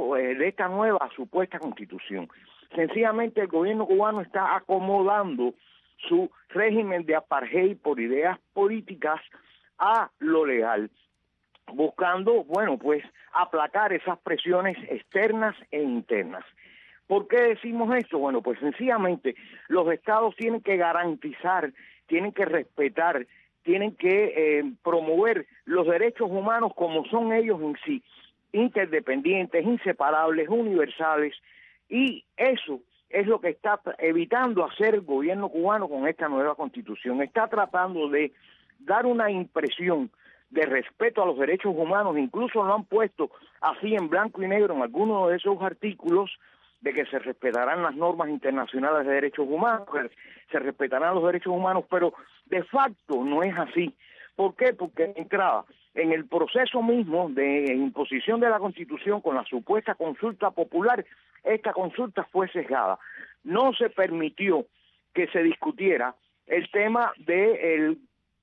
nueva supuesta constitución. Sencillamente el gobierno cubano está acomodando su régimen de apartheid por ideas políticas a lo legal, buscando, aplacar esas presiones externas e internas. ¿Por qué decimos esto? Bueno, pues sencillamente los estados tienen que garantizar, tienen que respetar, tienen que promover los derechos humanos como son ellos en sí, interdependientes, inseparables, universales, y eso es lo que está evitando hacer el gobierno cubano con esta nueva constitución. Está tratando de dar una impresión de respeto a los derechos humanos, incluso lo han puesto así en blanco y negro en algunos de esos artículos, de que se respetarán las normas internacionales de derechos humanos, que se respetarán los derechos humanos, pero de facto no es así. ¿Por qué? Porque entraba en el proceso mismo de imposición de la Constitución con la supuesta consulta popular, esta consulta fue sesgada. No se permitió que se discutiera el tema del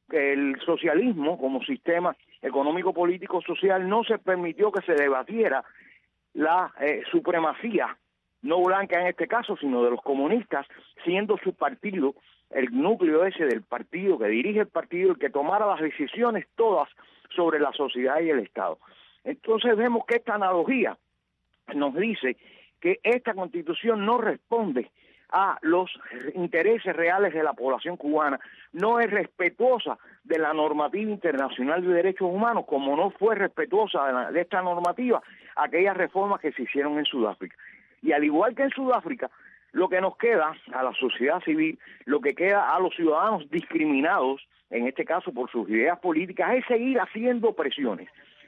socialismo como sistema económico, político, social, no se permitió que se debatiera la supremacía no blanca en este caso, sino de los comunistas, siendo su partido, el núcleo ese del partido, que dirige el partido, el que tomara las decisiones todas sobre la sociedad y el Estado. Entonces vemos que esta analogía nos dice que esta Constitución no responde a los intereses reales de la población cubana, no es respetuosa de la normativa internacional de derechos humanos, como no fue respetuosa de esta normativa aquellas reformas que se hicieron en Sudáfrica. Y al igual que en Sudáfrica, lo que nos queda a la sociedad civil, lo que queda a los ciudadanos discriminados, en este caso por sus ideas políticas, es seguir haciendo presiones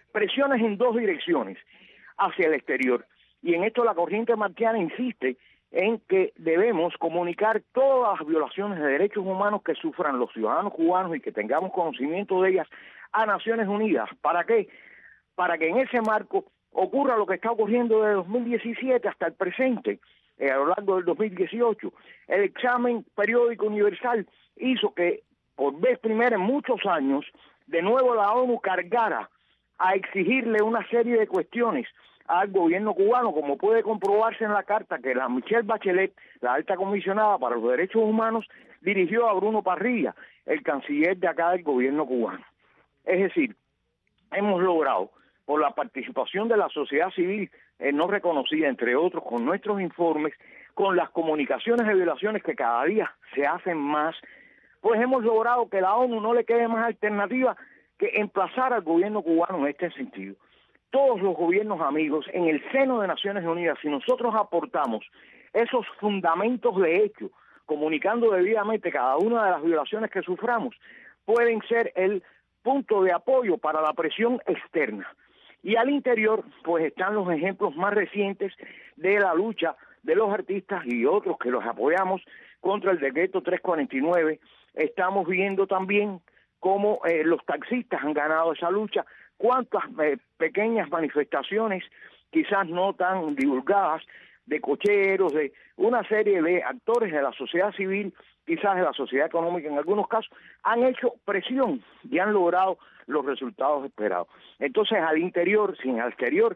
en dos direcciones, hacia el exterior. Y en esto la corriente marxiana insiste en que debemos comunicar todas las violaciones de derechos humanos que sufran los ciudadanos cubanos y que tengamos conocimiento de ellas a Naciones Unidas. ¿Para qué? Para que en ese marco ocurra lo que está ocurriendo desde 2017 hasta el presente, a lo largo del 2018. El examen periódico universal hizo que, por vez primera en muchos años, de nuevo la ONU cargara a exigirle una serie de cuestiones al gobierno cubano, como puede comprobarse en la carta que la Michelle Bachelet, la alta comisionada para los derechos humanos, dirigió a Bruno Parrilla, el canciller de acá del gobierno cubano. Es decir, hemos logrado, por la participación de la sociedad civil no reconocida, entre otros, con nuestros informes, con las comunicaciones de violaciones que cada día se hacen más, pues hemos logrado que la ONU no le quede más alternativa que emplazar al gobierno cubano en este sentido. Todos los gobiernos amigos, en el seno de Naciones Unidas, si nosotros aportamos esos fundamentos de hecho, comunicando debidamente cada una de las violaciones que suframos, pueden ser el punto de apoyo para la presión externa. Y al interior, pues están los ejemplos más recientes de la lucha de los artistas y otros que los apoyamos contra el decreto 349. Estamos viendo también cómo los taxistas han ganado esa lucha, cuántas pequeñas manifestaciones, quizás no tan divulgadas, de cocheros, de una serie de actores de la sociedad civil, quizás de la sociedad económica en algunos casos, han hecho presión y han logrado los resultados esperados. Entonces, al interior, sin al exterior,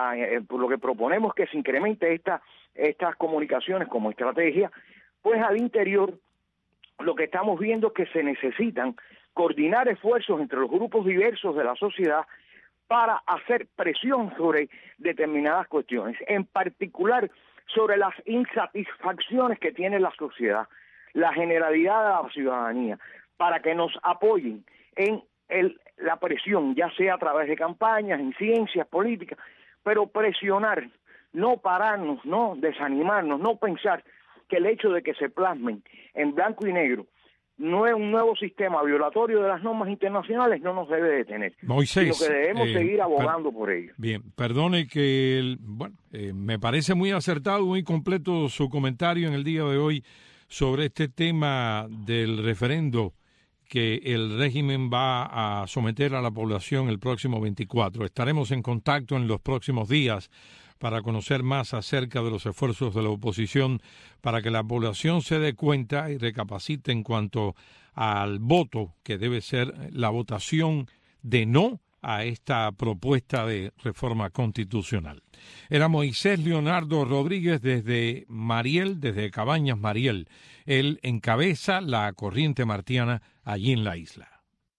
lo que proponemos es que se incremente estas comunicaciones como estrategia, pues al interior lo que estamos viendo es que se necesitan coordinar esfuerzos entre los grupos diversos de la sociedad para hacer presión sobre determinadas cuestiones, en particular sobre las insatisfacciones que tiene la sociedad, la generalidad de la ciudadanía, para que nos apoyen en la presión, ya sea a través de campañas, en ciencias políticas, pero presionar, no pararnos, no desanimarnos, no pensar que el hecho de que se plasmen en blanco y negro no es un nuevo sistema violatorio de las normas internacionales, no nos debe detener. Moisés, sino que debemos seguir abogando por ello. Bien, perdone que, me parece muy acertado, muy completo su comentario en el día de hoy sobre este tema del referendo que el régimen va a someter a la población el próximo 24. Estaremos en contacto en los próximos días para conocer más acerca de los esfuerzos de la oposición para que la población se dé cuenta y recapacite en cuanto al voto, que debe ser la votación de no a esta propuesta de reforma constitucional. Era Moisés Leonardo Rodríguez desde Mariel, desde Cabañas Mariel. Él encabeza la corriente martiana allí en la isla.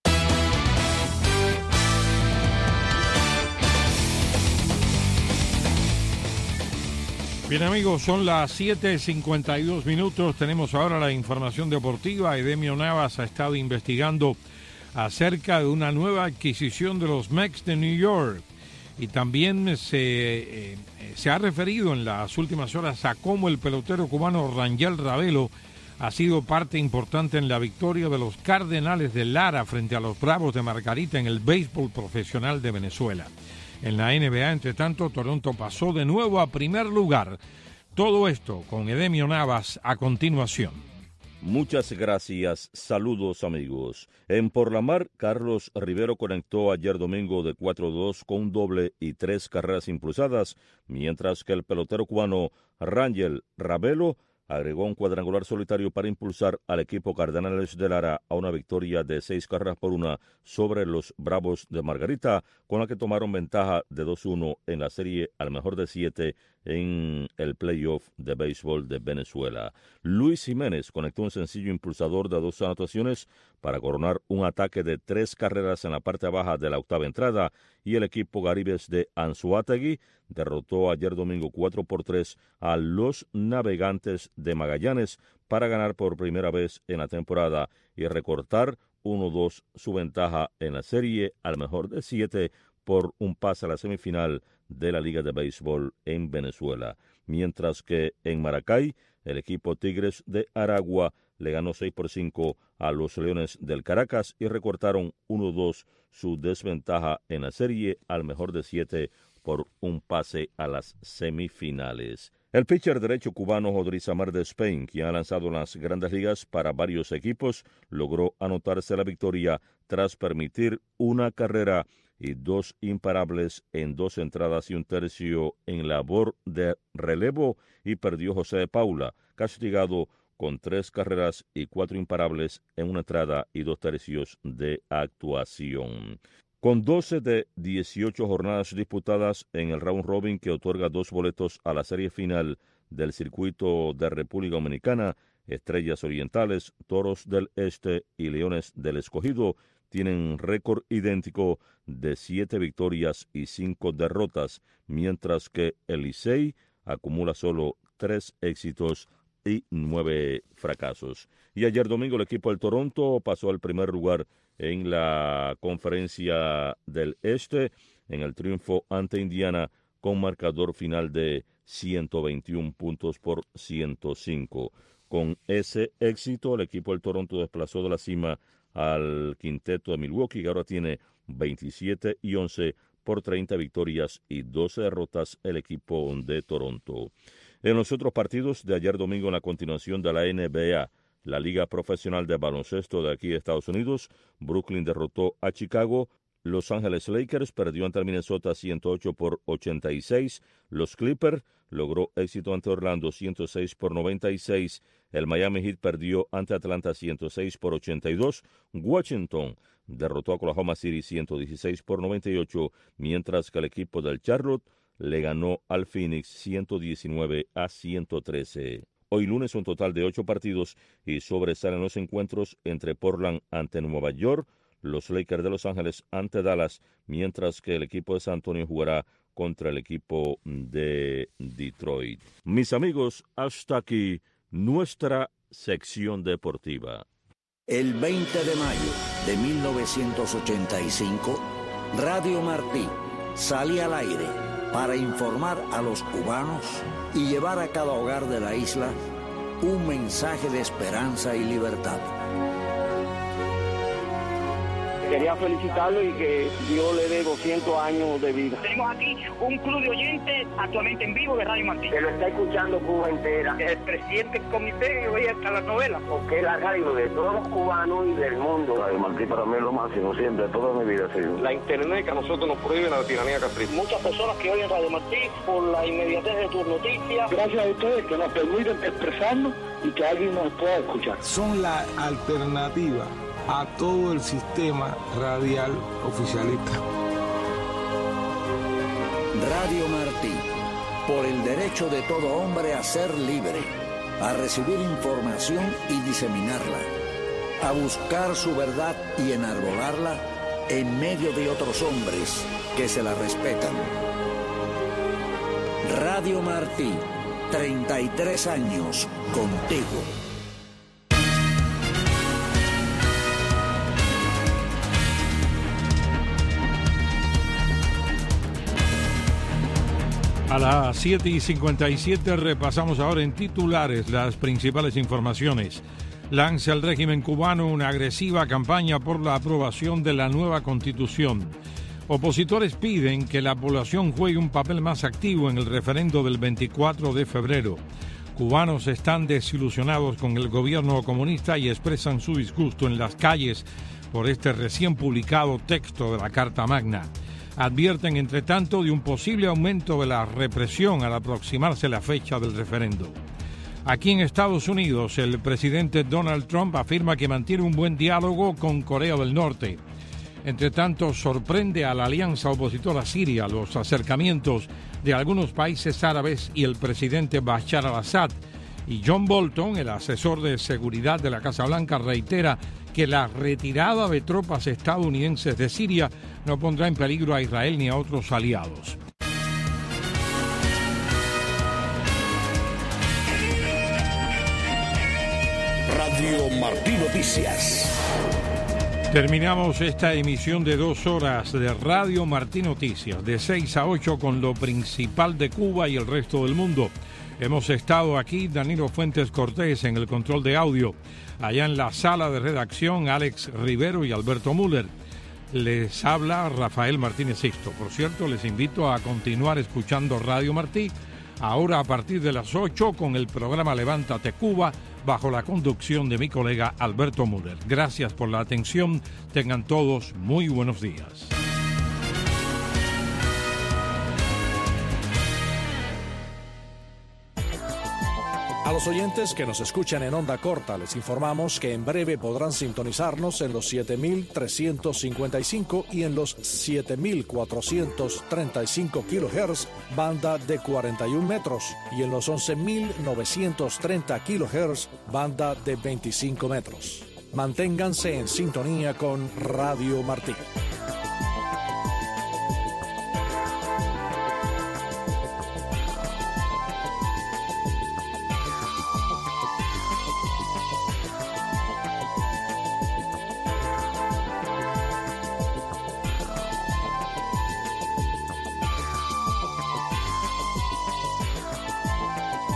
Bien amigos, son las 7:52. Tenemos ahora la información deportiva. Edemio Navas ha estado investigando acerca de una nueva adquisición de los Mets de New York y también se ha referido en las últimas horas a cómo el pelotero cubano Rangel Ravelo ha sido parte importante en la victoria de los Cardenales de Lara frente a los Bravos de Margarita en el béisbol profesional de Venezuela. En la NBA, entre tanto, Toronto pasó de nuevo a primer lugar. Todo esto con Edemio Navas a continuación. Muchas gracias. Saludos, amigos. En Por la Mar, Carlos Rivero conectó ayer domingo de 4-2 con un doble y 3 carreras impulsadas, mientras que el pelotero cubano Rangel Ravelo agregó un cuadrangular solitario para impulsar al equipo Cardenales de Lara a una victoria de 6-1 sobre los Bravos de Margarita, con la que tomaron ventaja de 2-1 en la serie al mejor de 7 en el playoff de béisbol de Venezuela. Luis Jiménez conectó un sencillo impulsador de 2 anotaciones para coronar un ataque de 3 carreras en la parte baja de la octava entrada, y el equipo Garibes de Anzoátegui derrotó ayer domingo 4-3 a los Navegantes de Magallanes para ganar por primera vez en la temporada y recortar 1-2 su ventaja en la serie al mejor de 7 por un pase a la semifinal de la Liga de Béisbol en Venezuela. Mientras que en Maracay, el equipo Tigres de Aragua le ganó 6-5 a los Leones del Caracas y recortaron 1-2 su desventaja en la serie al mejor de 7 por un pase a las semifinales. El pitcher derecho cubano Odrizamar Despeigne, quien ha lanzado en las grandes ligas para varios equipos, logró anotarse la victoria tras permitir una carrera y 2 imparables en 2 entradas y 1/3 en labor de relevo, y perdió José de Paula, castigado con 3 carreras y 4 imparables en 1 entrada y 2/3 de actuación. Con 12 de 18 jornadas disputadas en el round robin que otorga 2 boletos a la serie final del circuito de República Dominicana, Estrellas Orientales, Toros del Este y Leones del Escogido tienen récord idéntico de 7 victorias y 5 derrotas, mientras que el Licey acumula solo 3 éxitos y 9 fracasos. Y ayer domingo el equipo del Toronto pasó al primer lugar en la Conferencia del Este en el triunfo ante Indiana con marcador final de 121-105. Con ese éxito, el equipo del Toronto desplazó de la cima al quinteto de Milwaukee, que ahora tiene 27-11 por 30 victorias y 12 derrotas el equipo de Toronto. En los otros partidos de ayer domingo, en la continuación de la NBA, la Liga Profesional de Baloncesto de aquí de Estados Unidos, Brooklyn derrotó a Chicago, Los Ángeles Lakers perdió ante el Minnesota 108-86, los Clippers logró éxito ante Orlando 106-96, el Miami Heat perdió ante Atlanta 106-82, Washington derrotó a Oklahoma City 116-98, mientras que el equipo del Charlotte le ganó al Phoenix 119-113. Hoy lunes un total de 8 partidos y sobresalen los encuentros entre Portland ante Nueva York, los Lakers de Los Ángeles ante Dallas, mientras que el equipo de San Antonio jugará contra el equipo de Detroit. Mis amigos, hasta aquí nuestra sección deportiva. El 20 de mayo de 1985, Radio Martí salía al aire para informar a los cubanos y llevar a cada hogar de la isla un mensaje de esperanza y libertad. Quería felicitarlo y que Dios le dé 200 años de vida. Tenemos aquí un club de oyentes actualmente en vivo de Radio Martí. Que lo está escuchando Cuba entera. El presidente del comité que oye hasta las novelas. Porque es la radio de todos los cubanos y del mundo. Radio Martí para mí es lo máximo, siempre, toda mi vida ha sido. La internet que a nosotros nos prohíbe la tiranía capricha. Muchas personas que oyen Radio Martí por la inmediatez de tus noticias. Gracias a ustedes que nos permiten expresarnos y que alguien nos pueda escuchar. Son la alternativa a todo el sistema radial oficialista. Radio Martí, por el derecho de todo hombre a ser libre, a recibir información y diseminarla, a buscar su verdad y enarbolarla en medio de otros hombres que se la respetan. Radio Martí, 33 años contigo. A las 7:57 repasamos ahora en titulares las principales informaciones. Lanza el régimen cubano una agresiva campaña por la aprobación de la nueva Constitución. Opositores piden que la población juegue un papel más activo en el referendo del 24 de febrero. Cubanos están desilusionados con el gobierno comunista y expresan su disgusto en las calles por este recién publicado texto de la Carta Magna. Advierten, entre tanto, de un posible aumento de la represión al aproximarse la fecha del referendo. Aquí en Estados Unidos, el presidente Donald Trump afirma que mantiene un buen diálogo con Corea del Norte. Entre tanto, sorprende a la alianza opositora siria los acercamientos de algunos países árabes y el presidente Bashar al-Assad. Y John Bolton, el asesor de seguridad de la Casa Blanca, reitera que la retirada de tropas estadounidenses de Siria no pondrá en peligro a Israel ni a otros aliados. Radio Martí Noticias. Terminamos esta emisión de 2 horas de Radio Martí Noticias, de 6 a 8 con lo principal de Cuba y el resto del mundo. Hemos estado aquí, Danilo Fuentes Cortés en el control de audio, allá en la sala de redacción, Alex Rivero y Alberto Müller. Les habla Rafael Martínez Sixto. Por cierto, les invito a continuar escuchando Radio Martí, ahora a partir de las 8 con el programa Levántate Cuba, bajo la conducción de mi colega Alberto Müller. Gracias por la atención, tengan todos muy buenos días. A los oyentes que nos escuchan en onda corta, les informamos que en breve podrán sintonizarnos en los 7.355 y en los 7.435 kHz, banda de 41 metros, y en los 11.930 kHz, banda de 25 metros. Manténganse en sintonía con Radio Martí.